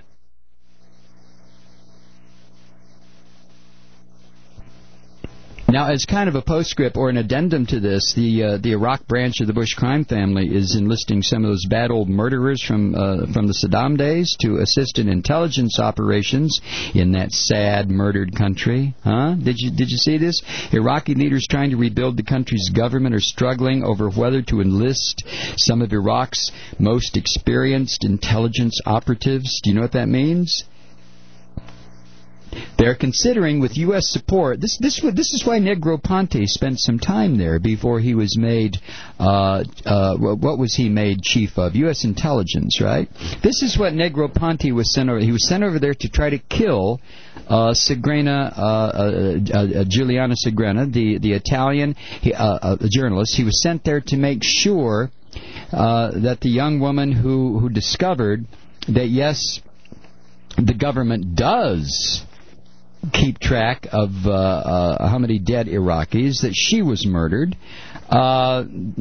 Now, as kind of a postscript or an addendum to this, the uh, the Iraq branch of the Bush crime family is enlisting some of those bad old murderers from uh, from the Saddam days to assist in intelligence operations in that sad, murdered country. Huh? Did you did you see this? Iraqi leaders trying to rebuild the country's government are struggling over whether to enlist some of Iraq's most experienced intelligence operatives. Do you know what that means? They're considering, with U S support, this this this is why Negroponte spent some time there before he was made, uh, uh, what was he made chief of? U S intelligence, right? This is what Negroponte was sent over. He was sent over there to try to kill uh, Segrena, uh, uh, uh, Giuliano Segrena, the, the Italian he, uh, uh, journalist. He was sent there to make sure uh, that the young woman who, who discovered that, yes, the government does keep track of uh, uh, how many dead Iraqis, that she was murdered. Uh,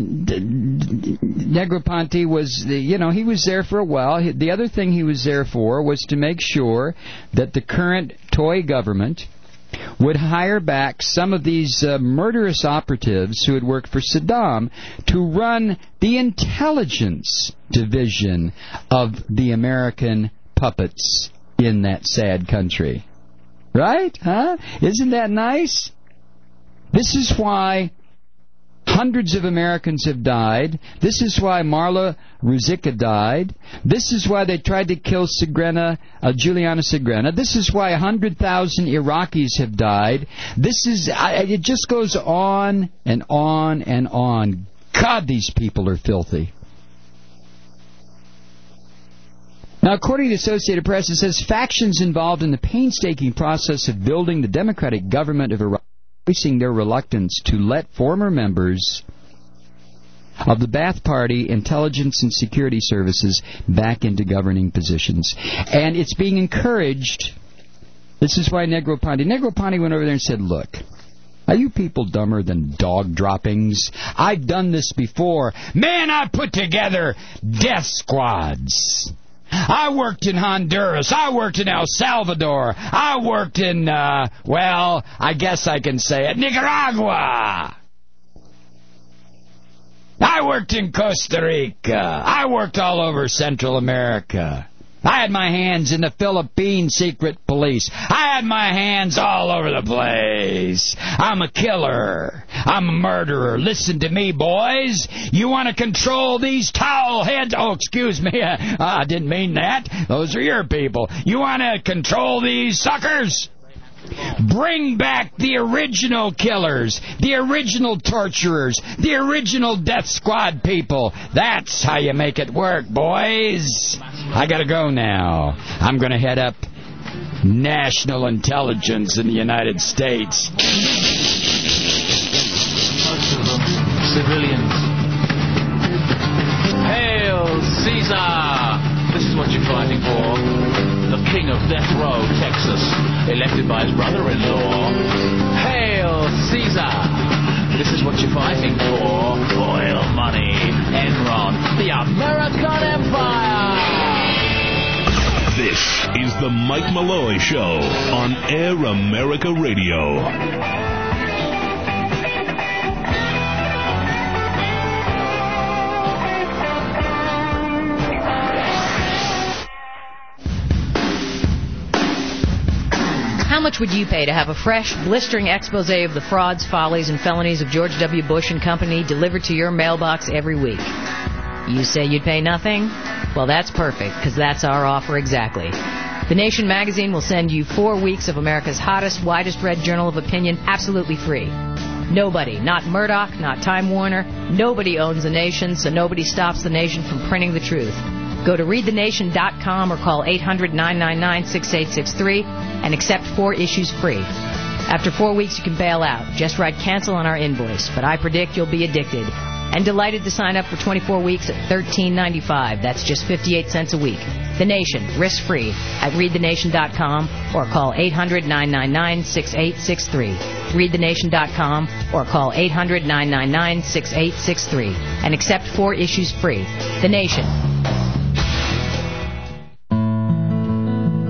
Negroponte was, the, you know, he was there for a while. The other thing he was there for was to make sure that the current toy government would hire back some of these uh, murderous operatives who had worked for Saddam to run the intelligence division of the American puppets in that sad country. Right? Huh? Isn't that nice? This is why hundreds of Americans have died. This is why Marla Ruzicka died. This is why they tried to kill Segrena, uh, Giuliano Segrena. This is why one hundred thousand Iraqis have died. This is, I, it just goes on and on and on. God, these people are filthy. Now, according to the Associated Press, it says factions involved in the painstaking process of building the democratic government of Iraq are voicing their reluctance to let former members of the Ba'ath Party intelligence and security services back into governing positions. And it's being encouraged. This is why Negroponte... Negroponte went over there and said, look, are you people dumber than dog droppings? I've done this before. Man, I put together death squads. I worked in Honduras. I worked in El Salvador. I worked in, uh, well, I guess I can say it, Nicaragua. I worked in Costa Rica. I worked all over Central America. I had my hands in the Philippine secret police. I had my hands all over the place. I'm a killer. I'm a murderer. Listen to me, boys. You want to control these towel heads? Oh, excuse me. Uh, I didn't mean that. Those are your people. You want to control these suckers? Bring back the original killers, the original torturers, the original death squad people. That's how you make it work, boys. I gotta go now. I'm gonna head up national intelligence in the United States. Civilians. Hail Caesar! This is what you're fighting for. The king of death row, Texas, elected by his brother-in-law. Hail Caesar! This is what you're fighting for. Oil money. Enron. The American Empire! This is the Mike Malloy Show on Air America Radio. How much would you pay to have a fresh, blistering expose of the frauds, follies, and felonies of George W. Bush and Company delivered to your mailbox every week? You say you'd pay nothing? Well, that's perfect, because that's our offer exactly. The Nation magazine will send you four weeks of America's hottest, widest-read journal of opinion absolutely free. Nobody, not Murdoch, not Time Warner, nobody owns the Nation, so nobody stops the Nation from printing the truth. Go to read the nation dot com or call eight hundred, nine nine nine, six eight six three and accept four issues free. After four weeks, you can bail out. Just write cancel on our invoice, but I predict you'll be addicted. And delighted to sign up for twenty-four weeks at thirteen ninety-five. That's just fifty-eight cents a week. The Nation, risk-free, at read the nation dot com or call eight hundred, nine nine nine, six eight six three. read the nation dot com or call eight hundred, nine nine nine, six eight six three and accept four issues free. The Nation.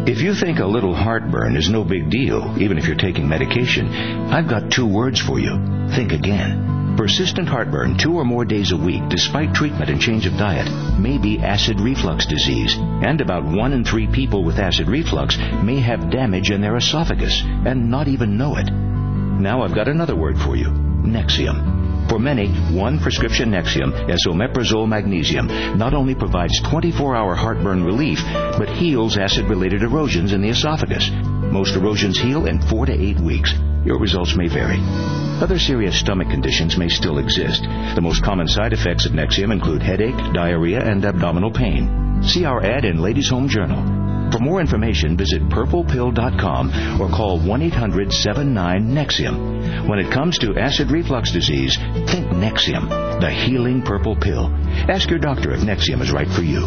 If you think a little heartburn is no big deal, even if you're taking medication, I've got two words for you. Think again. Persistent heartburn two or more days a week, despite treatment and change of diet, may be acid reflux disease. And about one in three people with acid reflux may have damage in their esophagus and not even know it. Now I've got another word for you. Nexium. For many, one prescription Nexium, esomeprazole magnesium, not only provides twenty-four hour heartburn relief, but heals acid-related erosions in the esophagus. Most erosions heal in four to eight weeks. Your results may vary. Other serious stomach conditions may still exist. The most common side effects of Nexium include headache, diarrhea, and abdominal pain. See our ad in Ladies' Home Journal. For more information, visit purple pill dot com or call one eight hundred seven nine Nexium. When it comes to acid reflux disease, think Nexium, the healing purple pill. Ask your doctor if Nexium is right for you.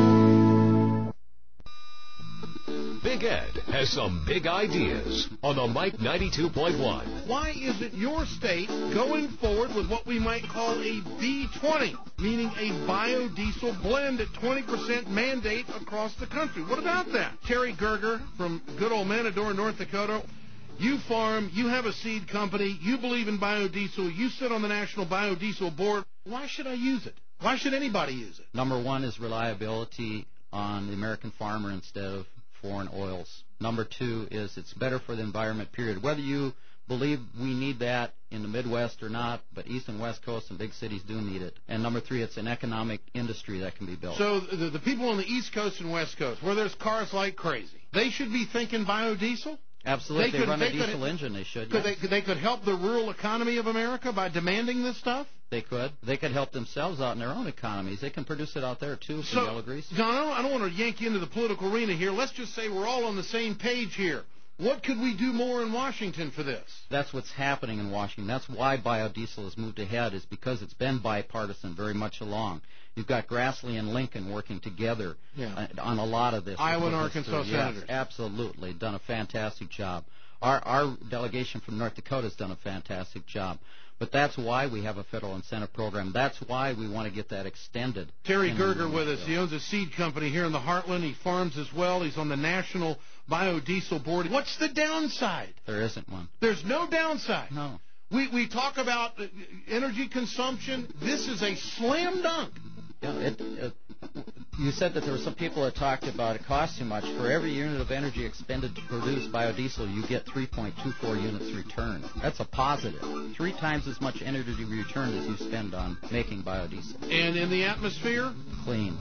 Big Ed has some big ideas on the Mike ninety-two point one. Why isn't your state going forward with what we might call a B twenty, meaning a biodiesel blend at twenty percent mandate across the country? What about that? Terry Gerger from good old Manador, North Dakota. You farm, you have a seed company, you believe in biodiesel, you sit on the National Biodiesel Board. Why should I use it? Why should anybody use it? Number one is reliability on the American farmer instead of foreign oils. Number two is it's better for the environment, period. Whether you believe we need that in the Midwest or not, but East and West Coast and big cities do need it. And number three, it's an economic industry that can be built. So the, the people on the East Coast and West Coast, where there's cars like crazy, they should be thinking biodiesel? Absolutely. They, they could, run they a diesel could, engine. They should. Could yes. they, they could help the rural economy of America by demanding this stuff? They could. They could help themselves out in their own economies. They can produce it out there, too, from so, yellow grease. John, I don't, I don't want to yank you into the political arena here. Let's just say we're all on the same page here. What could we do more in Washington for this? That's what's happening in Washington. That's why biodiesel has moved ahead, is because it's been bipartisan very much along. You've got Grassley and Lincoln working together yeah. uh, on a lot of this. Iowa and Arkansas yes, senators. Absolutely. Done a fantastic job. Our, our delegation from North Dakota has done a fantastic job. But that's why we have a federal incentive program. That's why we want to get that extended. Terry Gerger with us. He owns a seed company here in the Heartland. He farms as well. He's on the National Biodiesel Board. What's the downside? There isn't one. There's no downside. No. We, we talk about energy consumption. This is a slam dunk. Yeah, it, it, you said that there were some people that talked about it costs too much. For every unit of energy expended to produce biodiesel, you get three point two four units returned. That's a positive. Three times as much energy returned as you spend on making biodiesel. And in the atmosphere? Clean.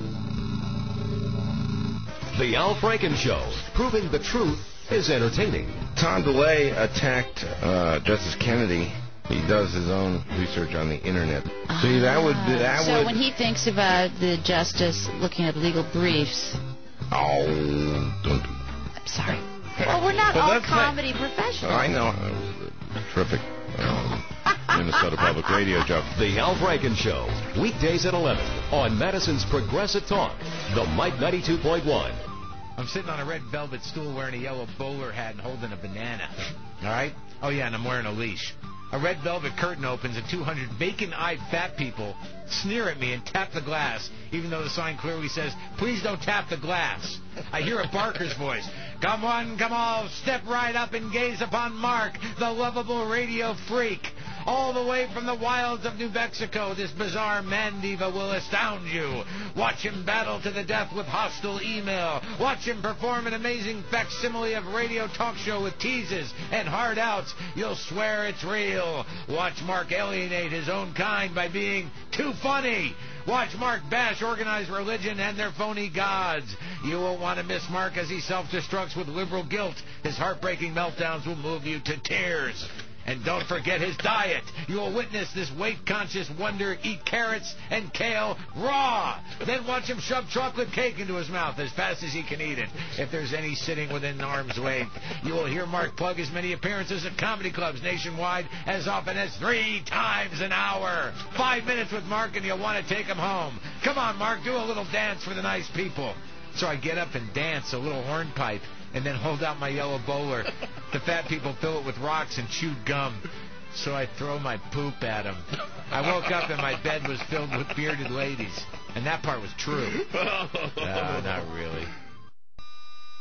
The Al Franken Show, proving the truth is entertaining. Tom DeLay attacked uh, Justice Kennedy. He does his own research on the internet. See, that would that so would. when he thinks about the justice looking at legal briefs. Oh, don't do. I'm sorry. Well, we're not well, all comedy say, professionals. I know. It was a terrific um, Minnesota Public Radio joke. The Al Franken Show, weekdays at eleven on Madison's Progressive Talk, the Mike ninety-two point one. I'm sitting on a red velvet stool wearing a yellow bowler hat and holding a banana. All right? Oh, yeah, and I'm wearing a leash. A red velvet curtain opens and two hundred vacant-eyed fat people sneer at me and tap the glass, even though the sign clearly says, please don't tap the glass. I hear a barker's voice. Come on, come all, step right up and gaze upon Mark, the lovable radio freak. All the way from the wilds of New Mexico, this bizarre man diva will astound you. Watch him battle to the death with hostile email. Watch him perform an amazing facsimile of radio talk show with teases and hard outs. You'll swear it's real. Watch Mark alienate his own kind by being too funny. Watch Mark bash organized religion and their phony gods. You won't want to miss Mark as he self-destructs with liberal guilt. His heartbreaking meltdowns will move you to tears. And don't forget his diet. You will witness this weight-conscious wonder eat carrots and kale raw. Then watch him shove chocolate cake into his mouth as fast as he can eat it. If there's any sitting within arm's length, you will hear Mark plug as many appearances at comedy clubs nationwide as often as three times an hour. Five minutes with Mark and you'll want to take him home. Come on, Mark, do a little dance for the nice people. So I get up and dance a little hornpipe and then hold out my yellow bowler. The fat people fill it with rocks and chewed gum. So I throw my poop at them. I woke up and my bed was filled with bearded ladies. And that part was true. No, not really.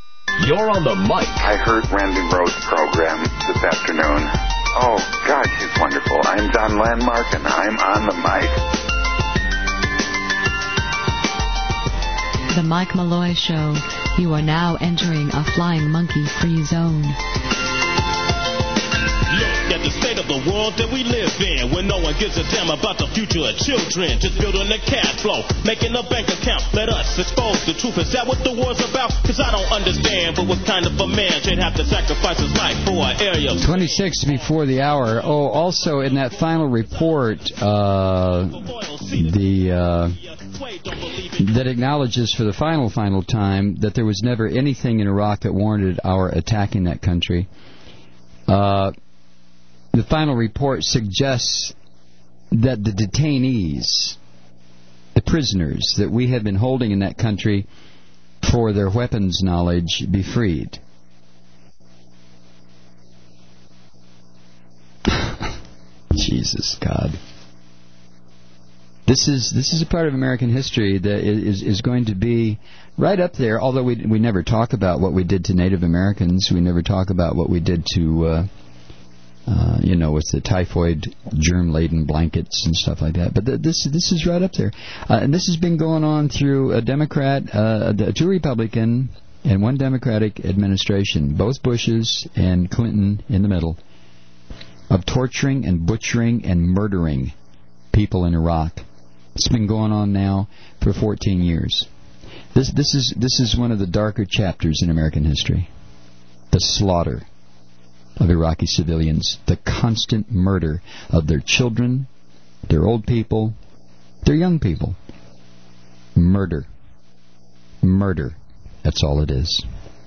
You're on the mic. I heard Randy Rhodes' program this afternoon. Oh, God, she's wonderful. I'm John Landmark, and I'm on the mic. The Mike Malloy Show. You are now entering a flying monkey-free zone. Look at the state of the world that we live in, when no one gives a damn about the future of children. Just building a cash flow, making a bank account. Let us expose the truth. Is that what the war's about? Because I don't understand, but what kind of a man should have to sacrifice his life for an area? twenty-six before the hour. Oh, also in that final report, uh, the uh, that acknowledges for the final, final time that there was never anything in Iraq that warranted our attacking that country. Uh, the final report suggests that the detainees, the prisoners that we had been holding in that country for their weapons knowledge, be freed. Jesus, God. This is this is a part of American history that is is going to be right up there. Although we we never talk about what we did to Native Americans, we never talk about what we did to uh, uh, you know, with the typhoid germ-laden blankets and stuff like that. But th- this this is right up there, uh, and this has been going on through a Democrat, uh, two Republican, and one Democratic administration, both Bushes and Clinton in the middle, of torturing and butchering and murdering people in Iraq. It's been going on now for fourteen years. This this is this is one of the darker chapters in American history. The slaughter of Iraqi civilians, the constant murder of their children, their old people, their young people. Murder. Murder. That's all it is.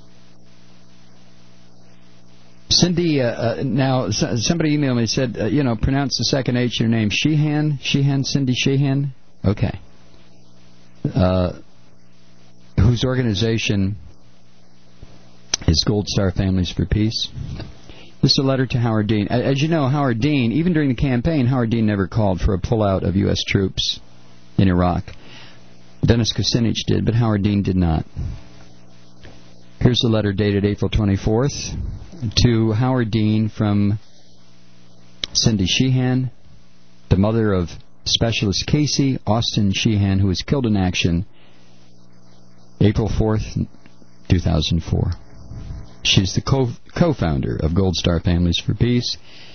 Cindy, uh, uh, now, s- somebody emailed me and said, uh, you know, pronounce the second H in your name. Sheehan? Sheehan? Cindy Sheehan? Okay. Uh, whose organization is Gold Star Families for Peace. This is a letter to Howard Dean. As you know, Howard Dean, even during the campaign, Howard Dean never called for a pullout of U S troops in Iraq. Dennis Kucinich did, but Howard Dean did not. Here's the letter dated April twenty-fourth to Howard Dean from Cindy Sheehan, the mother of Specialist Casey Austin Sheehan, who was killed in action April fourth, two thousand four. She's the co- co-founder of Gold Star Families for Peace,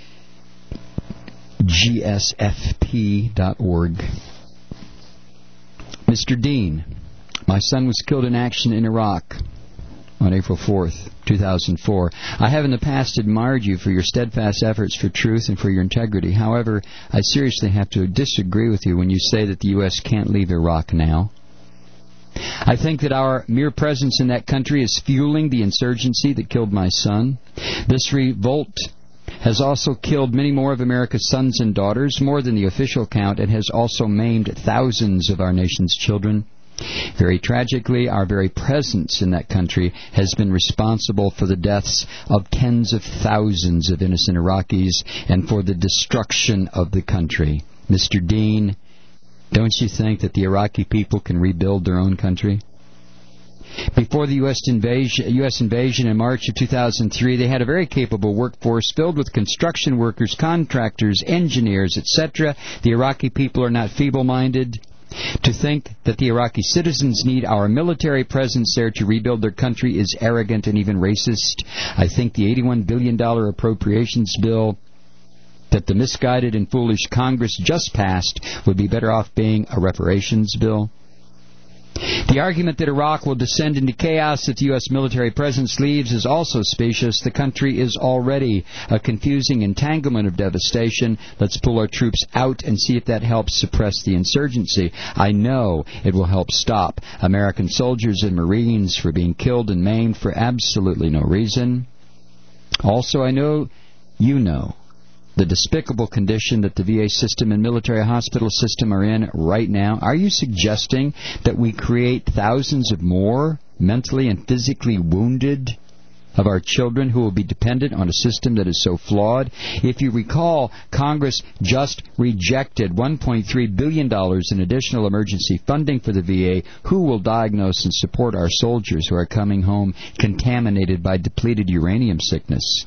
G S F P dot org. Mister Dean, my son was killed in action in Iraq on April fourth, two thousand four. I have in the past admired you for your steadfast efforts for truth and for your integrity. However, I seriously have to disagree with you when you say that the U S can't leave Iraq now. I think that our mere presence in that country is fueling the insurgency that killed my son. This revolt has also killed many more of America's sons and daughters, more than the official count, and has also maimed thousands of our nation's children. Very tragically, our very presence in that country has been responsible for the deaths of tens of thousands of innocent Iraqis and for the destruction of the country. Mister Dean, don't you think that the Iraqi people can rebuild their own country? Before the U S invasion, U S invasion in March of two thousand three, they had a very capable workforce filled with construction workers, contractors, engineers, et cetera. The Iraqi people are not feeble-minded. To think that the Iraqi citizens need our military presence there to rebuild their country is arrogant and even racist. I think the eighty-one billion dollars appropriations bill that the misguided and foolish Congress just passed would be better off being a reparations bill. The argument that Iraq will descend into chaos if the U S military presence leaves is also specious. The country is already a confusing entanglement of devastation. Let's pull our troops out and see if that helps suppress the insurgency. I know it will help stop American soldiers and Marines from being killed and maimed for absolutely no reason. Also, I know you know the despicable condition that the V A system and military hospital system are in right now. Are you suggesting that we create thousands of more mentally and physically wounded of our children who will be dependent on a system that is so flawed? If you recall, Congress just rejected one point three billion dollars in additional emergency funding for the V A. Who will diagnose and support our soldiers who are coming home contaminated by depleted uranium sickness?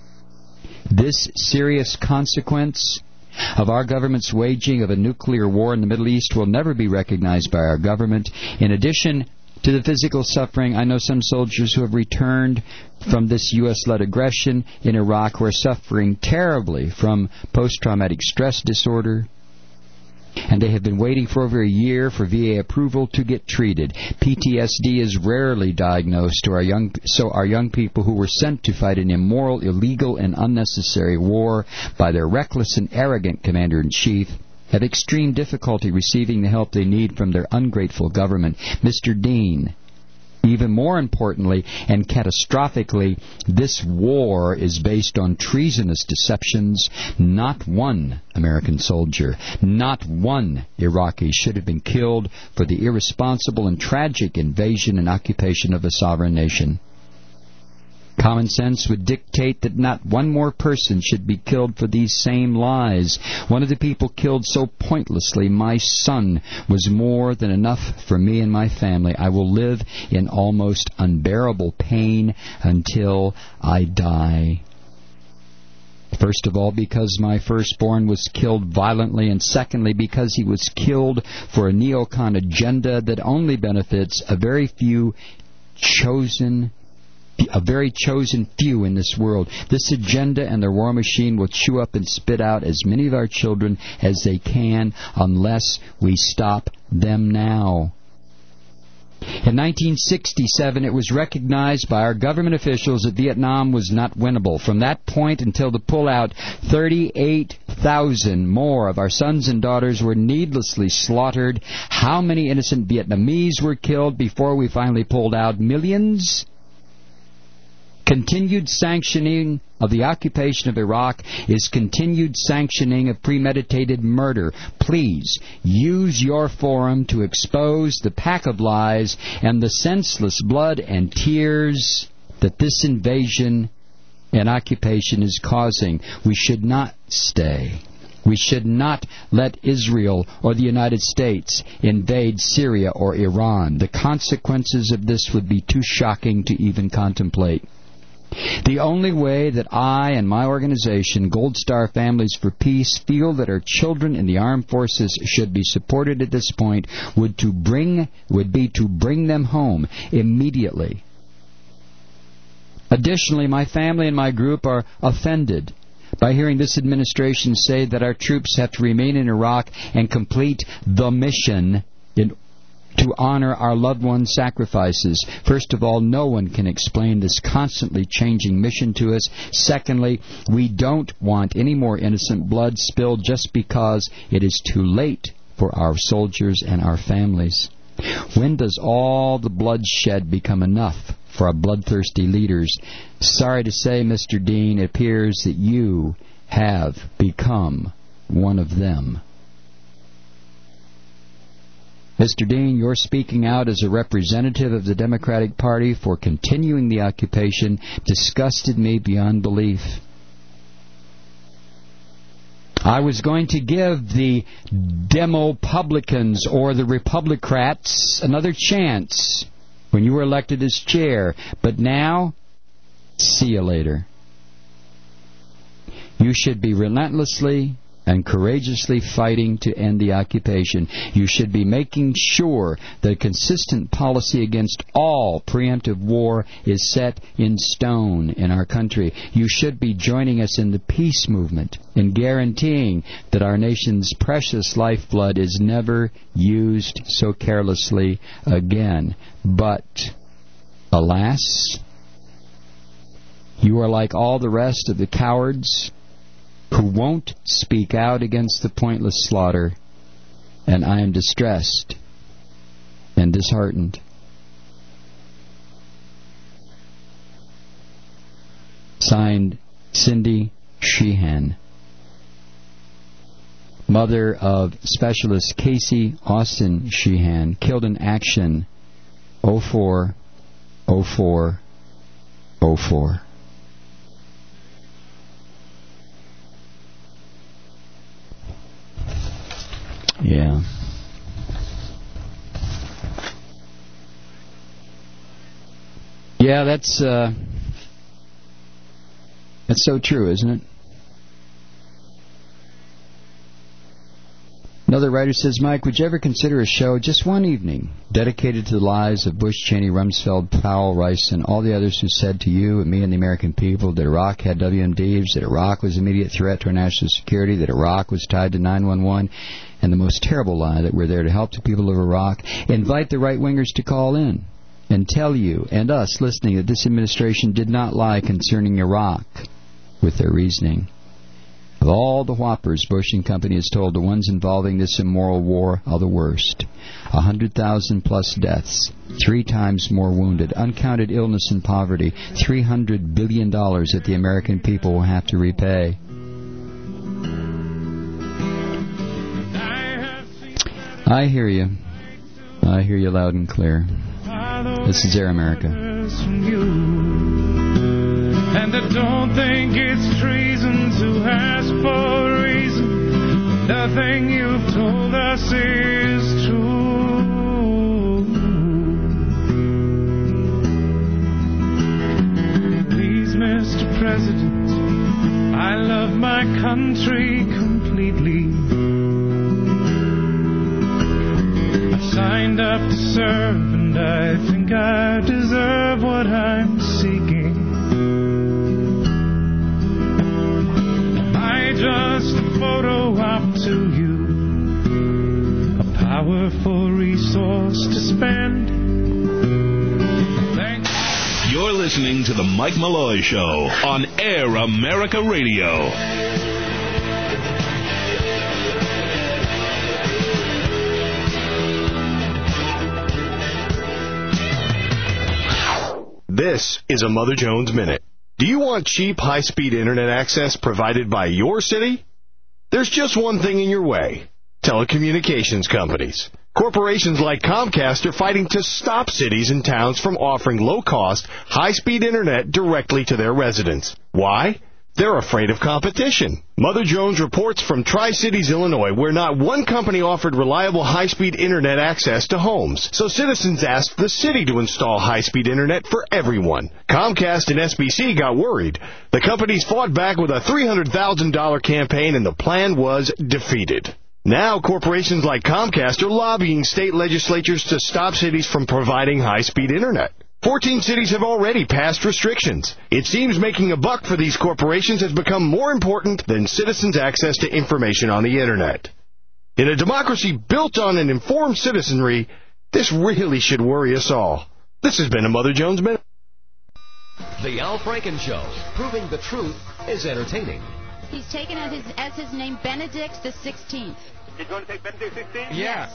This serious consequence of our government's waging of a nuclear war in the Middle East will never be recognized by our government. In addition to the physical suffering, I know some soldiers who have returned from this U S-led aggression in Iraq who are suffering terribly from post-traumatic stress disorder, and they have been waiting for over a year for V A approval to get treated. P T S D is rarely diagnosed, to our young, so our young people who were sent to fight an immoral, illegal, and unnecessary war by their reckless and arrogant commander-in-chief have extreme difficulty receiving the help they need from their ungrateful government. Mister Dean, even more importantly and catastrophically, this war is based on treasonous deceptions. Not one American soldier, not one Iraqi should have been killed for the irresponsible and tragic invasion and occupation of a sovereign nation. Common sense would dictate that not one more person should be killed for these same lies. One of the people killed so pointlessly, my son, was more than enough for me and my family. I will live in almost unbearable pain until I die. First of all, because my firstborn was killed violently, and secondly, because he was killed for a neocon agenda that only benefits a very few chosen a very chosen few in this world. This agenda and their war machine will chew up and spit out as many of our children as they can unless we stop them now. In nineteen sixty-seven, it was recognized by our government officials that Vietnam was not winnable. From that point until the pullout, thirty-eight thousand more of our sons and daughters were needlessly slaughtered. How many innocent Vietnamese were killed before we finally pulled out? Millions? Continued sanctioning of the occupation of Iraq is continued sanctioning of premeditated murder. Please use your forum to expose the pack of lies and the senseless blood and tears that this invasion and occupation is causing. We should not stay. We should not let Israel or the United States invade Syria or Iran. The consequences of this would be too shocking to even contemplate. The only way that I and my organization, Gold Star Families for Peace, feel that our children in the armed forces should be supported at this point would to bring would be to bring them home immediately. Additionally, my family and my group are offended by hearing this administration say that our troops have to remain in Iraq and complete the mission in to honor our loved ones' sacrifices. First of all, no one can explain this constantly changing mission to us. Secondly, we don't want any more innocent blood spilled just because it is too late for our soldiers and our families. When does all the bloodshed become enough for our bloodthirsty leaders? Sorry to say, Mister Dean, it appears that you have become one of them. Mister Dean, your speaking out as a representative of the Democratic Party for continuing the occupation disgusted me beyond belief. I was going to give the Demopublicans or the Republicrats another chance when you were elected as chair, but now, see you later. You should be relentlessly and courageously fighting to end the occupation. You should be making sure that a consistent policy against all preemptive war is set in stone in our country. You should be joining us in the peace movement and guaranteeing that our nation's precious lifeblood is never used so carelessly again. But, alas, you are like all the rest of the cowards who won't speak out against the pointless slaughter, and I am distressed and disheartened. Signed, Cindy Sheehan, mother of Specialist Casey Austin Sheehan, killed in action oh four oh four oh four. Yeah. Yeah, that's uh, that's so true, isn't it? Another writer says, Mike, would you ever consider a show, just one evening, dedicated to the lives of Bush, Cheney, Rumsfeld, Powell, Rice, and all the others who said to you and me and the American people that Iraq had W M Ds, that Iraq was an immediate threat to our national security, that Iraq was tied to nine one one, and the most terrible lie that we're there to help the people of Iraq. Invite the right-wingers to call in and tell you and us listening that this administration did not lie concerning Iraq with their reasoning. Of all the whoppers Bush and company has told, the ones involving this immoral war are the worst. A hundred thousand plus deaths, three times more wounded, uncounted illness and poverty, three hundred billion dollars that the American people will have to repay. I hear you. I hear you loud and clear. This is Air America. And I don't think it's treason to ask for a reason. Nothing you've told us is true. Please, Mister President, I love my country completely. I signed up to serve, and I think I deserve what I'm seeking. Just a photo op to you, a powerful resource to spend. Thanks. You're listening to the Mike Malloy Show on Air America Radio. This is a Mother Jones Minute. Do you want cheap, high-speed internet access provided by your city? There's just one thing in your way. Telecommunications companies. Corporations like Comcast are fighting to stop cities and towns from offering low-cost, high-speed internet directly to their residents. Why? They're afraid of competition. Mother Jones reports from Tri-Cities, Illinois, where not one company offered reliable high-speed internet access to homes. So citizens asked the city to install high-speed internet for everyone. Comcast and S B C got worried. The companies fought back with a three hundred thousand dollars campaign, and the plan was defeated. Now, corporations like Comcast are lobbying state legislatures to stop cities from providing high-speed internet. Fourteen cities have already passed restrictions. It seems making a buck for these corporations has become more important than citizens' access to information on the Internet. In a democracy built on an informed citizenry, this really should worry us all. This has been a Mother Jones Minute. The Al Franken Show, proving the truth is entertaining. He's taken as his, as his name Benedict the sixteenth. You're going to take Benedict the sixteenth? Yeah.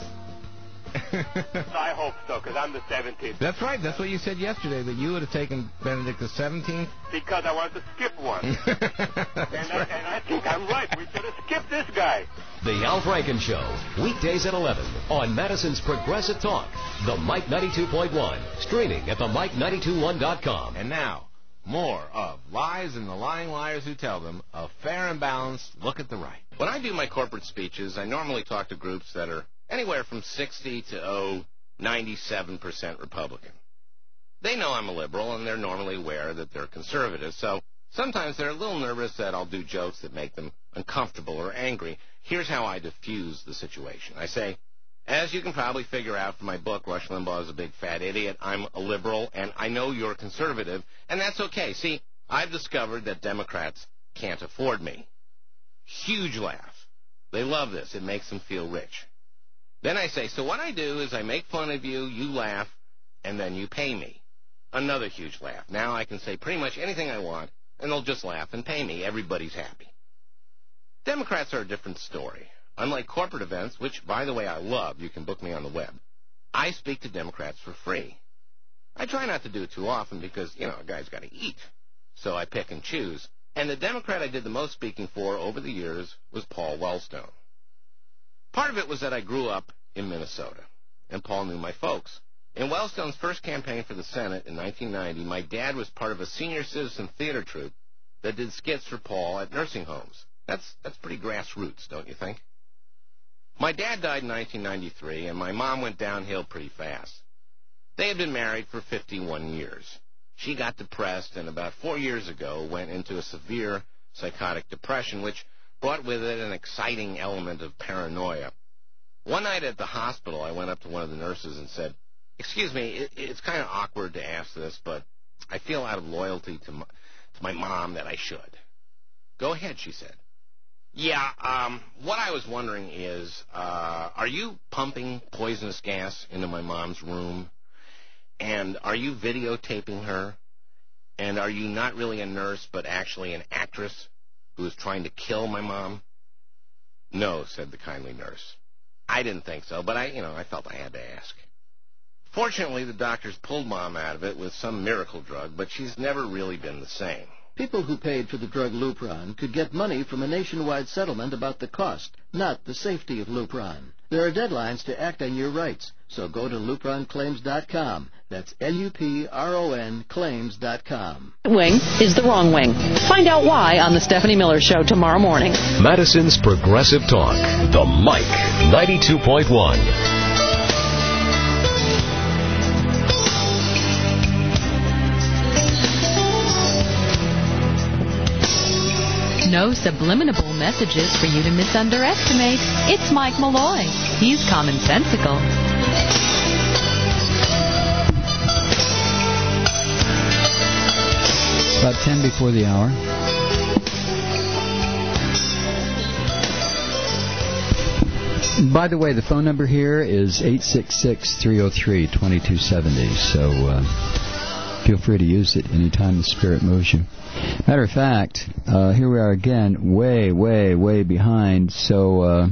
I hope so, because I'm the seventeenth. That's right. That's what you said yesterday, that you would have taken Benedict the seventeenth. Because I wanted to skip one. and, I, and I think I'm right. We should have skipped this guy. The Al Franken Show, weekdays at eleven on Madison's Progressive Talk, the Mike ninety-two point one, streaming at the mike nine two one dot com. And now, more of Lies and the Lying Liars Who Tell Them, a fair and balanced look at the right. When I do my corporate speeches, I normally talk to groups that are anywhere from sixty to, oh, ninety-seven percent Republican. They know I'm a liberal, and they're normally aware that they're conservative, so sometimes they're a little nervous that I'll do jokes that make them uncomfortable or angry. Here's how I diffuse the situation. I say, as you can probably figure out from my book, Rush Limbaugh is a Big Fat Idiot, I'm a liberal, and I know you're conservative, and that's okay. See, I've discovered that Democrats can't afford me. Huge laugh. They love this. It makes them feel rich. Then I say, so what I do is I make fun of you, you laugh, and then you pay me. Another huge laugh. Now I can say pretty much anything I want, and they'll just laugh and pay me. Everybody's happy. Democrats are a different story. Unlike corporate events, which, by the way, I love, you can book me on the web, I speak to Democrats for free. I try not to do it too often because, you know, a guy's got to eat. So I pick and choose. And the Democrat I did the most speaking for over the years was Paul Wellstone. Part of it was that I grew up in Minnesota, and Paul knew my folks. In Wellstone's first campaign for the Senate in nineteen ninety, my dad was part of a senior citizen theater troupe that did skits for Paul at nursing homes. That's that's pretty grassroots, don't you think? My dad died in nineteen ninety-three, and my mom went downhill pretty fast. They had been married for fifty-one years. She got depressed, and about four years ago went into a severe psychotic depression, which brought with it an exciting element of paranoia. One night at the hospital, I went up to one of the nurses and said, "Excuse me, it, it's kind of awkward to ask this, but I feel out of loyalty to my, to my mom that I should." "Go ahead," she said. "Yeah, um, what I was wondering is, uh, are you pumping poisonous gas into my mom's room? And are you videotaping her? And are you not really a nurse, but actually an actress who is trying to kill my mom?" "No," said the kindly nurse. I didn't think so, but I, you know, I felt I had to ask. Fortunately, the doctors pulled Mom out of it with some miracle drug, but she's never really been the same. People who paid for the drug Lupron could get money from a nationwide settlement about the cost, not the safety of Lupron. There are deadlines to act on your rights, so go to Lupron Claims dot com. That's L U P R O N Claims dot com. Wing is the wrong wing. Find out why on the Stephanie Miller Show tomorrow morning. Madison's Progressive Talk, the Mike ninety-two point one. No subliminal messages for you to misunderestimate. It's Mike Malloy. He's commonsensical. About ten before the hour. By the way, the phone number here is eight six six, three oh three, two two seven oh, so uh, feel free to use it anytime the spirit moves you. Matter of fact, uh, here we are again, way, way, way behind, so uh,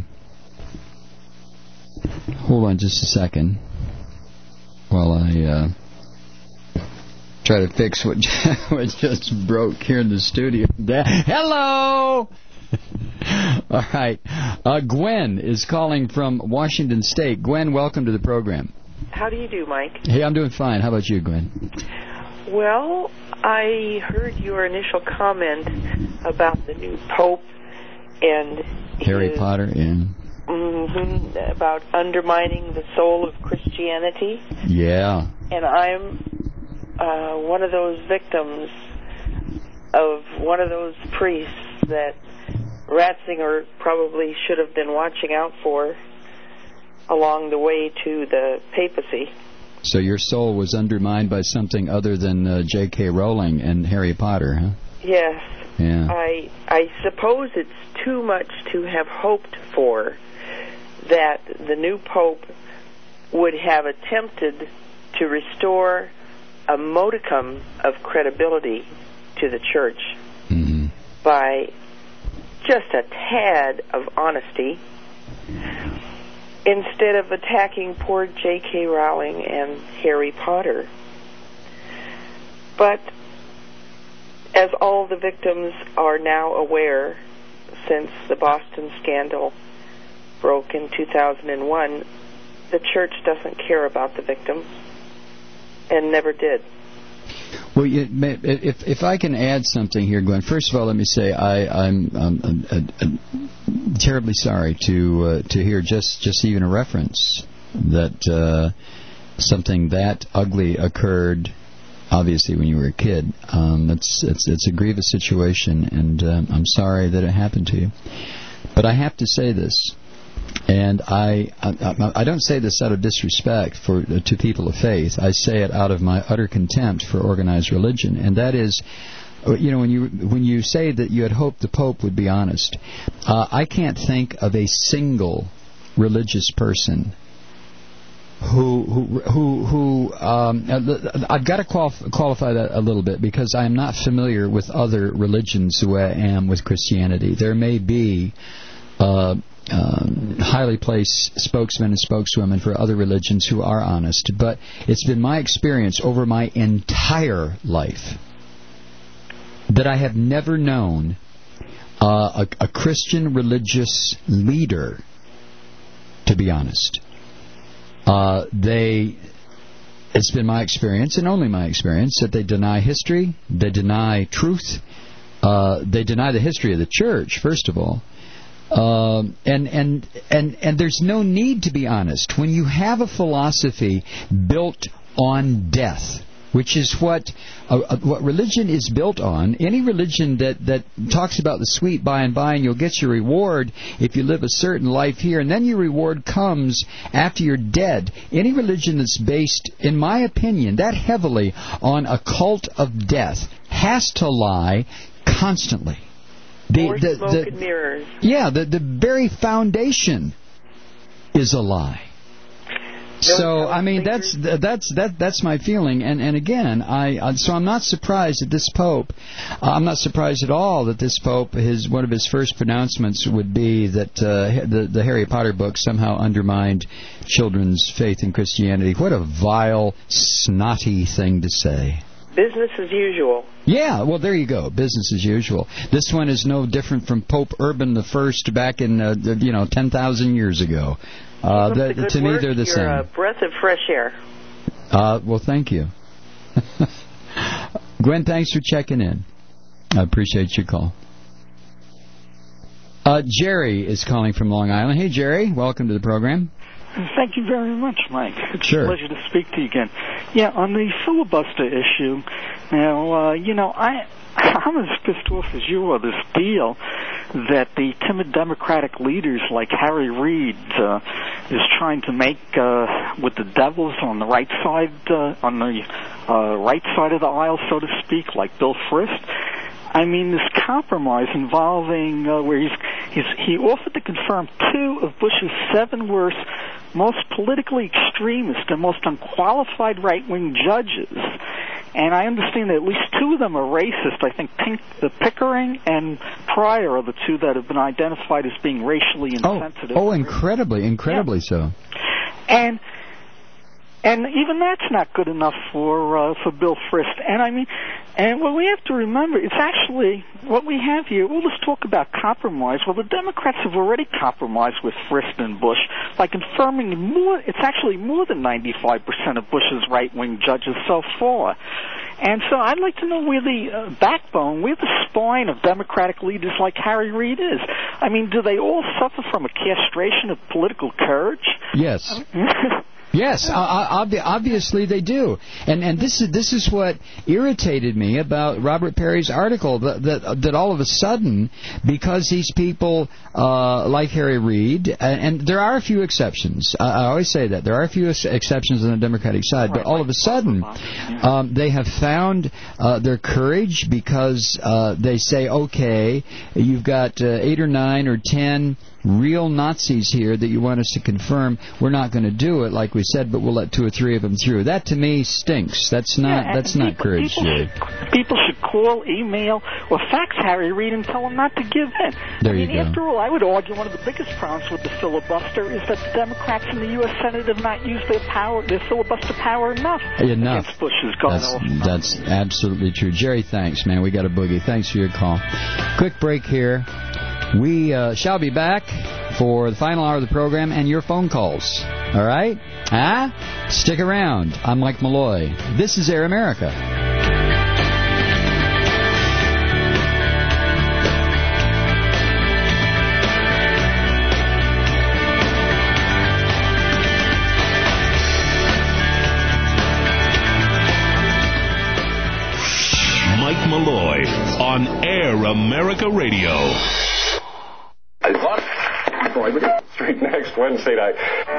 hold on just a second while I uh, try to fix what, what just broke here in the studio. Hello! All right. Uh, Gwen is calling from Washington State. Gwen, welcome to the program. How do you do, Mike? Hey, I'm doing fine. How about you, Gwen? Well, I heard your initial comment about the new Pope and Harry his, Potter, yeah. Mm-hmm, about undermining the soul of Christianity. Yeah. And I'm uh, one of those victims of one of those priests that Ratzinger probably should have been watching out for along the way to the papacy. So your soul was undermined by something other than uh, J K Rowling and Harry Potter, huh? Yes. Yeah. I I suppose it's too much to have hoped for that the new Pope would have attempted to restore a modicum of credibility to the Church mm-hmm. by just a tad of honesty, instead of attacking poor J K Rowling and Harry Potter. But as all the victims are now aware, since the Boston scandal broke in two thousand one, the Church doesn't care about the victims and never did. Well, you, if if I can add something here, Glenn. First of all, let me say I, I'm, I'm, I'm, I'm terribly sorry to uh, to hear just, just even a reference that uh, something that ugly occurred. Obviously, when you were a kid, um, it's it's it's a grievous situation, and um, I'm sorry that it happened to you. But I have to say this. And I, I I don't say this out of disrespect for to people of faith. I say it out of my utter contempt for organized religion. And that is, you know, when you when you say that you had hoped the Pope would be honest, uh, I can't think of a single religious person who who who, who um, I've got to qualif- qualify that a little bit, because I am not familiar with other religions the way I am with Christianity. There may be Uh, Um, highly placed spokesmen and spokeswomen for other religions who are honest, but it's been my experience over my entire life that I have never known uh, a, a Christian religious leader to be honest. Uh, they it's been my experience, and only my experience, that they deny history, they deny truth, uh, they deny the history of the church, first of all. Um, and, and, and, and there's no need to be honest. When you have a philosophy built on death, which is what uh, what religion is built on. Any religion that, that talks about the sweet by and by, and you'll get your reward if you live a certain life here, and then your reward comes after you're dead. Any religion that's based, in my opinion, that heavily on a cult of death has to lie constantly. The, More the, smoke the, and mirrors. Yeah, the, the very foundation is a lie. So I mean that's that's that that's my feeling, and and again I so I'm not surprised that this Pope, uh, I'm not surprised at all that this Pope, his one of his first pronouncements would be that uh, the the Harry Potter book somehow undermined children's faith in Christianity. What a vile, snotty thing to say. Business as usual. Yeah, well, there you go. Business as usual. This one is no different from Pope Urban the First back in uh, you know ten thousand years ago. Uh, the, the to me, work. they're the You're same. a breath of fresh air. Uh, well, thank you. Gwen, thanks for checking in. I appreciate your call. Uh, Jerry is calling from Long Island. Hey, Jerry. Welcome to the program. Thank you very much, Mike. It's sure. a pleasure to speak to you again. Yeah, on the filibuster issue, now, uh, you know, I, I'm as pissed off as you are this deal that the timid Democratic leaders like Harry Reid uh, is trying to make uh, with the devils on the right side, uh, on the uh, right side of the aisle, so to speak, like Bill Frist. I mean, this compromise involving uh, where he's, he's he offered to confirm two of Bush's seven worst, most politically extremist and most unqualified right-wing judges. And I understand that at least two of them are racist. I think Pink, the Pickering and Pryor are the two that have been identified as being racially insensitive. Oh, oh incredibly, incredibly yeah. so. And and even that's not good enough for uh, for Bill Frist. And I mean, and what we have to remember, it's actually what we have here. Well, let's talk about compromise. Well, the Democrats have already compromised with Frist and Bush by confirming more. It's actually more than ninety-five percent of Bush's right-wing judges so far. And so I'd like to know where the uh, backbone, where the spine of Democratic leaders like Harry Reid is. I mean, do they all suffer from a castration of political courage? Yes. Yes, obviously they do, and and this is this is what irritated me about Robert Perry's article. That that, that all of a sudden, because these people uh, like Harry Reid, and, and there are a few exceptions. I, I always say that there are a few exceptions on the Democratic side, but all of a sudden, um, they have found uh, their courage because uh, they say, okay, you've got uh, eight or nine or ten real Nazis here that you want us to confirm. We're not going to do it, like we said, but we'll let two or three of them through. That to me stinks. That's not yeah, that's not people, courage, people Jerry. Should, people should call, email, or fax Harry Reid and tell him not to give in. There I mean, you go. after all, I would argue one of the biggest problems with the filibuster is that the Democrats in the U S Senate have not used their power, their filibuster power enough. Enough. Against Bush's going that's, off. That's absolutely true. Jerry, thanks, man. We got a boogie. Thanks for your call. Quick break here. We uh, shall be back for the final hour of the program and your phone calls. All right? Huh? Stick around. I'm Mike Malloy. This is Air America. Mike Malloy on Air America Radio. Street next Wednesday night.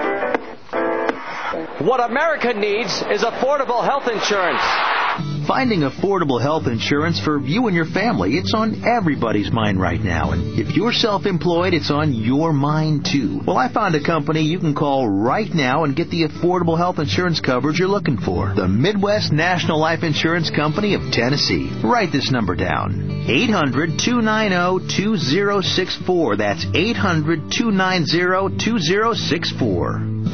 What America needs is affordable health insurance. Finding affordable health insurance for you and your family, it's on everybody's mind right now. And if you're self-employed, it's on your mind too. Well, I found a company you can call right now and get the affordable health insurance coverage you're looking for. The Midwest National Life Insurance Company of Tennessee. Write this number down. eight hundred, two nine zero, two zero six four. That's eight hundred, two nine zero, two zero six four.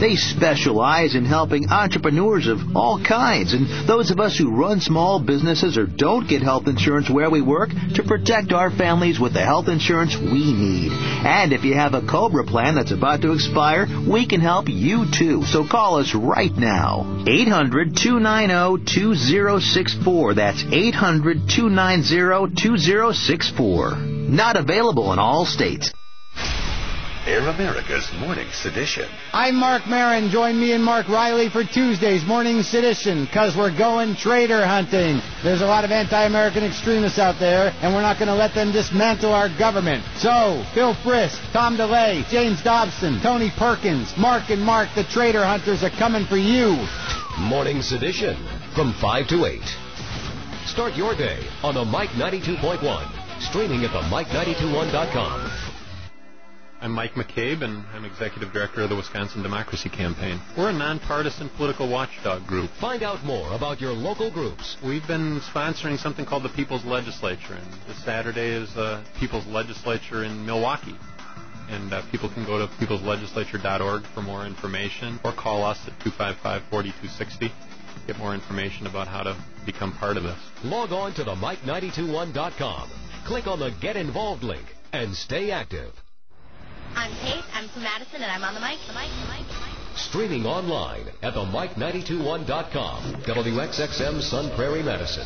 They specialize in helping entrepreneurs of all kinds and those of us who run small businesses or don't get health insurance where we work to protect our families with the health insurance we need. And if you have a COBRA plan that's about to expire, we can help you too. So call us right now. eight hundred, two nine zero, two zero six four. That's eight hundred, two nine zero, two zero six four. Not available in all states. Air America's Morning Sedition. I'm Mark Maron. Join me and Mark Riley for Tuesday's Morning Sedition, because we're going traitor hunting. There's a lot of anti-American extremists out there, and we're not going to let them dismantle our government. So, Phil Frisk, Tom DeLay, James Dobson, Tony Perkins, Mark and Mark, the traitor hunters, are coming for you. Morning Sedition from five to eight. Start your day on the Mike ninety-two point one. Streaming at the mike nine two one dot com. I'm Mike McCabe, and I'm Executive Director of the Wisconsin Democracy Campaign. We're a nonpartisan political watchdog group. Find out more about your local groups. We've been sponsoring something called the People's Legislature, and this Saturday is the People's Legislature in Milwaukee. And uh, people can go to peoples legislature dot org for more information, or call us at two five five, four two six zero. Get more information about how to become part of this. Log on to the mike nine two one dot com. Click on the Get Involved link and stay active. I'm Kate. I'm from Madison, and I'm on the mic. The mic. The mic. The mic. Streaming online at the mike nine two one dot com. W X X M Sun Prairie, Madison.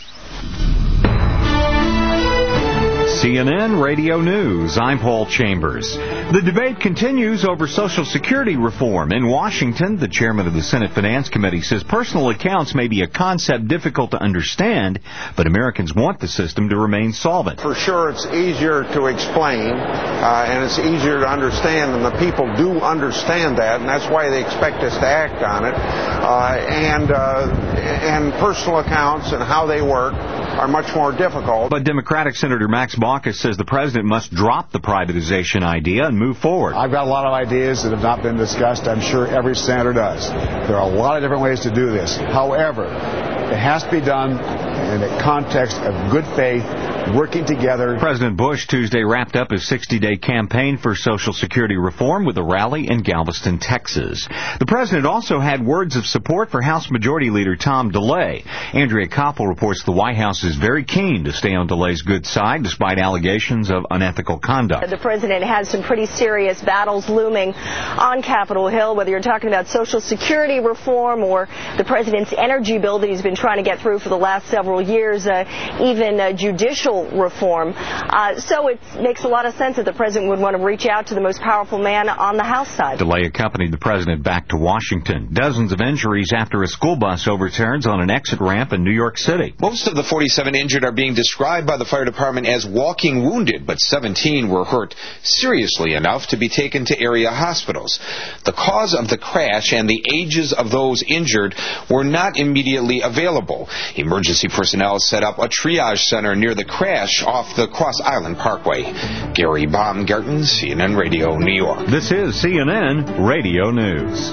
C N N Radio News. I'm Paul Chambers. The debate continues over Social Security reform. In Washington, the chairman of the Senate Finance Committee says personal accounts may be a concept difficult to understand, but Americans want the system to remain solvent. For sure, it's easier to explain, uh, and it's easier to understand, and the people do understand that, and that's why they expect us to act on it. Uh, and, uh, and personal accounts and how they work are much more difficult. But Democratic Senator Max Baucus says the president must drop the privatization idea and move forward. I've got a lot of ideas that have not been discussed. I'm sure every senator does. There are a lot of different ways to do this. However, it has to be done in a context of good faith, working together. President Bush Tuesday wrapped up his sixty-day campaign for Social Security reform with a rally in Galveston, Texas. The president also had words of support for House Majority Leader Tom DeLay. Andrea Koppel reports the White House is very keen to stay on DeLay's good side despite allegations of unethical conduct. The president has some pretty serious battles looming on Capitol Hill, whether you're talking about Social Security reform or the president's energy bill that he's been trying to get through for the last several years, uh, even uh, judicial reform. Uh, so it makes a lot of sense that the president would want to reach out to the most powerful man on the House side. DeLay accompanied the president back to Washington. Dozens of injuries after a school bus overturns on an exit ramp in New York City. Most of the forty-seven injured are being described by the fire department as walking wounded, but seventeen were hurt seriously enough to be taken to area hospitals. The cause of the crash and the ages of those injured were not immediately available. Emergency personnel set up a triage center near the crash off the Cross Island Parkway. Gary Baumgarten, C N N Radio, New York. This is C N N Radio News.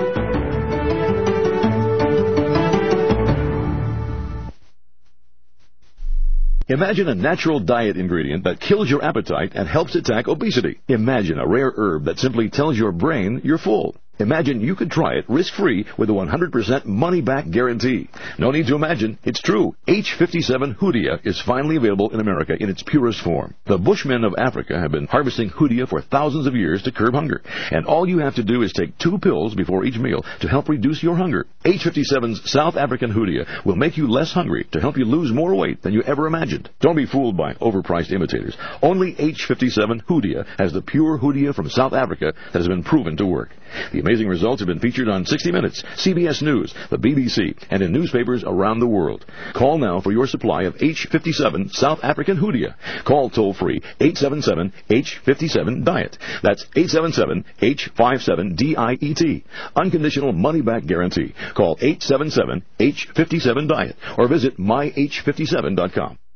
Imagine a natural diet ingredient that kills your appetite and helps attack obesity. Imagine a rare herb that simply tells your brain you're full. Imagine you could try it risk-free with a one hundred percent money-back guarantee. No need to imagine, it's true. H fifty-seven Hoodia is finally available in America in its purest form. The Bushmen of Africa have been harvesting Hoodia for thousands of years to curb hunger. And all you have to do is take two pills before each meal to help reduce your hunger. H fifty-seven's South African Hoodia will make you less hungry to help you lose more weight than you ever imagined. Don't be fooled by overpriced imitators. Only H fifty-seven Hoodia has the pure Hoodia from South Africa that has been proven to work. The amazing results have been featured on sixty minutes, C B S News, the B B C, and in newspapers around the world. Call now for your supply of H fifty-seven South African Hoodia. Call toll-free eight seven seven H fifty-seven diet. That's eight seven seven H fifty-seven D I E T. Unconditional money-back guarantee. Call eight seven seven H fifty-seven diet or visit my H fifty-seven dot com.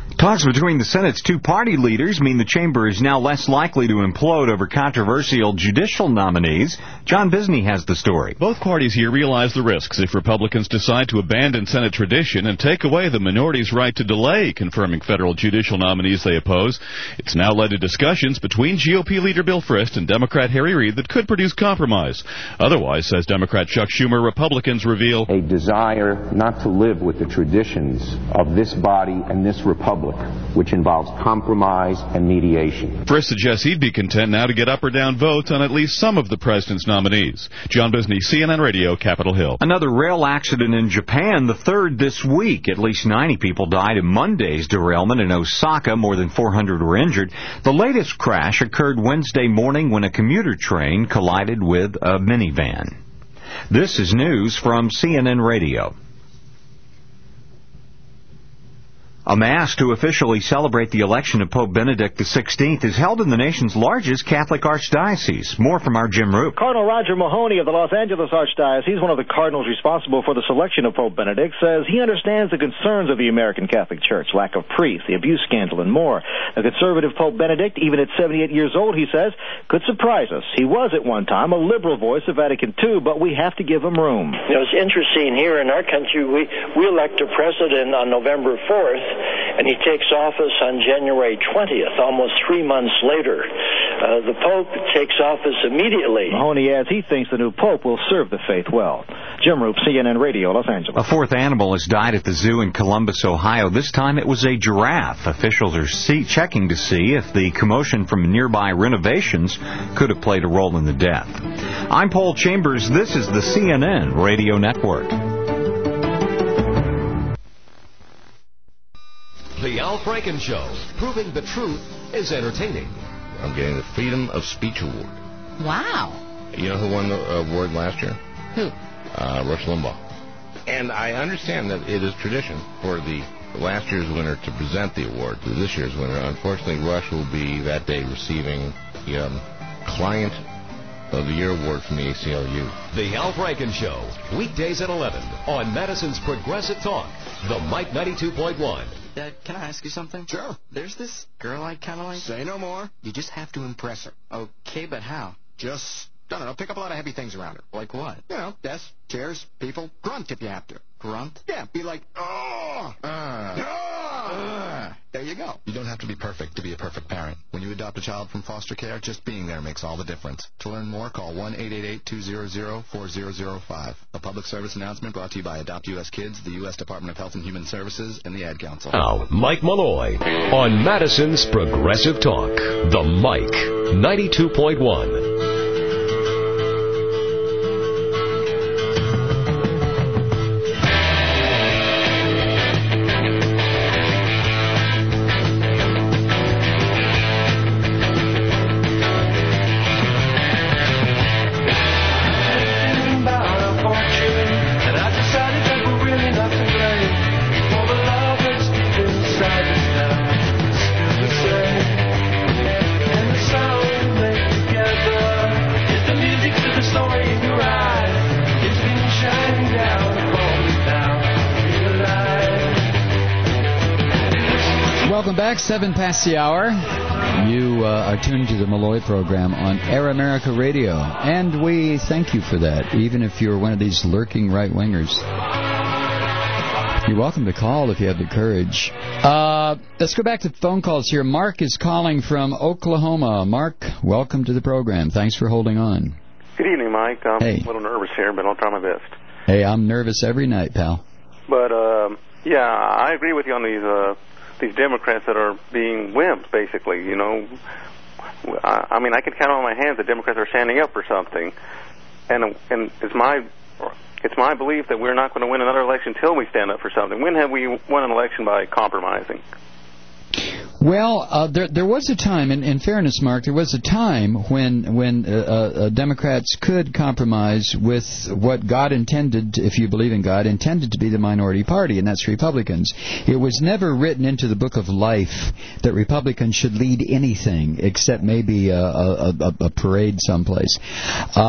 Talks between the Senate's two party leaders mean the chamber is now less likely to implode over controversial judicial nominees. John Bisney has the story. Both parties here realize the risks if Republicans decide to abandon Senate tradition and take away the minority's right to delay confirming federal judicial nominees they oppose. It's now led to discussions between G O P leader Bill Frist and Democrat Harry Reid that could produce compromise. Otherwise, says Democrat Chuck Schumer, Republicans reveal a desire not to live with the traditions of this body and this republic, which involves compromise and mediation. Frist suggests he'd be content now to get up or down votes on at least some of the president's nominees. John Bisney, C N N Radio, Capitol Hill. Another rail accident in Japan, the third this week. At least ninety people died in Monday's derailment in Osaka. More than four hundred were injured. The latest crash occurred Wednesday morning when a commuter train collided with a minivan. This is news from C N N Radio. A Mass to officially celebrate the election of Pope Benedict the sixteenth is held in the nation's largest Catholic archdiocese. More from our Jim Roop. Cardinal Roger Mahoney of the Los Angeles Archdiocese, one of the cardinals responsible for the selection of Pope Benedict, says he understands the concerns of the American Catholic Church, lack of priests, the abuse scandal, and more. The conservative Pope Benedict, even at seventy-eight years old, he says, could surprise us. He was at one time a liberal voice of Vatican two, but we have to give him room. You know, it's interesting here in our country, we, we elect a president on November fourth, and he takes office on January twentieth, almost three months later. Uh, the Pope takes office immediately. Mahoney adds he thinks the new Pope will serve the faith well. Jim Roop, C N N Radio, Los Angeles. A fourth animal has died at the zoo in Columbus, Ohio. This time it was a giraffe. Officials are see, checking to see if the commotion from nearby renovations could have played a role in the death. I'm Paul Chambers. This is the C N N Radio Network. The Al Franken Show, proving the truth is entertaining. I'm getting the Freedom of Speech Award. Wow. You know who won the award last year? Who? Uh, Rush Limbaugh. And I understand that it is tradition for the last year's winner to present the award to this year's winner. Unfortunately, Rush will be that day receiving the um, Client of the Year award from the A C L U. The Al Franken Show, weekdays at eleven on Madison's Progressive Talk, the Mike ninety-two point one. Dad, can I ask you something? Sure. There's this girl I kind of like. Say no more. You just have to impress her. Okay, but how? Just, I don't know, pick up a lot of heavy things around her. Like what? You know, desks, chairs, people. Grunt if you have to. Grunt? Yeah, be like, oh, uh, uh. There you go. You don't have to be perfect to be a perfect parent. When you adopt a child from foster care, just being there makes all the difference. To learn more, call one eight eight eight, two hundred, four thousand five. A public service announcement brought to you by Adopt U S Kids, the U S Department of Health and Human Services, and the Ad Council. Now, Mike Malloy on Madison's Progressive Talk, the Mike ninety-two point one. Welcome back, seven past the hour. You uh, are tuned to the Malloy program on Air America Radio, and we thank you for that, even if you're one of these lurking right-wingers. You're welcome to call if you have the courage. Uh, let's go back to phone calls here. Mark is calling from Oklahoma. Mark, welcome to the program. Thanks for holding on. Good evening, Mike. I'm hey. a little nervous here, but I'll try my best. Hey, I'm nervous every night, pal. But, uh, yeah, I agree with you on these uh, these Democrats that are being wimps, basically. You know, I, I mean, I can count on my hands that Democrats are standing up for something. And and it's my it's my belief that we're not going to win another election until we stand up for something. When have we won an election by compromising? Well, uh, there there was a time, in, in fairness, Mark, there was a time when when uh, uh, Democrats could compromise with what God intended, if you believe in God, intended to be the minority party, and that's Republicans. It was never written into the book of life that Republicans should lead anything except maybe a, a, a, a parade someplace. Um,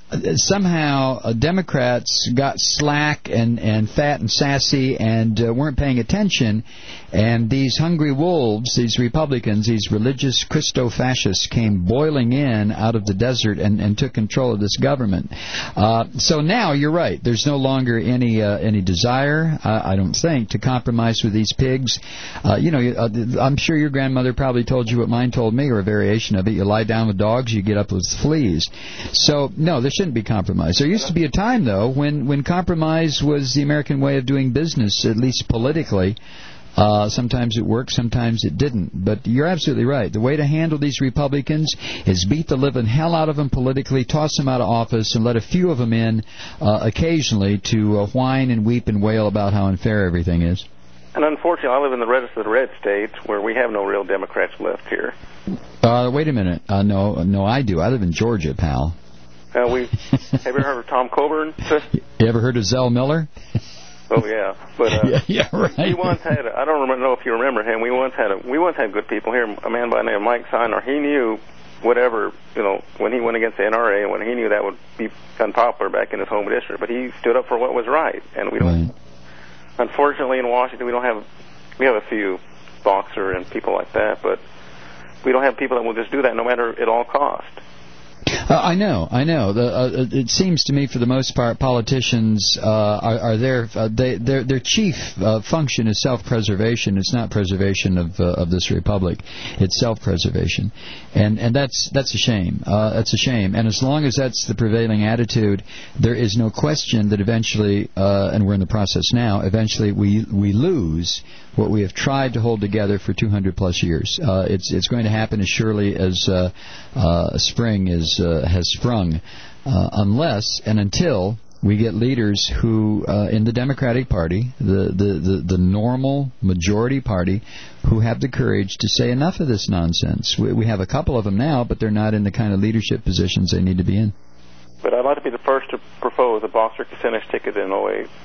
somehow uh, Democrats got slack and, and fat and sassy and uh, weren't paying attention, and these hungry wolves, these Republicans, these religious Christo-fascists came boiling in out of the desert and, and took control of this government. Uh, so now, you're right, there's no longer any uh, any desire, uh, I don't think, to compromise with these pigs. Uh, you know, uh, I'm sure your grandmother probably told you what mine told me, or a variation of it. You lie down with dogs, you get up with fleas. So, no, there shouldn't be compromise. There used to be a time, though, when, when compromise was the American way of doing business, at least politically. Uh, sometimes it worked, sometimes it didn't. But you're absolutely right. The way to handle these Republicans is beat the living hell out of them politically, toss them out of office, and let a few of them in uh, occasionally to uh, whine and weep and wail about how unfair everything is. And unfortunately, I live in the reddest of the red states where we have no real Democrats left here. Uh, wait a minute. Uh, no, no, I do. I live in Georgia, pal. Uh, we have you ever heard of Tom Coburn? You ever heard of Zell Miller? Oh yeah, but uh, yeah, yeah, right. We once had a, I don't remember, know if you remember him. We once had a, we once had good people here. A man by the name of Mike Steiner. He knew whatever, you know, when he went against the N R A, when he knew that would be unpopular back in his home district, but he stood up for what was right. And we don't. Right. Unfortunately, in Washington, we don't have. We have a few Boxer and people like that, but we don't have people that will just do that no matter at all cost. Uh, I know, I know. The, uh, it seems to me, for the most part, politicians uh, are, are there. Uh, they, their their chief uh, function is self-preservation. It's not preservation of uh, of this republic. It's self-preservation, and and that's that's a shame. Uh, that's a shame. And as long as that's the prevailing attitude, there is no question that eventually, uh, and we're in the process now. Eventually, we we lose what we have tried to hold together for two hundred plus years. Uh, it's it's going to happen as surely as uh, uh, spring is uh, has sprung, uh, unless and until we get leaders who, uh, in the Democratic Party, the, the, the, the normal majority party, who have the courage to say enough of this nonsense. We, we have a couple of them now, but they're not in the kind of leadership positions they need to be in. But I'd like to be the first to propose a Boxer Kucinich ticket in oh eight.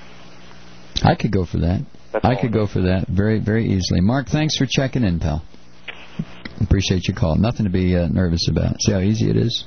I could go for that. That's I could go for that very, very easily. Mark, thanks for checking in, pal. Appreciate your call. Nothing to be uh, nervous about. See how easy it is?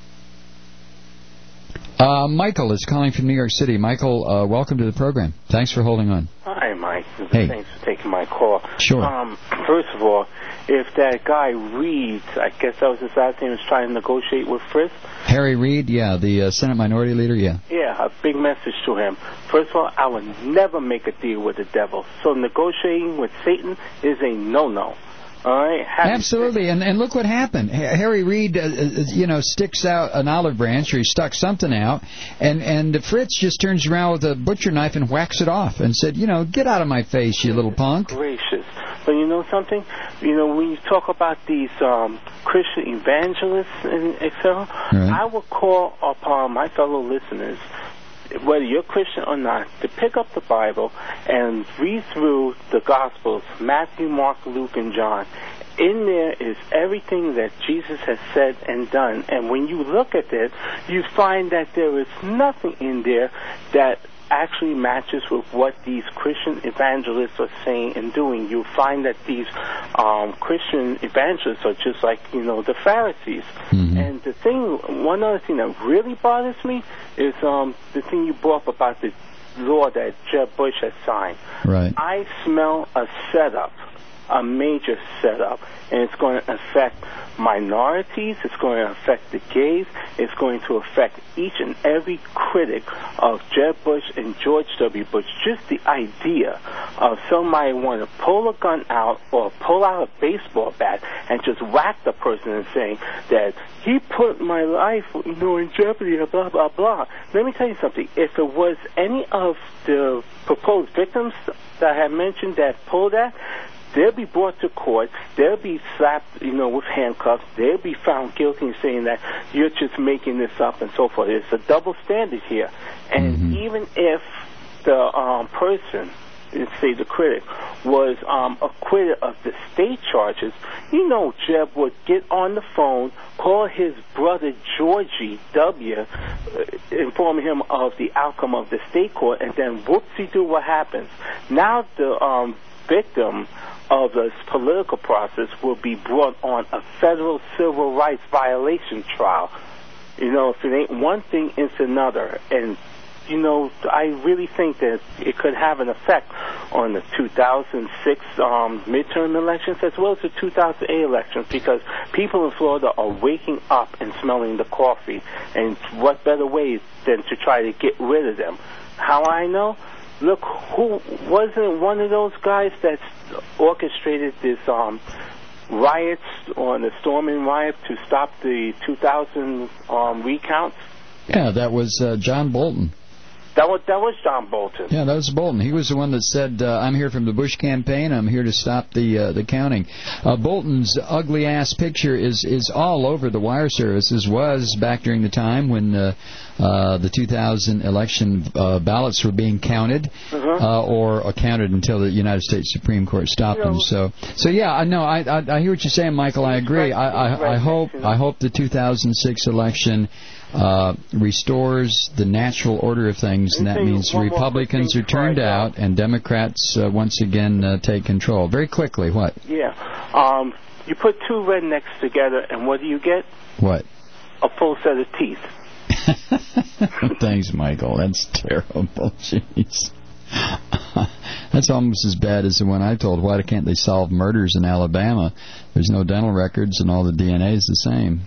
Uh, Michael is calling from New York City. Michael, uh, welcome to the program. Thanks for holding on. Hi, Mike. Hey. Thanks for taking my call. Sure. Um, first of all, if that guy Reed, I guess that was his last name, is trying to negotiate with Frist. Harry Reid, yeah, the uh, Senate Minority Leader, yeah. Yeah, a big message to him. First of all, I would never make a deal with the devil. So negotiating with Satan is a no-no. All right. Absolutely, and and look what happened. Harry Reid, uh, you know, sticks out an olive branch, or he stuck something out, and and Fritz just turns around with a butcher knife and whacks it off, and said, you know, get out of my face, you little punk. Gracious, but you know something? You know, when you talk about these um, Christian evangelists and et cetera, right. I would call upon my fellow listeners, whether you're Christian or not, to pick up the Bible and read through the Gospels, Matthew, Mark, Luke, and John. In there is everything that Jesus has said and done. And when you look at it, you find that there is nothing in there that actually matches with what these Christian evangelists are saying and doing. You find that these um, Christian evangelists are just like, you know, the Pharisees. Mm-hmm. And the thing, one other thing that really bothers me is um, the thing you brought up about the law that Jeb Bush has signed. Right. I smell a setup, a major setup, and it's going to affect minorities, it's going to affect the gays, it's going to affect each and every critic of Jeb Bush and George W. Bush. Just the idea of somebody want to pull a gun out or pull out a baseball bat and just whack the person and saying that he put my life, you know, in jeopardy, blah, blah, blah. Let me tell you something. If it was any of the proposed victims that I had mentioned that pulled that, they'll be brought to court. They'll be slapped, you know, with handcuffs. They'll be found guilty and saying that you're just making this up and so forth. It's a double standard here. And mm-hmm. even if the um, person, let's say the critic, was um, acquitted of the state charges, you know Jeb would get on the phone, call his brother Georgie W., uh, inform him of the outcome of the state court, and then whoopsie-doo, what happens? Now the um, victim of this political process will be brought on a federal civil rights violation trial. You know, if it ain't one thing, it's another. And, you know, I really think that it could have an effect on the two thousand six um, midterm elections as well as the two thousand eight elections, because people in Florida are waking up and smelling the coffee. And what better way than to try to get rid of them? How I know? Look, who wasn't one of those guys that orchestrated this um, riots on the storming riot to stop the two thousand um, recounts? Yeah, that was uh, John Bolton. That was that was John Bolton. Yeah, that was Bolton. He was the one that said, uh, "I'm here from the Bush campaign. I'm here to stop the uh, the counting." Uh, Bolton's ugly ass picture is is all over the wire services. Was back during the time when uh, uh, the two thousand election uh, ballots were being counted, uh-huh. uh, or counted until the United States Supreme Court stopped You know, them. So, so yeah, I know. I, I I hear what you're saying, Michael. I agree. I I, I hope I hope the two thousand six election Uh, restores the natural order of things, and that means Republicans are turned out and Democrats uh, once again uh, take control. Very quickly, what? Yeah. Um, you put two rednecks together, and what do you get? What? A full set of teeth. Thanks, Michael. That's terrible. Jeez. That's almost as bad as the one I told. Why can't they solve murders in Alabama? There's no dental records, and all the D N A is the same.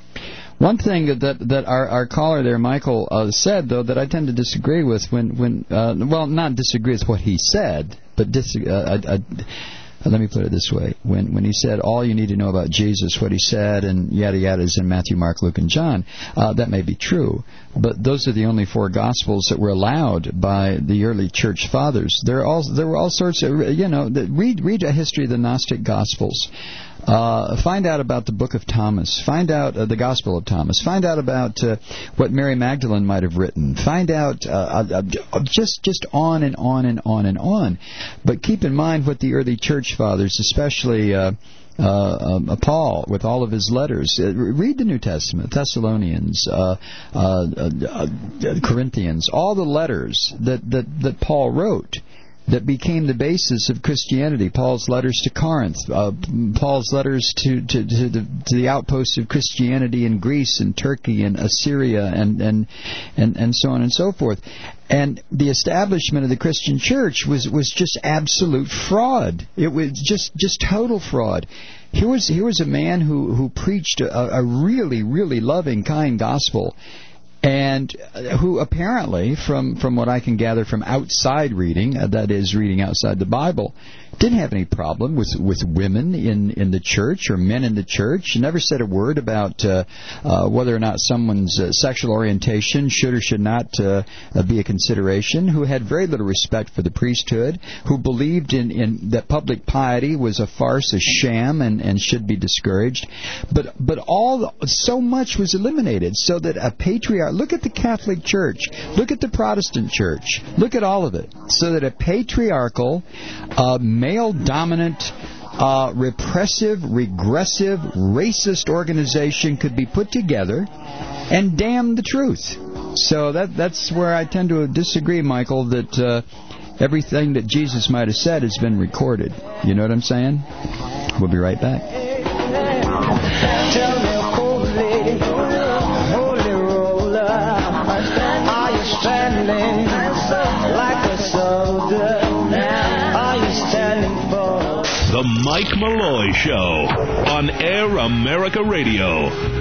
One thing that that, that our, our caller there, Michael, uh, said, though, that I tend to disagree with when, when uh, well, not disagree with what he said, but dis- uh, I, I, let me put it this way. When when he said all you need to know about Jesus, what he said, and yada yada is in Matthew, Mark, Luke, and John, uh, that may be true, but those are the only four Gospels that were allowed by the early church fathers. There are all, there were all sorts of, you know, read, read a history of the Gnostic Gospels. Uh, find out about the Book of Thomas. Find out uh, the Gospel of Thomas. Find out about uh, what Mary Magdalene might have written. Find out uh, uh, just just on and on and on and on. But keep in mind what the early church fathers, especially uh, uh, um, Paul, with all of his letters. Uh, read the New Testament, Thessalonians, uh, uh, uh, Corinthians, all the letters that, that, that Paul wrote, that became the basis of Christianity. Paul's letters to Corinth, uh, Paul's letters to, to, to, the, to the outposts of Christianity in Greece and Turkey and Assyria and, and, and, and so on and so forth. And the establishment of the Christian church was, was just absolute fraud. It was just, just total fraud. Here was, here was a man who, who preached a, a really, really loving, kind gospel, and who apparently, from, from what I can gather from outside reading, uh, that is, reading outside the Bible, didn't have any problem with, with women in, in the church or men in the church. Never said a word about uh, uh, whether or not someone's uh, sexual orientation should or should not uh, uh, be a consideration, who had very little respect for the priesthood, who believed in, in that public piety was a farce, a sham, and, and should be discouraged. But but all so much was eliminated, so that a patriarch, look at the Catholic Church, look at the Protestant Church, look at all of it, so that a patriarchal, uh, male-dominant, uh, repressive, regressive, racist organization could be put together and damn the truth. So that that's where I tend to disagree, Michael, that uh, everything that Jesus might have said has been recorded. You know what I'm saying? We'll be right back. Tell me, cold lady, holy roller, are you standing like a soldier? Are you standing for The Mike Malloy Show on Air America Radio.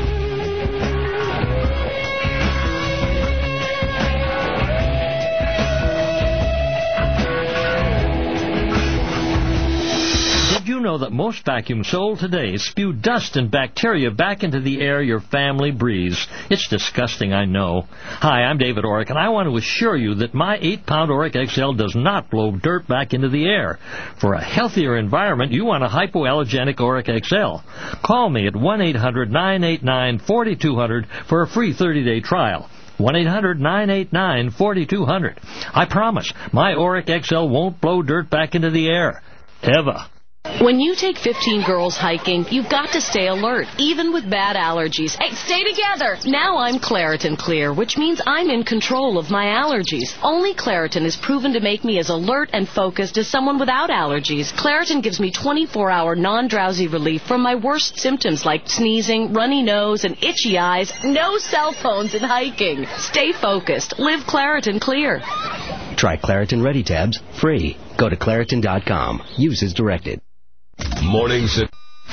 Did you know that most vacuums sold today spew dust and bacteria back into the air your family breathes? It's disgusting, I know. Hi, I'm David Orrick, and I want to assure you that my eight pound Orrick X L does not blow dirt back into the air. For a healthier environment, you want a hypoallergenic Orrick X L. Call me at one eight hundred nine eight nine four two zero zero for a free thirty day trial. one eight hundred nine eight nine four two zero zero. I promise, my Orrick X L won't blow dirt back into the air. Ever. When you take fifteen girls hiking, you've got to stay alert, even with bad allergies. Hey, stay together! Now I'm Claritin Clear, which means I'm in control of my allergies. Only Claritin is proven to make me as alert and focused as someone without allergies. Claritin gives me twenty-four hour non-drowsy relief from my worst symptoms like sneezing, runny nose, and itchy eyes. No cell phones in hiking. Stay focused. Live Claritin Clear. Try Claritin Ready Tabs free. Go to Claritin dot com. Use as directed. Morning Sed-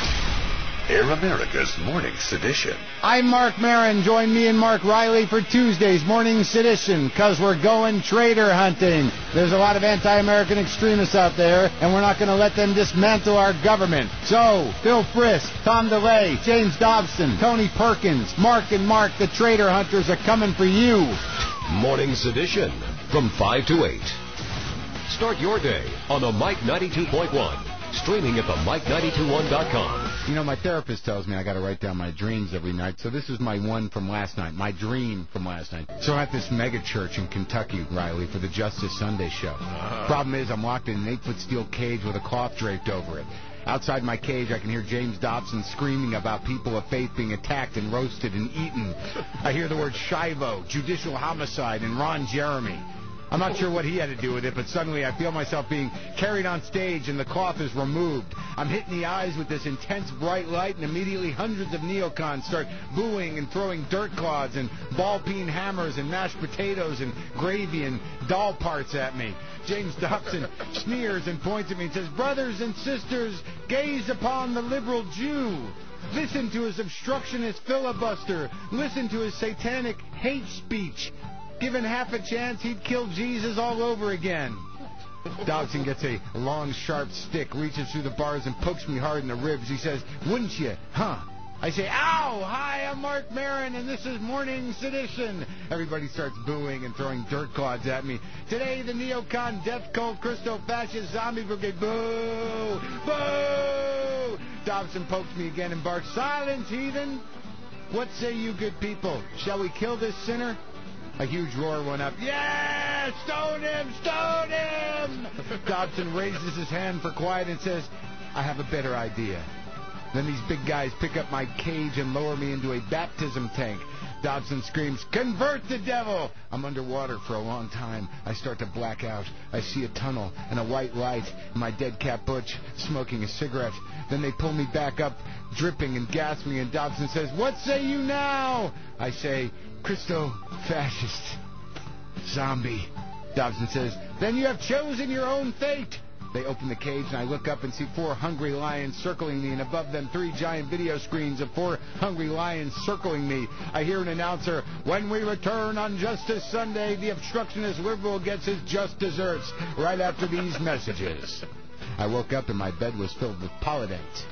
Air America's Morning Sedition. I'm Mark Maron. Join me and Mark Riley for Tuesday's Morning Sedition, because we're going traitor hunting. There's a lot of anti-American extremists out there, and we're not going to let them dismantle our government. So, Phil Frisk, Tom DeLay, James Dobson, Tony Perkins, Mark and Mark, the traitor hunters, are coming for you. Morning Sedition from five to eight. Start your day on the Mike ninety-two point one. Streaming at the Mike ninety-two point one dot com. You know, my therapist tells me I got to write down my dreams every night, so this is my one from last night, my dream from last night. So I'm at this mega church in Kentucky, Riley, for the Justice Sunday show. Uh-huh. Problem is, I'm locked in an eight-foot steel cage with a cloth draped over it. Outside my cage, I can hear James Dobson screaming about people of faith being attacked and roasted and eaten. I hear the word Shivo, judicial homicide, and Ron Jeremy. I'm not sure what he had to do with it, but suddenly I feel myself being carried on stage and the cloth is removed. I'm hit in the eyes with this intense bright light, and immediately hundreds of neocons start booing and throwing dirt clods and ball-peen hammers and mashed potatoes and gravy and doll parts at me. James Dobson sneers and points at me and says, "Brothers and sisters, gaze upon the liberal Jew. Listen to his obstructionist filibuster. Listen to his satanic hate speech. Given half a chance, he'd kill Jesus all over again." Dobson gets a long, sharp stick, reaches through the bars, and pokes me hard in the ribs. He says, "Wouldn't you? Huh?" I say, "Ow! Hi, I'm Mark Maron, and this is Morning Sedition." Everybody starts booing and throwing dirt clods at me. Today, the neocon, death cult, Christo-fascist, zombie brigade. Boo! Boo! Dobson pokes me again and barks, "Silence, heathen! What say you, good people? Shall we kill this sinner?" A huge roar went up. "Yeah! Stone him! Stone him!" Dobson raises his hand for quiet and says, "I have a better idea." Then these big guys pick up my cage and lower me into a baptism tank. Dobson screams, "Convert the devil!" I'm underwater for a long time. I start to black out. I see a tunnel and a white light, and my dead cat Butch smoking a cigarette. Then they pull me back up, dripping and gasping, and Dobson says, "What say you now?" I say, "Christo-fascist zombie." Dobson says, "Then you have chosen your own fate." They open the cage, and I look up and see four hungry lions circling me, and above them three giant video screens of four hungry lions circling me. I hear an announcer, "When we return on Justice Sunday, the obstructionist liberal gets his just desserts," right after these messages. I woke up and my bed was filled with Polident.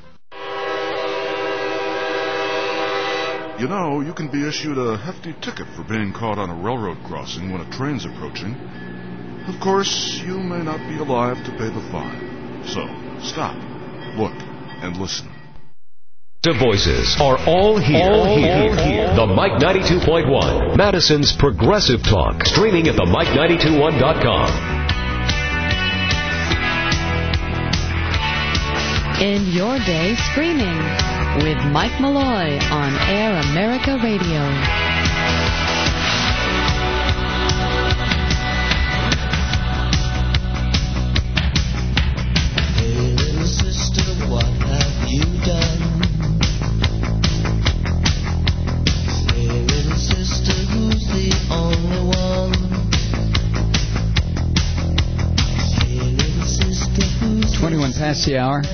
You know, you can be issued a hefty ticket for being caught on a railroad crossing when a train's approaching. Of course, you may not be alive to pay the fine. So, stop, look, and listen. The voices are all here. All here. All here. The Mike ninety-two point one, Madison's Progressive Talk, streaming at the Mike ninety-two point one dot com. End your day screaming with Mike Malloy on Air America Radio. twenty-one past the hour.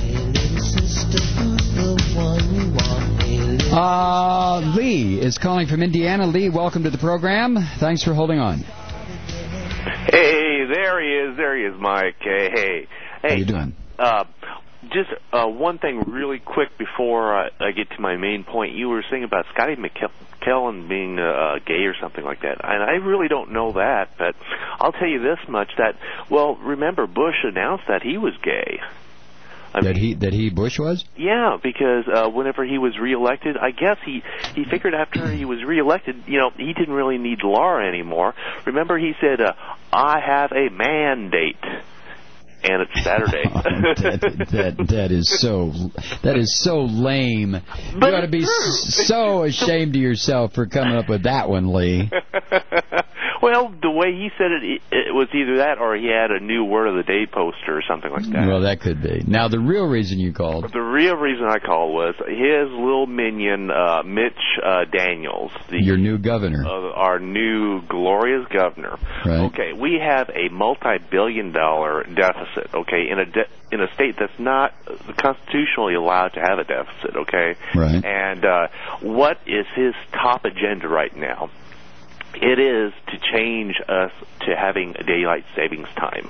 Uh, Lee is calling from Indiana. Lee, welcome to the program. Thanks for holding on. Hey, there he is. There he is, Mike. Hey, hey. Hey, how you doing? Uh, just uh, one thing really quick before I, I get to my main point. You were saying about Scotty McKellen being uh, gay or something like that. And I really don't know that, but I'll tell you this much, that, well, remember Bush announced that he was gay. I that mean, he that he Bush was? Yeah, because uh, whenever he was reelected, I guess he he figured after he was reelected, you know, he didn't really need Laura anymore. Remember, he said, uh, "I have a mandate," and it's Saturday. Oh, that, that that is so that is so lame. But you ought to be it's so ashamed of yourself for coming up with that one, Lee. Well, the way he said it, it was either that or he had a new word of the day poster or something like that. Well, that could be. Now, the real reason you called. The real reason I called was his little minion, uh, Mitch uh, Daniels. The, Your new governor. Uh, our new glorious governor. Right. Okay, we have a multi-billion dollar deficit, okay, in a de- in a state that's not constitutionally allowed to have a deficit, okay? Right. And uh, what is his top agenda right now? It is to change us to having a daylight savings time.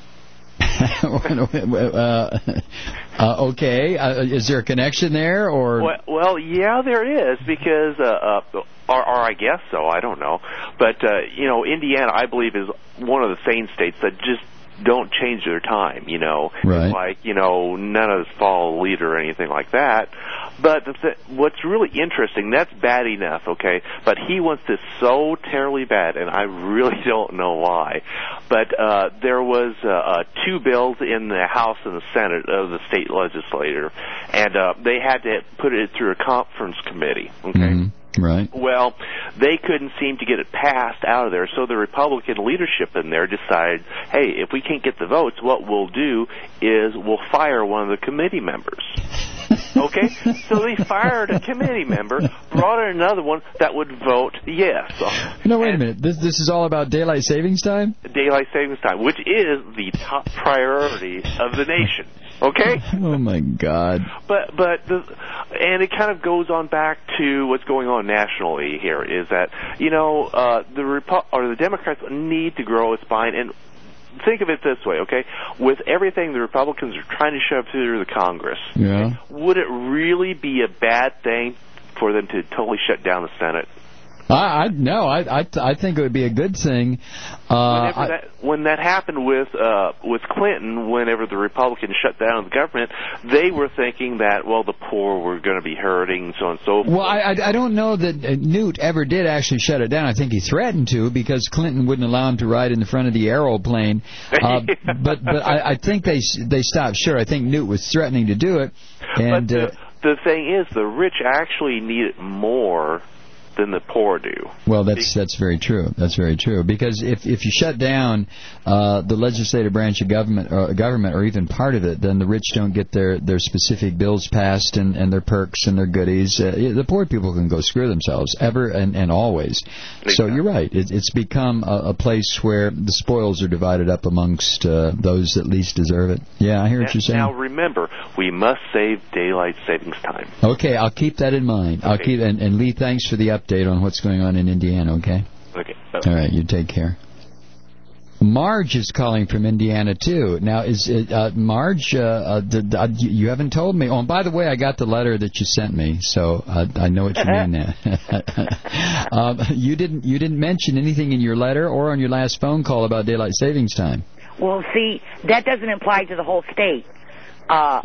uh, uh, okay, uh, is there a connection there, or? Well, well yeah, there is, because, uh, uh, or, or I guess so, I don't know. But, uh, you know, Indiana, I believe, is one of the sane states that just don't change their time, you know. Right. Like, you know, none of us follow a leader or anything like that. But the th- what's really interesting, that's bad enough, okay, but he wants this so terribly bad, and I really don't know why. But uh, there was uh, uh, two bills in the House and the Senate of the state legislature, and uh, they had to put it through a conference committee, okay? Mm-hmm. Right. Well, they couldn't seem to get it passed out of there, so the Republican leadership in there decided, hey, if we can't get the votes, what we'll do is we'll fire one of the committee members. Okay? So they fired a committee member, brought in another one that would vote yes. No, wait a minute. This this is all about daylight savings time? Daylight savings time, which is the top priority of the nation. Okay? Oh, my God. But, but the, and it kind of goes on back to what's going on nationally here, is that, you know, uh, the Repu- or the Democrats need to grow a spine, and think of it this way, okay? With everything the Republicans are trying to shove through the Congress, yeah. would it really be a bad thing for them to totally shut down the Senate? I, I no, I, I I think it would be a good thing. Uh, Whenever that, when that happened with uh, with Clinton, whenever the Republicans shut down the government, they were thinking that, well, the poor were going to be hurting, so on and so forth. Well, I, I I don't know that Newt ever did actually shut it down. I think he threatened to, because Clinton wouldn't allow him to ride in the front of the aeroplane. Uh, but but I, I think they they stopped short. I think Newt was threatening to do it. And but the, uh, the thing is, the rich actually need it more than the poor do. Well, that's that's very true. That's very true. Because if if you shut down uh, the legislative branch of government, or government, or even part of it, then the rich don't get their, their specific bills passed and, and their perks and their goodies. Uh, the poor people can go screw themselves ever and, and always. Exactly. So you're right. It, it's become a, a place where the spoils are divided up amongst uh, those that least deserve it. Yeah, I hear now, what you're saying. Now remember, we must save daylight savings time. Okay, I'll keep that in mind. Okay. I'll keep and, and Lee, thanks for the update on what's going on in Indiana, okay? Okay. All right, you take care. Marge is calling from Indiana, too. Now, is it, uh, Marge, uh, uh, did, uh, you haven't told me. Oh, and by the way, I got the letter that you sent me, so uh, I know what you mean now. um, you didn't you didn't mention anything in your letter or on your last phone call about daylight savings time. Well, see, that doesn't apply to the whole state. Uh,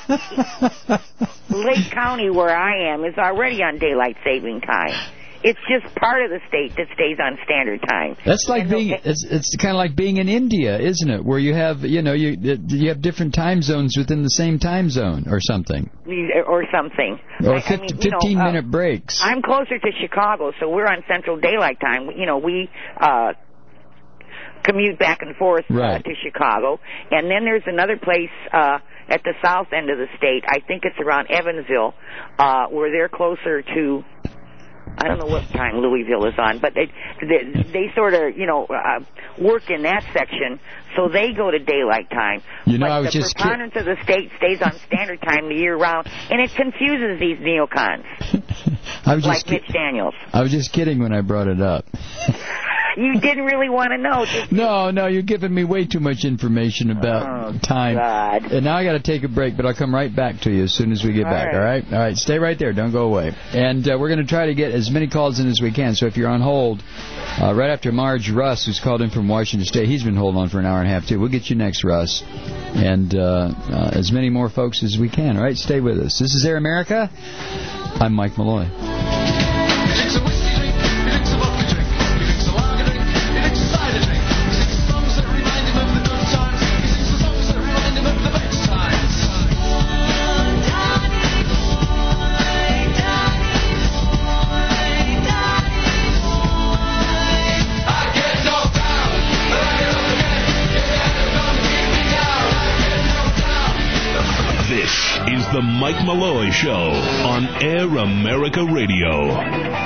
Lake County, where I am, is already on daylight saving time. It's just part of the state that stays on standard time. That's like being it's it's kind of like being in India, isn't it? Where you have you know you you have different time zones within the same time zone or something. Or something. Or I, fifty, I mean, fifteen know, minute uh, breaks. I'm closer to Chicago, so we're on Central Daylight Time. You know, we uh, commute back and forth right. uh, to Chicago, and then there's another place. Uh, At the south end of the state, I think it's around Evansville, uh, where they're closer to, I don't know what time Louisville is on, but they they, they sort of, you know, uh, work in that section, so they go to daylight time. You know, but I was the just preponderance of the state stays on standard time the year round, and it confuses these neocons, I was like just Mitch Daniels. I was just kidding when I brought it up. You didn't really want to know, did you? No, no, you're giving me way too much information about oh, time. God. And now I got to take a break, but I'll come right back to you as soon as we get all back, right. all right? All right, stay right there. Don't go away. And uh, we're going to try to get as many calls in as we can. So if you're on hold, uh, right after Marge Russ, who's called in from Washington State, he's been holding on for an hour and a half, too. We'll get you next, Russ. And uh, uh, as many more folks as we can, all right? Stay with us. This is Air America. I'm Mike Malloy. This is the Mike Malloy Show on Air America Radio.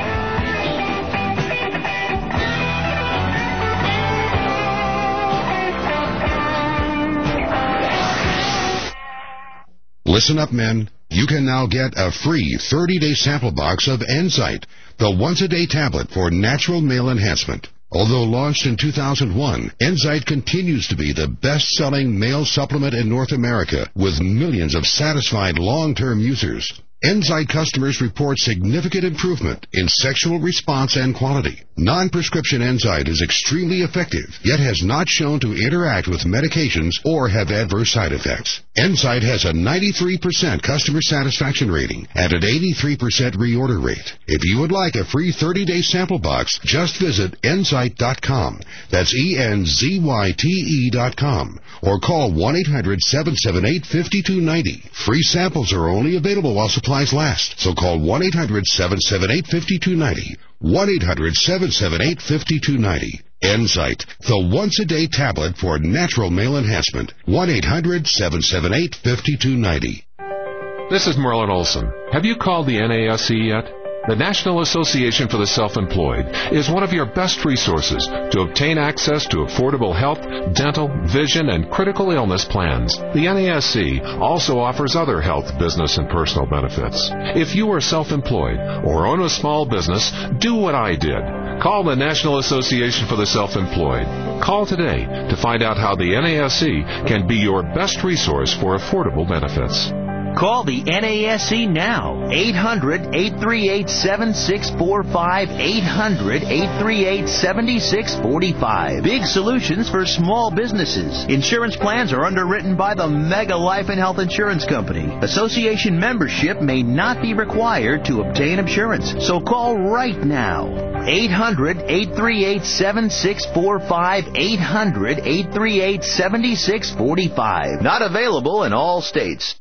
Listen up, men. You can now get a free thirty-day sample box of Enzyte, the once-a-day tablet for natural male enhancement. Although launched in two thousand one, Enzyte continues to be the best-selling male supplement in North America, with millions of satisfied long-term users. Enzyte customers report significant improvement in sexual response and quality. Non-prescription Enzyte is extremely effective, yet has not shown to interact with medications or have adverse side effects. Enzyte has a ninety-three percent customer satisfaction rating and an eighty-three percent reorder rate. If you would like a free thirty-day sample box, just visit enzyte dot com. That's E N Z Y T E dot com. Or call one eight hundred seven seven eight five two nine zero. Free samples are only available while supplies last. So call one eight hundred seven seven eight five two nine zero. one eight hundred seven seven eight five two nine zero. Enzyte, the once-a-day tablet for natural male enhancement. one eight hundred seven seven eight five two nine zero. This is Merlin Olson. Have you called the N A S C yet? The National Association for the Self-Employed is one of your best resources to obtain access to affordable health, dental, vision, and critical illness plans. The N A S C also offers other health, business, and personal benefits. If you are self-employed or own a small business, do what I did. Call the National Association for the Self-Employed. Call today to find out how the N A S C can be your best resource for affordable benefits. Call the N A S C now. eight hundred eight three eight seven six four five. eight hundred eight three eight seven six four five. Big solutions for small businesses. Insurance plans are underwritten by the Mega Life and Health Insurance Company. Association membership may not be required to obtain insurance. So call right now. eight hundred eight three eight seven six four five. eight hundred eight three eight seven six four five. Not available in all states.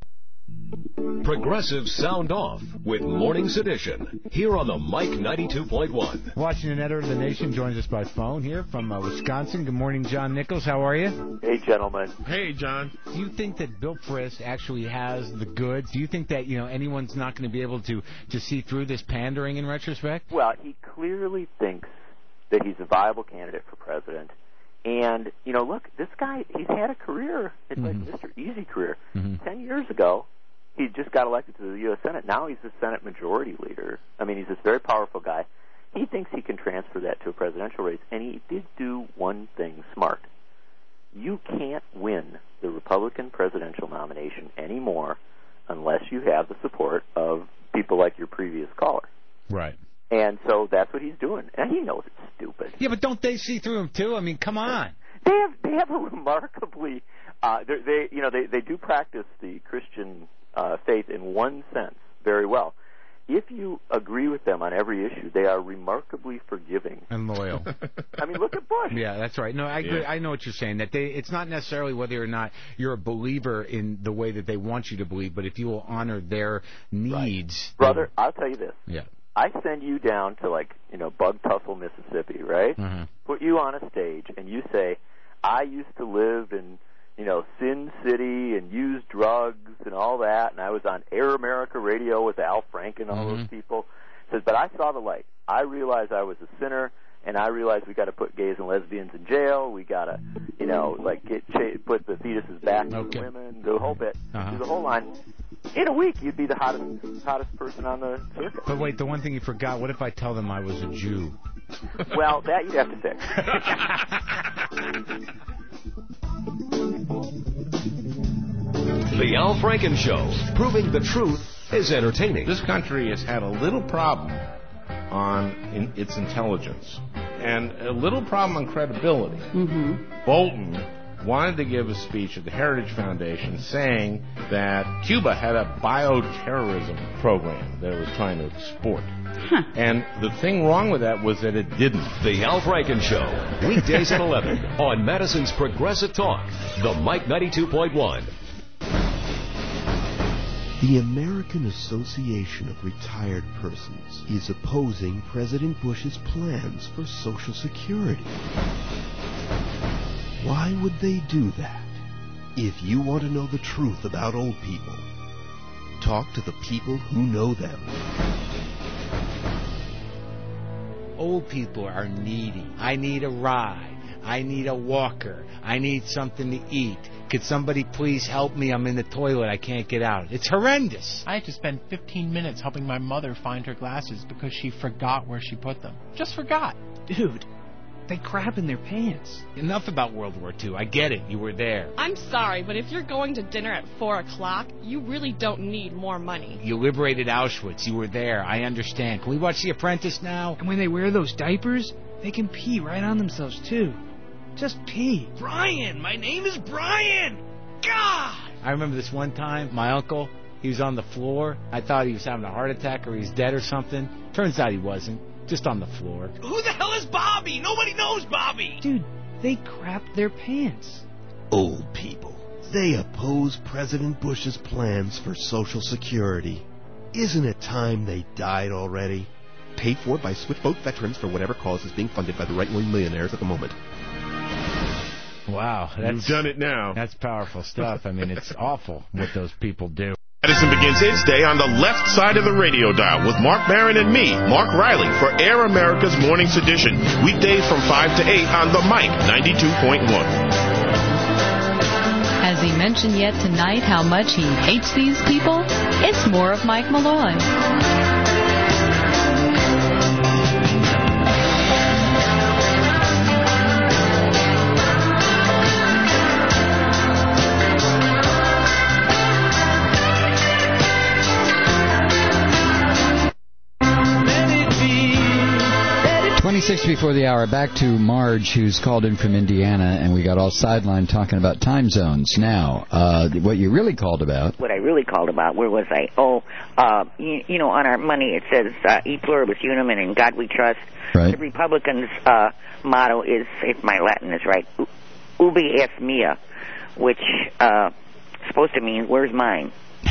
Progressive Sound Off with Morning's Edition here on the Mike ninety-two point one. Washington editor of The Nation joins us by phone here from uh, Wisconsin. Good morning, John Nichols. How are you? Hey, gentlemen. Hey, John. Do you think that Bill Frist actually has the goods? Do you think that, you know, anyone's not going to be able to, to see through this pandering in retrospect? Well, he clearly thinks that he's a viable candidate for president. And, you know, look, this guy, he's had a career. It's mm-hmm. like Mister Easy career. Mm-hmm. Ten years ago, he just got elected to the U S Senate. Now he's the Senate Majority Leader. I mean, he's this very powerful guy. He thinks he can transfer that to a presidential race, and he did do one thing smart. You can't win the Republican presidential nomination anymore unless you have the support of people like your previous caller. Right. And so that's what he's doing. And he knows it's stupid. Yeah, but don't they see through him, too? I mean, come on. They have they have a remarkably, uh, they you know, they, they do practice the Christian Uh, faith in one sense very well. If you agree with them on every issue, they are remarkably forgiving and loyal. I mean, look at Bush. Yeah, that's right. No, I agree. Yeah. I know what you're saying. That they, it's not necessarily whether or not you're a believer in the way that they want you to believe, but if you will honor their needs. Right. Brother, I'll tell you this. Yeah. I send you down to, like, you know, Bug Tussle, Mississippi, right? Mm-hmm. Put you on a stage, and you say, I used to live in, you know, Sin City and use drugs and all that, and I was on Air America Radio with Al Franken and all mm-hmm. those people. Says, but I saw the light. I realized I was a sinner, and I realized we got to put gays and lesbians in jail. We got to, you know, like get cha- put the fetuses back okay. to the women, the whole bit, uh-huh. do the whole line. In a week, you'd be the hottest hottest person on the circuit. But wait, the one thing you forgot, what if I tell them I was a Jew? Well, that you'd have to fix. The Al Franken Show, proving the truth is entertaining. This country has had a little problem on in its intelligence and a little problem on credibility. Mm-hmm. Bolton wanted to give a speech at the Heritage Foundation saying that Cuba had a bioterrorism program that it was trying to export. Huh. And the thing wrong with that was that it didn't. The Al Franken Show, weekdays at eleven on Madison's Progressive Talk, the Mike ninety-two point one. The American Association of Retired Persons is opposing President Bush's plans for Social Security. Why would they do that? If you want to know the truth about old people, talk to the people who know them. Old people are needy. I need a ride. I need a walker. I need something to eat. Could somebody please help me? I'm in the toilet. I can't get out. It's horrendous. I had to spend fifteen minutes helping my mother find her glasses because she forgot where she put them. Just forgot. Dude, they crap in their pants. Enough about World War Two. I get it. You were there. I'm sorry, but if you're going to dinner at four o'clock, you really don't need more money. You liberated Auschwitz. You were there. I understand. Can we watch The Apprentice now? And when they wear those diapers, they can pee right on themselves, too. Just pee. Brian! My name is Brian! God! I remember this one time, my uncle, he was on the floor. I thought he was having a heart attack or he was dead or something. Turns out he wasn't. Just on the floor. Who the hell is Bobby? Nobody knows Bobby! Dude, they crapped their pants. Old people. They oppose President Bush's plans for Social Security. Isn't it time they died already? Paid for by Switchboat veterans for whatever cause is being funded by the right-wing millionaires at the moment. Wow. That's, You've done it now. That's powerful stuff. I mean, it's awful what those people do. Madison begins its day on the left side of the radio dial with Mark Maron and me, Mark Riley, for Air America's Mornings Edition. Weekdays from five to eight on the Mike ninety-two point one. Has he mentioned yet tonight how much he hates these people? It's more of Mike Malloy. twenty-six before the hour. Back to Marge, who's called in from Indiana, and we got all sidelined talking about time zones. Now, uh, what you really called about... What I really called about, where was I? Oh, uh, you, you know, on our money it says, uh, E pluribus unum, and in God we trust. Right. The Republicans' uh, motto is, if my Latin is right, ubi es mea, which uh, is supposed to mean, where's mine?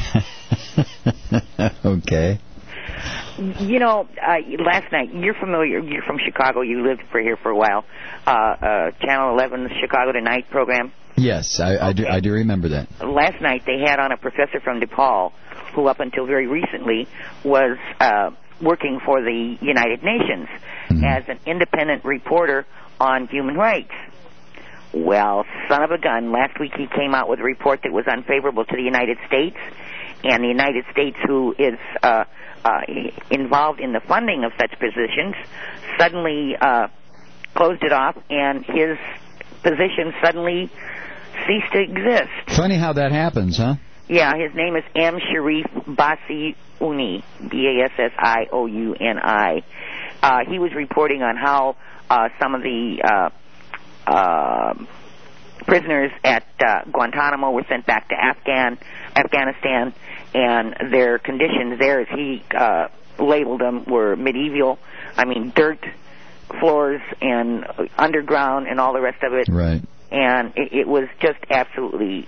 Okay. You know, uh, last night, you're familiar, you're from Chicago, you lived for here for a while, uh, uh, Channel eleven's Chicago Tonight program? Yes, I, I, okay. do, I do remember that. Last night they had on a professor from DePaul who up until very recently was uh, working for the United Nations mm-hmm. as an independent reporter on human rights. Well, son of a gun, last week he came out with a report that was unfavorable to the United States, and the United States, who is uh, uh, involved in the funding of such positions, suddenly uh, closed it off, and his position suddenly ceased to exist. Funny how that happens, huh? Yeah, his name is M. Sharif Bassiouni, B A S S I O U N I. Uh, he was reporting on how uh, some of the uh, uh, prisoners at uh, Guantanamo were sent back to Afghan, Afghanistan, and their conditions there, as he uh, labeled them, were medieval. I mean, dirt floors and underground and all the rest of it. Right. And it, it was just absolutely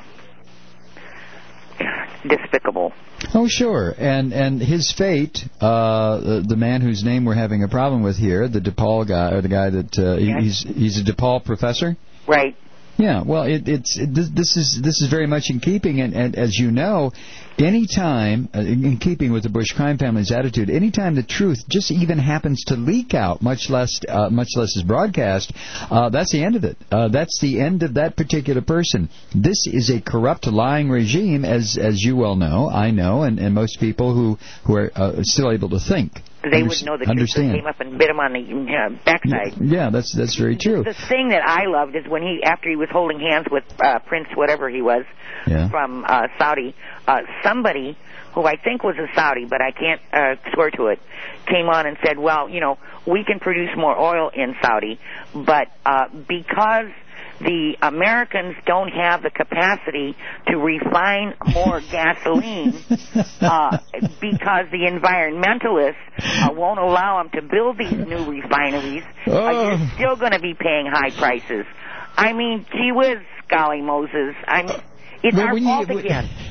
despicable. Oh, sure. And and his fate, uh, the, the man whose name we're having a problem with here, the DePaul guy, or the guy that uh, yes. he's he's a DePaul professor. Right. Yeah. Well, it, it's it, this, this is this is very much in keeping, and, and as you know, any time uh, in keeping with the Bush crime family's attitude, any time the truth just even happens to leak out, much less uh, much less is broadcast, uh, that's the end of it. Uh, that's the end of that particular person. This is a corrupt, lying regime, as as you well know, I know, and, and most people who who are uh, still able to think. They would know the truth. They came up and bit him on the uh, backside. Yeah, that's that's very true. The thing that I loved is when he, after he was holding hands with uh, Prince, whatever he was, yeah. from uh, Saudi, uh, somebody who I think was a Saudi, but I can't uh, swear to it, came on and said, well, you know, we can produce more oil in Saudi, but uh, because the Americans don't have the capacity to refine more gasoline uh, because the environmentalists uh, won't allow them to build these new refineries, oh. uh, you're still going to be paying high prices. I mean, gee whiz, golly Moses. I'm, it's but our when fault you, again.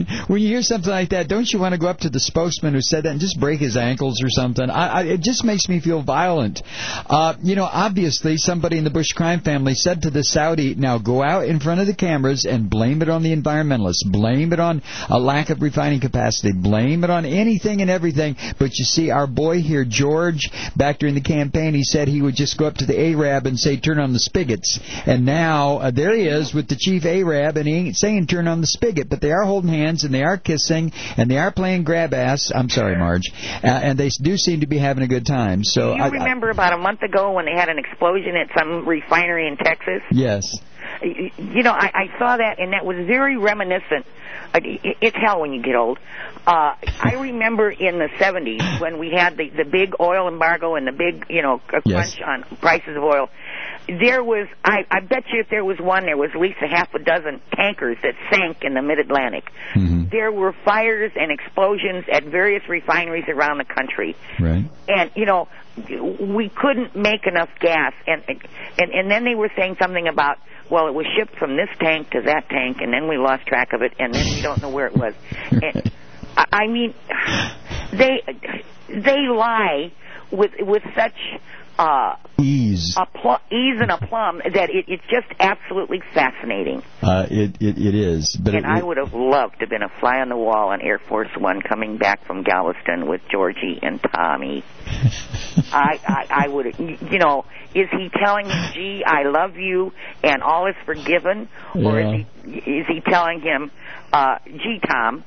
when you hear something like that, don't you want to go up to the spokesman who said that and just break his ankles or something? I, I, it just makes me feel violent. Uh, you know, obviously, somebody in the Bush crime family said to the Saudi, now go out in front of the cameras and blame it on the environmentalists. Blame it on a lack of refining capacity. Blame it on anything and everything. But you see, our boy here, George, back during the campaign, he said he would just go up to the Arab and say, turn on the spigots. And now, uh, there he is with the chief Arab, and he ain't saying turn on the spigot. But they are holding hands, and they are kissing, and they are playing grab ass. I'm sorry, Marge. Uh, and they do seem to be having a good time. So Do you I, remember I, about a month ago when they had an explosion at some refinery in Texas? Yes. You know, I, I saw that, and that was very reminiscent. It's hell when you get old. Uh, I remember in the seventies when we had the, the big oil embargo and the big, you know, crunch yes. on prices of oil. There was, I, I bet you if there was one, there was at least a half a dozen tankers that sank in the mid-Atlantic. Mm-hmm. There were fires and explosions at various refineries around the country. Right. And, you know, we couldn't make enough gas. And, and, and then they were saying something about, well, it was shipped from this tank to that tank, and then we lost track of it, and then we don't know where it was. And, I mean, they they lie with with such uh, ease, apl- ease and aplomb that it, it's just absolutely fascinating. Uh, it, it it is. But and it, I would have loved to have been a fly on the wall on Air Force One coming back from Galveston with Georgie and Tommy. I, I I would, you know, is he telling him, gee, I love you and all is forgiven, or yeah. is he is he telling him, uh, gee, Tom,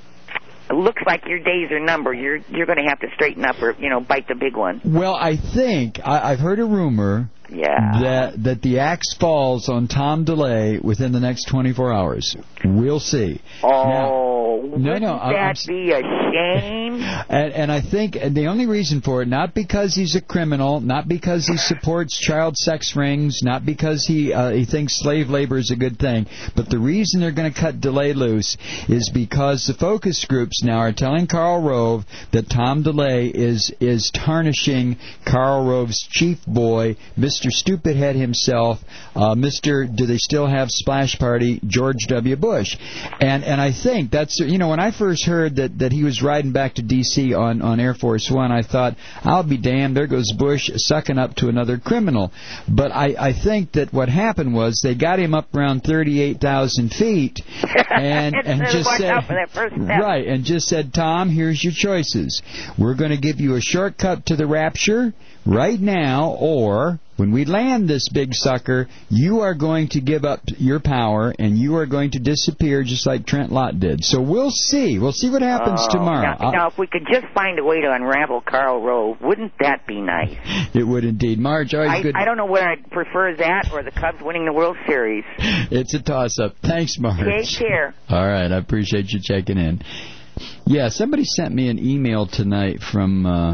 it looks like your days are numbered. You're you're going to have to straighten up, or you know, bite the big one. Well, I think I, I've heard a rumor yeah. that that the axe falls on Tom DeLay within the next twenty-four hours. We'll see. Oh, now, no, wouldn't no, that I'm, be a shame? And, and I think the only reason for it, not because he's a criminal, not because he supports child sex rings, not because he uh, he thinks slave labor is a good thing, but the reason they're going to cut DeLay loose is because the focus groups now are telling Karl Rove that Tom DeLay is is tarnishing Karl Rove's chief boy, Mister Stupidhead himself, uh, Mister Do They Still Have Splash Party, George W. Bush. And and I think that's, you know, when I first heard that, that he was riding back to D C on, on Air Force One, I thought, I'll be damned, there goes Bush sucking up to another criminal. But I, I think that what happened was they got him up around thirty-eight thousand feet and, and just said, right, and just said, Tom, here's your choices. We're going to give you a shortcut to the rapture right now, or when we land this big sucker, you are going to give up your power and you are going to disappear just like Trent Lott did. So we'll see. We'll see what happens oh, tomorrow. Now, now, if we could just find a way to unravel Karl Rove, wouldn't that be nice? It would indeed. Marge, always I, good. I don't know whether I'd prefer that or the Cubs winning the World Series. It's a toss-up. Thanks, Marge. Take care. All right. I appreciate you checking in. Yeah, somebody sent me an email tonight from... Uh,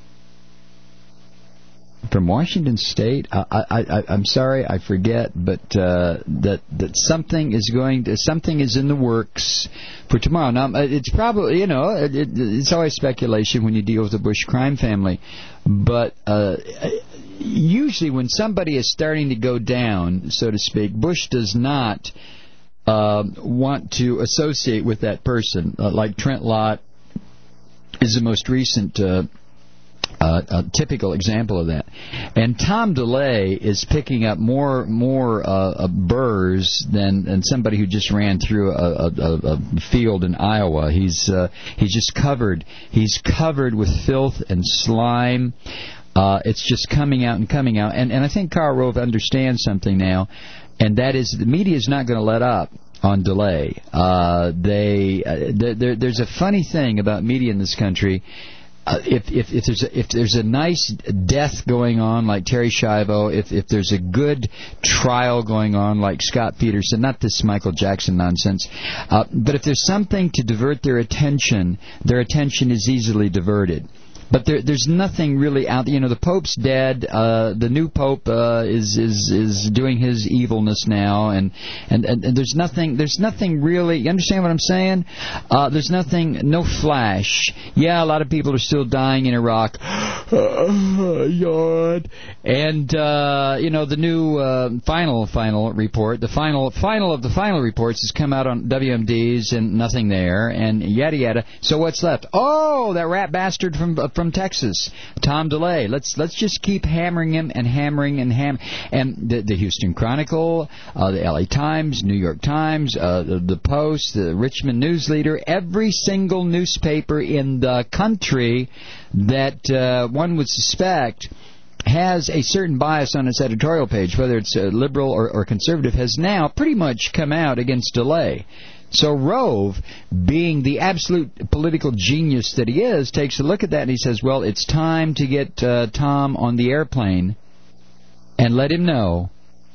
From Washington State, I, I, I, I'm sorry, I forget, but uh, that that something is going to, something is in the works for tomorrow. Now, it's probably, you know, it, it, it's always speculation when you deal with the Bush crime family, but uh, usually when somebody is starting to go down, so to speak, Bush does not uh, want to associate with that person. Uh, like Trent Lott is the most recent Uh, Uh, a typical example of that. And Tom DeLay is picking up more more uh, uh, burrs than, than somebody who just ran through a, a, a field in Iowa. He's uh, he's just covered. He's covered with filth and slime. Uh, it's just coming out and coming out. And, and I think Karl Rove understands something now, and that is the media is not going to let up on DeLay. Uh, they uh, there, there's a funny thing about media in this country. Uh, if, if if there's a, if there's a nice death going on like Terry Schiavo, if if there's a good trial going on like Scott Peterson, not this Michael Jackson nonsense, uh, but if there's something to divert their attention, their attention is easily diverted. But there, there's nothing really out there. You know, the Pope's dead. Uh, the new Pope uh, is is is doing his evilness now, and, and and and there's nothing. There's nothing really. You understand what I'm saying? Uh, there's nothing. No flash. Yeah, a lot of people are still dying in Iraq. Yard. And uh, you know, the new uh, final final report, the final final of the final reports has come out on W M Ds, and nothing there, and yada yada. So what's left? Oh, that rat bastard from from Texas, Tom DeLay. Let's let's just keep hammering him and hammering and ham. And the, the Houston Chronicle, uh, the L A Times, New York Times, uh, the, the Post, the Richmond News Leader, every single newspaper in the country that uh, one would suspect has a certain bias on its editorial page, whether it's uh, liberal or, or conservative, has now pretty much come out against DeLay. So Rove, being the absolute political genius that he is, takes a look at that and he says, well, it's time to get uh, Tom on the airplane and let him know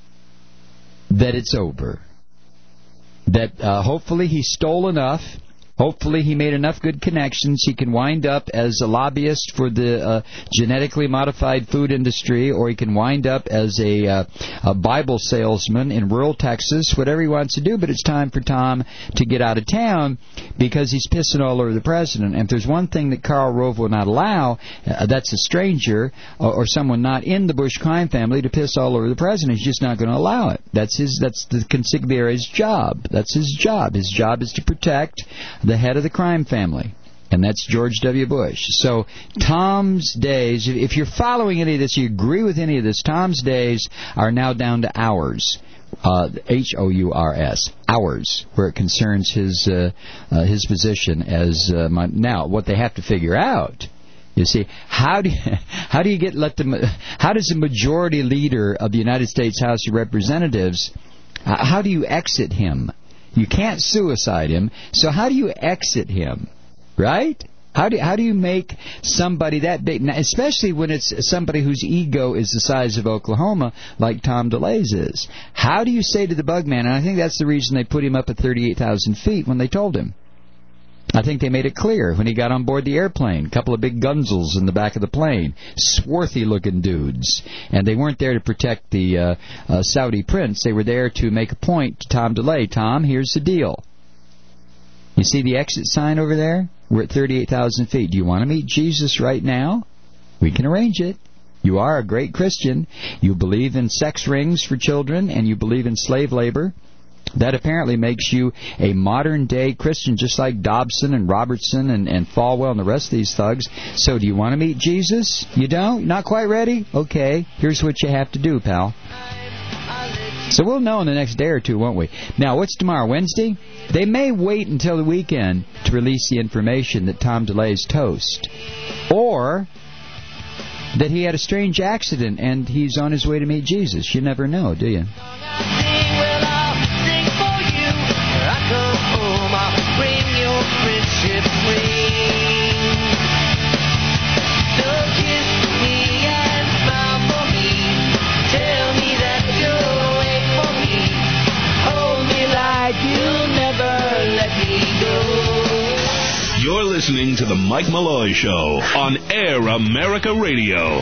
that it's over. That uh, hopefully he stole enough. Hopefully he made enough good connections. He can wind up as a lobbyist for the uh, genetically modified food industry, or he can wind up as a, uh, a Bible salesman in rural Texas, whatever he wants to do. But it's time for Tom to get out of town because he's pissing all over the president. And if there's one thing that Karl Rove will not allow, uh, that's a stranger or, or someone not in the Bush crime family to piss all over the president. He's just not going to allow it. That's his. That's the consiglierate's job. That's his job. His job is to protect the head of the crime family, and that's George W. Bush. So Tom's days, if you're following any of this, you agree with any of this, Tom's days are now down to hours. Uh, H O U R S, hours, where it concerns his uh, uh, his position as uh, my, now. What they have to figure out, you see, how do you, how do you get let them? How does the majority leader of the United States House of Representatives? Uh, how do you exit him? You can't suicide him, so how do you exit him, right? How do how do you make somebody that big, especially when it's somebody whose ego is the size of Oklahoma, like Tom DeLay's is? How do you say to the Bugman, and I think that's the reason they put him up at thirty-eight thousand feet when they told him. I think they made it clear when he got on board the airplane. A couple of big gunzels in the back of the plane. Swarthy-looking dudes. And they weren't there to protect the uh, uh, Saudi prince. They were there to make a point to Tom DeLay. Tom, here's the deal. You see the exit sign over there? We're at thirty-eight thousand feet. Do you want to meet Jesus right now? We can arrange it. You are a great Christian. You believe in sex rings for children, and you believe in slave labor. That apparently makes you a modern-day Christian, just like Dobson and Robertson and, and Falwell and the rest of these thugs. So do you want to meet Jesus? You don't? Not quite ready? Okay, here's what you have to do, pal. So we'll know in the next day or two, won't we? Now, what's tomorrow, Wednesday? They may wait until the weekend to release the information that Tom DeLay's toast. Or that he had a strange accident and he's on his way to meet Jesus. You never know, do you? You're listening to The Mike Malloy Show on Air America Radio.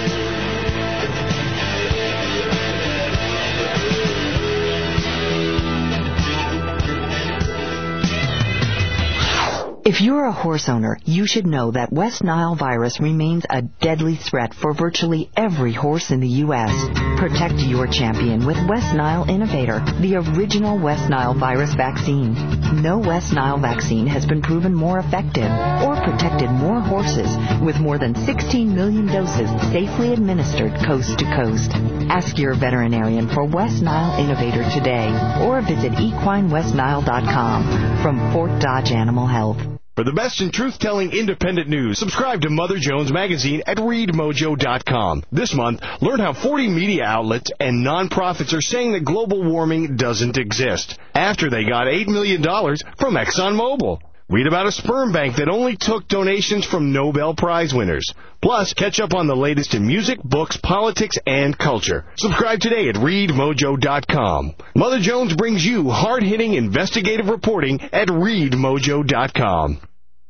If you're a horse owner, you should know that West Nile virus remains a deadly threat for virtually every horse in the U S Protect your champion with West Nile Innovator, the original West Nile virus vaccine. No West Nile vaccine has been proven more effective or protected more horses with more than sixteen million doses safely administered coast to coast. Ask your veterinarian for West Nile Innovator today or visit equine west nile dot com from Fort Dodge Animal Health. For the best in truth-telling independent news, subscribe to Mother Jones Magazine at read mojo dot com. This month, learn how forty media outlets and nonprofits are saying that global warming doesn't exist after they got eight million dollars from ExxonMobil. Read about a sperm bank that only took donations from Nobel Prize winners. Plus, catch up on the latest in music, books, politics, and culture. Subscribe today at read mojo dot com. Mother Jones brings you hard-hitting investigative reporting at read mojo dot com.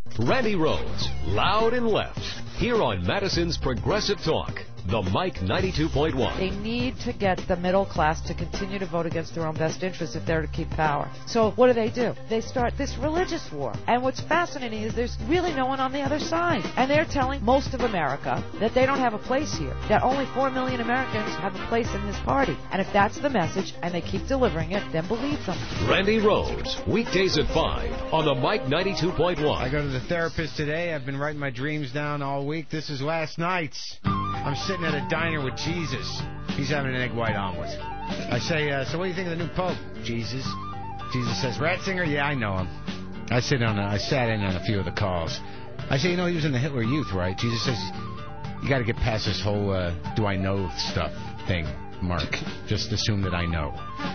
Randy Rhodes, loud and left, here on Madison's Progressive Talk, the Mike ninety-two point one. They need to get the middle class to continue to vote against their own best interests if they're to keep power. So what do they do? They start this religious war. And what's fascinating is there's really no one on the other side. And they're telling most of America that they don't have a place here, that only four million Americans have a place in this party. And if that's the message and they keep delivering it, then believe them. Randy Rhodes, weekdays at five on the Mike ninety-two point one. I go to the therapist today. I've been writing my dreams down all week. This is last night's. I'm sitting at a diner with Jesus. He's having an egg white omelet. I say, uh, so what do you think of the new Pope, Jesus? Jesus says, Ratzinger? Yeah, I know him. I sit on. A, I sat in on a few of the calls. I say, you know, he was in the Hitler Youth, right? Jesus says, you got to get past this whole uh, do I know stuff thing, Mark. Just assume that I know.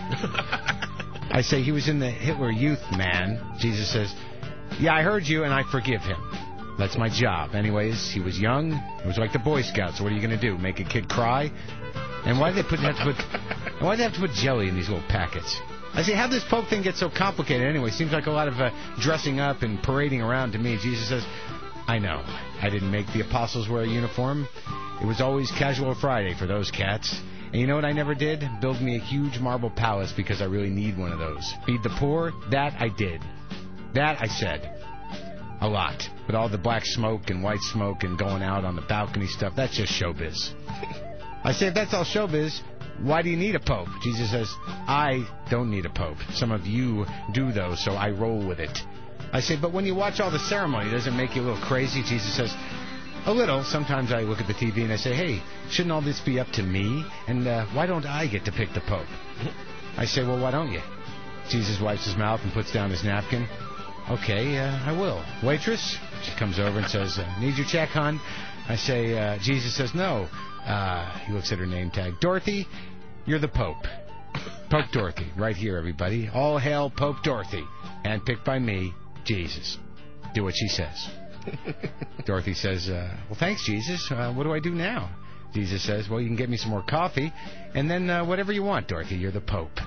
I say, he was in the Hitler Youth, man. Jesus says, yeah, I heard you, and I forgive him. That's my job. Anyways, he was young. It was like the Boy Scouts. What are you going to do? Make a kid cry? And why do they put have to put why do they have to put jelly in these little packets? I say, how did this Pope thing get so complicated anyway? Seems like a lot of uh, dressing up and parading around to me. Jesus says, I know. I didn't make the apostles wear a uniform. It was always Casual Friday for those cats. And you know what I never did? Build me a huge marble palace because I really need one of those. Feed the poor? That I did. That I said. A lot. But all the black smoke and white smoke and going out on the balcony stuff, that's just showbiz. I say, if that's all showbiz, why do you need a pope? Jesus says, I don't need a pope. Some of you do, though, so I roll with it. I say, but when you watch all the ceremony, doesn't it make you a little crazy? Jesus says, a little. Sometimes I look at the T V and I say, hey, shouldn't all this be up to me? And uh, why don't I get to pick the pope? I say, well, why don't you? Jesus wipes his mouth and puts down his napkin. Okay, uh, I will. Waitress? She comes over and says, uh, need your check, hon? I say, uh, Jesus says, no. Uh, he looks at her name tag. Dorothy, you're the Pope. Pope Dorothy, right here, everybody. All hail Pope Dorothy. Handpicked by me, Jesus. Do what she says. Dorothy says, uh, well, thanks, Jesus. Uh, what do I do now? Jesus says, well, you can get me some more coffee, and then uh, whatever you want, Dorothy. You're the Pope.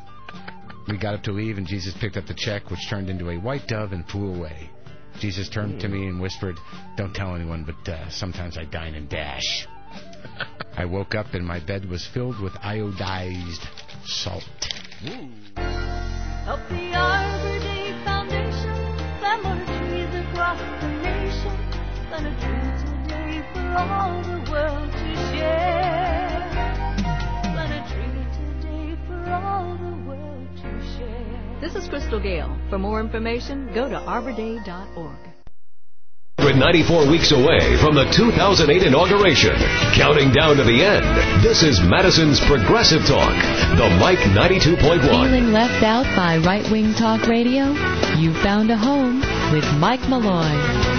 We got up to leave, and Jesus picked up the check, which turned into a white dove and flew away. Jesus turned to me and whispered, don't tell anyone, but uh, sometimes I dine and dash. I woke up, and my bed was filled with iodized salt. Help the Arbor Day Foundation, plant more trees across the nation. Plant a tree today for all the world to share. Plant a tree today for all the world to share. This is Crystal Gale. For more information, go to arbor day dot org. ninety-four weeks away from the two thousand eight inauguration. Counting down to the end. This is Madison's Progressive Talk, the Mike ninety-two point one. Feeling left out by right-wing talk radio? You found a home with Mike Malloy.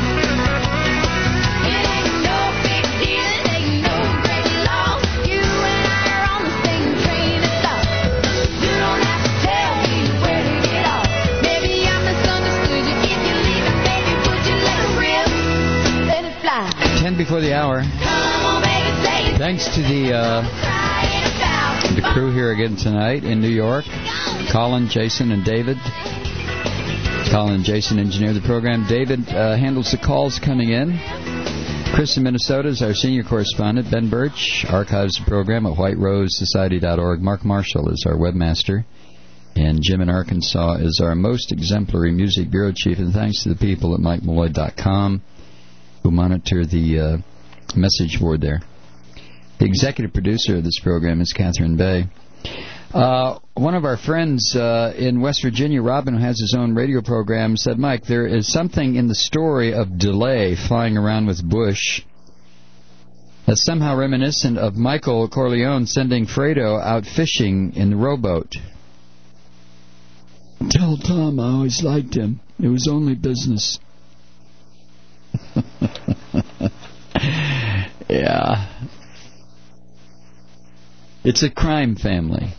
ten before the hour. Thanks to the uh, the crew here again tonight in New York. Colin, Jason, and David. Colin and Jason engineer the program. David uh, handles the calls coming in. Chris in Minnesota is our senior correspondent. Ben Birch archives the program at white rose society dot org. Mark Marshall is our webmaster. And Jim in Arkansas is our most exemplary music bureau chief. And thanks to the people at mike malloy dot com who monitor the uh, message board there. The executive producer of this program is Catherine Bay. Uh, one of our friends uh, in West Virginia, Robin, who has his own radio program, said, Mike, there is something in the story of DeLay flying around with Bush that's somehow reminiscent of Michael Corleone sending Fredo out fishing in the rowboat. Tell Tom I always liked him. It was only business. Yeah. It's a crime family.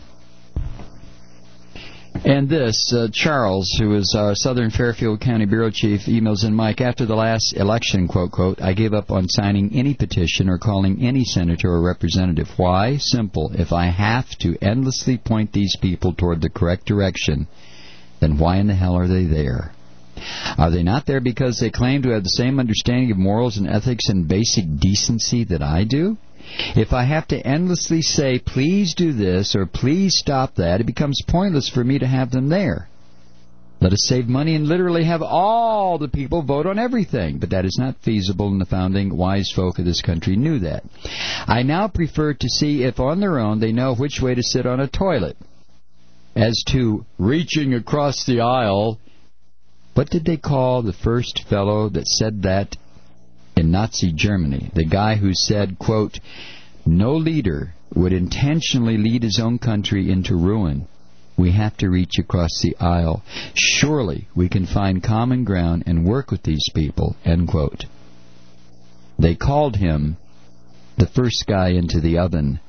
And this, uh, Charles, who is our Southern Fairfield County Bureau Chief, emails in, Mike, after the last election, quote, quote, I gave up on signing any petition or calling any senator or representative. Why? Simple. If I have to endlessly point these people toward the correct direction, then why in the hell are they there? Are they not there because they claim to have the same understanding of morals and ethics and basic decency that I do? If I have to endlessly say, please do this or please stop that, it becomes pointless for me to have them there. Let us save money and literally have all the people vote on everything. But that is not feasible, and the founding wise folk of this country knew that. I now prefer to see if on their own they know which way to sit on a toilet. As to reaching across the aisle, what did they call the first fellow that said that in Nazi Germany? The guy who said, quote, no leader would intentionally lead his own country into ruin. We have to reach across the aisle. Surely we can find common ground and work with these people, end quote. They called him the first guy into the oven.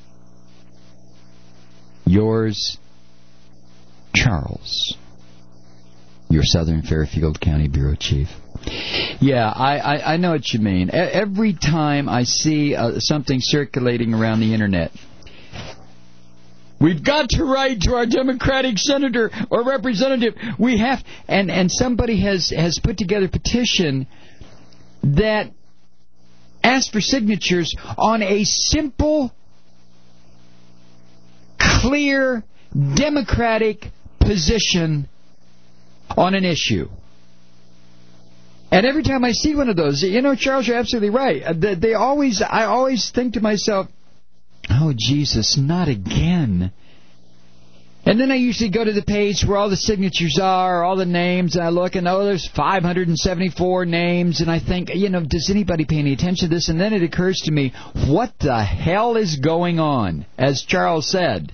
Yours, Charles, your Southern Fairfield County Bureau Chief. Yeah, I, I, I know what you mean. Every time I see uh, something circulating around the Internet, we've got to write to our Democratic senator or representative. We have, and, and somebody has, has put together a petition that asks for signatures on a simple, clear, Democratic position on an issue. And every time I see one of those, you know, Charles, you're absolutely right. They, they always, I always think to myself, oh, Jesus, not again. And then I usually go to the page where all the signatures are, all the names, and I look, and oh, there's five hundred seventy-four names, and I think, you know, does anybody pay any attention to this? And then it occurs to me, what the hell is going on? As Charles said,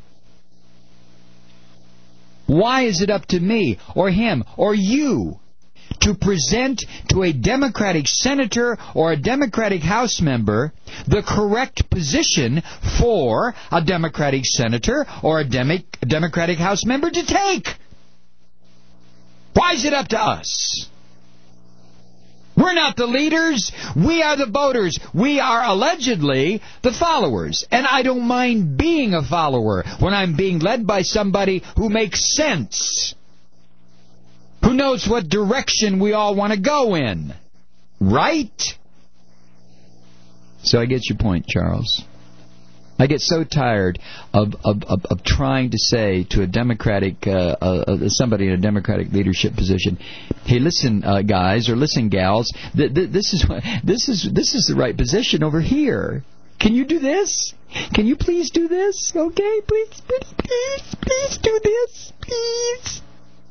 why is it up to me, or him, or you, to present to a Democratic senator or a Democratic House member the correct position for a Democratic senator or a Demi- Democratic House member to take? Why is it up to us? We're not the leaders. We are the voters. We are allegedly the followers. And I don't mind being a follower when I'm being led by somebody who makes sense, who knows what direction we all want to go in. Right? So I get your point, Charles. I get so tired of of, of, of trying to say to a Democratic, uh, uh, somebody in a Democratic leadership position, hey, listen, uh, guys, or listen, gals, th- th- this is this is this is the right position over here. Can you do this? Can you please do this? Okay, please, please, please, please do this, please.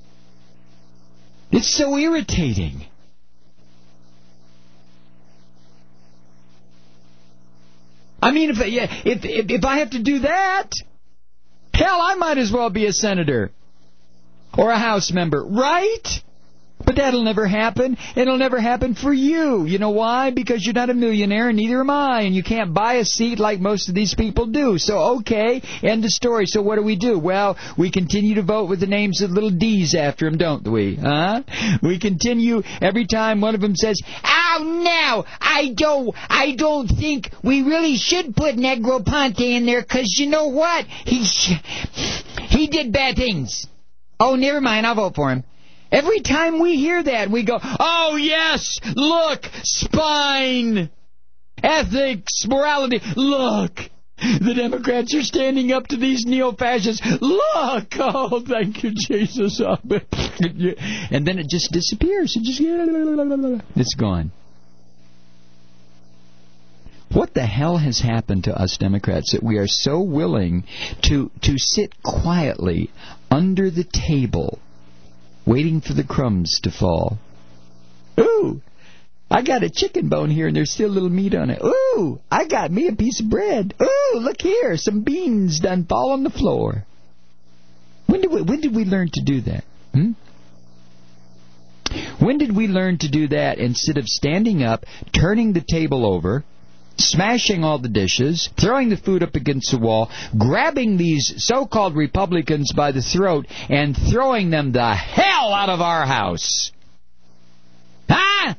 It's so irritating. I mean, if, if if if I have to do that, hell, I might as well be a senator or a House member, right? But that'll never happen. It'll never happen for you. You know why? Because you're not a millionaire, and neither am I, and you can't buy a seat like most of these people do. So, okay, end of story. So what do we do? Well, we continue to vote with the names of little D's after them, don't we? Huh? We continue every time one of them says, "Oh no, I don't, I don't think we really should put Negroponte in there, because you know what? He, he did bad things. Oh, never mind, I'll vote for him." Every time we hear that, we go, oh, yes, look, spine, ethics, morality, look, the Democrats are standing up to these neo-fascists, look, oh, thank you, Jesus. And then it just disappears. It just, it's gone. What the hell has happened to us Democrats that we are so willing to, to sit quietly under the table waiting for the crumbs to fall? Ooh, I got a chicken bone here and there's still a little meat on it. Ooh, I got me a piece of bread. Ooh, look here, some beans done fall on the floor. When did we, when did we learn to do that? Hmm? When did we learn to do that instead of standing up, turning the table over, smashing all the dishes, throwing the food up against the wall, grabbing these so-called Republicans by the throat, and throwing them the hell out of our house? Huh?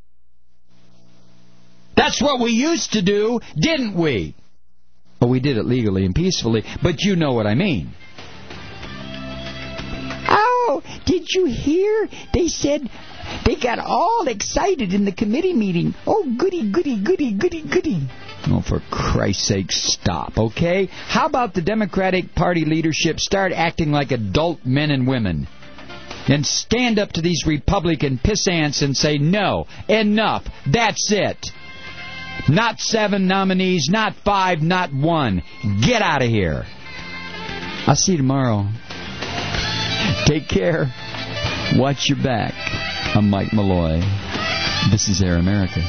That's what we used to do, didn't we? Well, we did it legally and peacefully, but you know what I mean. Oh, Did you hear? They said they got all excited in the committee meeting. Oh, goody, goody, goody, goody, goody. Oh, for Christ's sake, stop, okay? How about the Democratic Party leadership start acting like adult men and women and stand up to these Republican pissants and say, no, enough, that's it. Not seven nominees, not five, not one. Get out of here. I'll see you tomorrow. Take care. Watch your back. I'm Mike Malloy. This is Air America.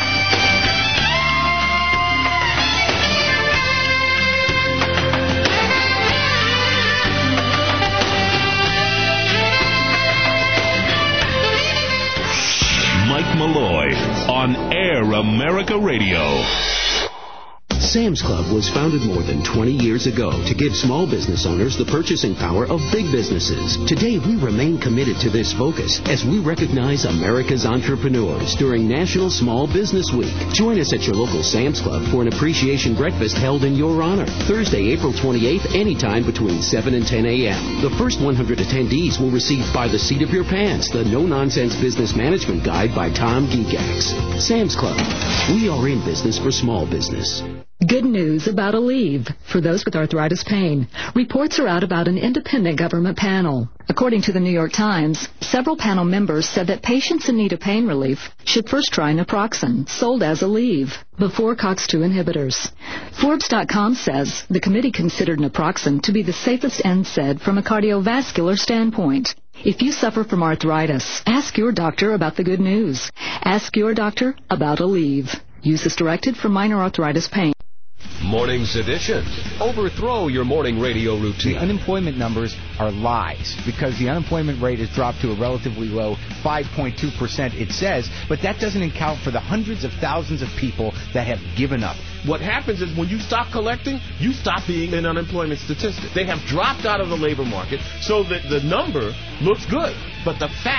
Mike Malloy on Air America Radio. Sam's Club was founded more than twenty years ago to give small business owners the purchasing power of big businesses. Today, we remain committed to this focus as we recognize America's entrepreneurs during National Small Business Week. Join us at your local Sam's Club for an appreciation breakfast held in your honor. Thursday, April twenty-eighth, anytime between seven and ten a.m. The first one hundred attendees will receive By the Seat of Your Pants, the no-nonsense business management guide by Tom Geekax. Sam's Club. We are in business for small business. Good news about Aleve for those with arthritis pain. Reports are out about an independent government panel. According to the New York Times, several panel members said that patients in need of pain relief should first try naproxen, sold as Aleve, before COX two inhibitors. Forbes dot com says the committee considered naproxen to be the safest N SAID from a cardiovascular standpoint. If you suffer from arthritis, ask your doctor about the good news. Ask your doctor about Aleve. Use as directed for minor arthritis pain. Morning Sedition. Overthrow your morning radio routine. The unemployment numbers are lies because the unemployment rate has dropped to a relatively low five point two percent, it says, but that doesn't account for the hundreds of thousands of people that have given up. What happens is when you stop collecting, you stop being an unemployment statistic. They have dropped out of the labor market so that the number looks good, but the fact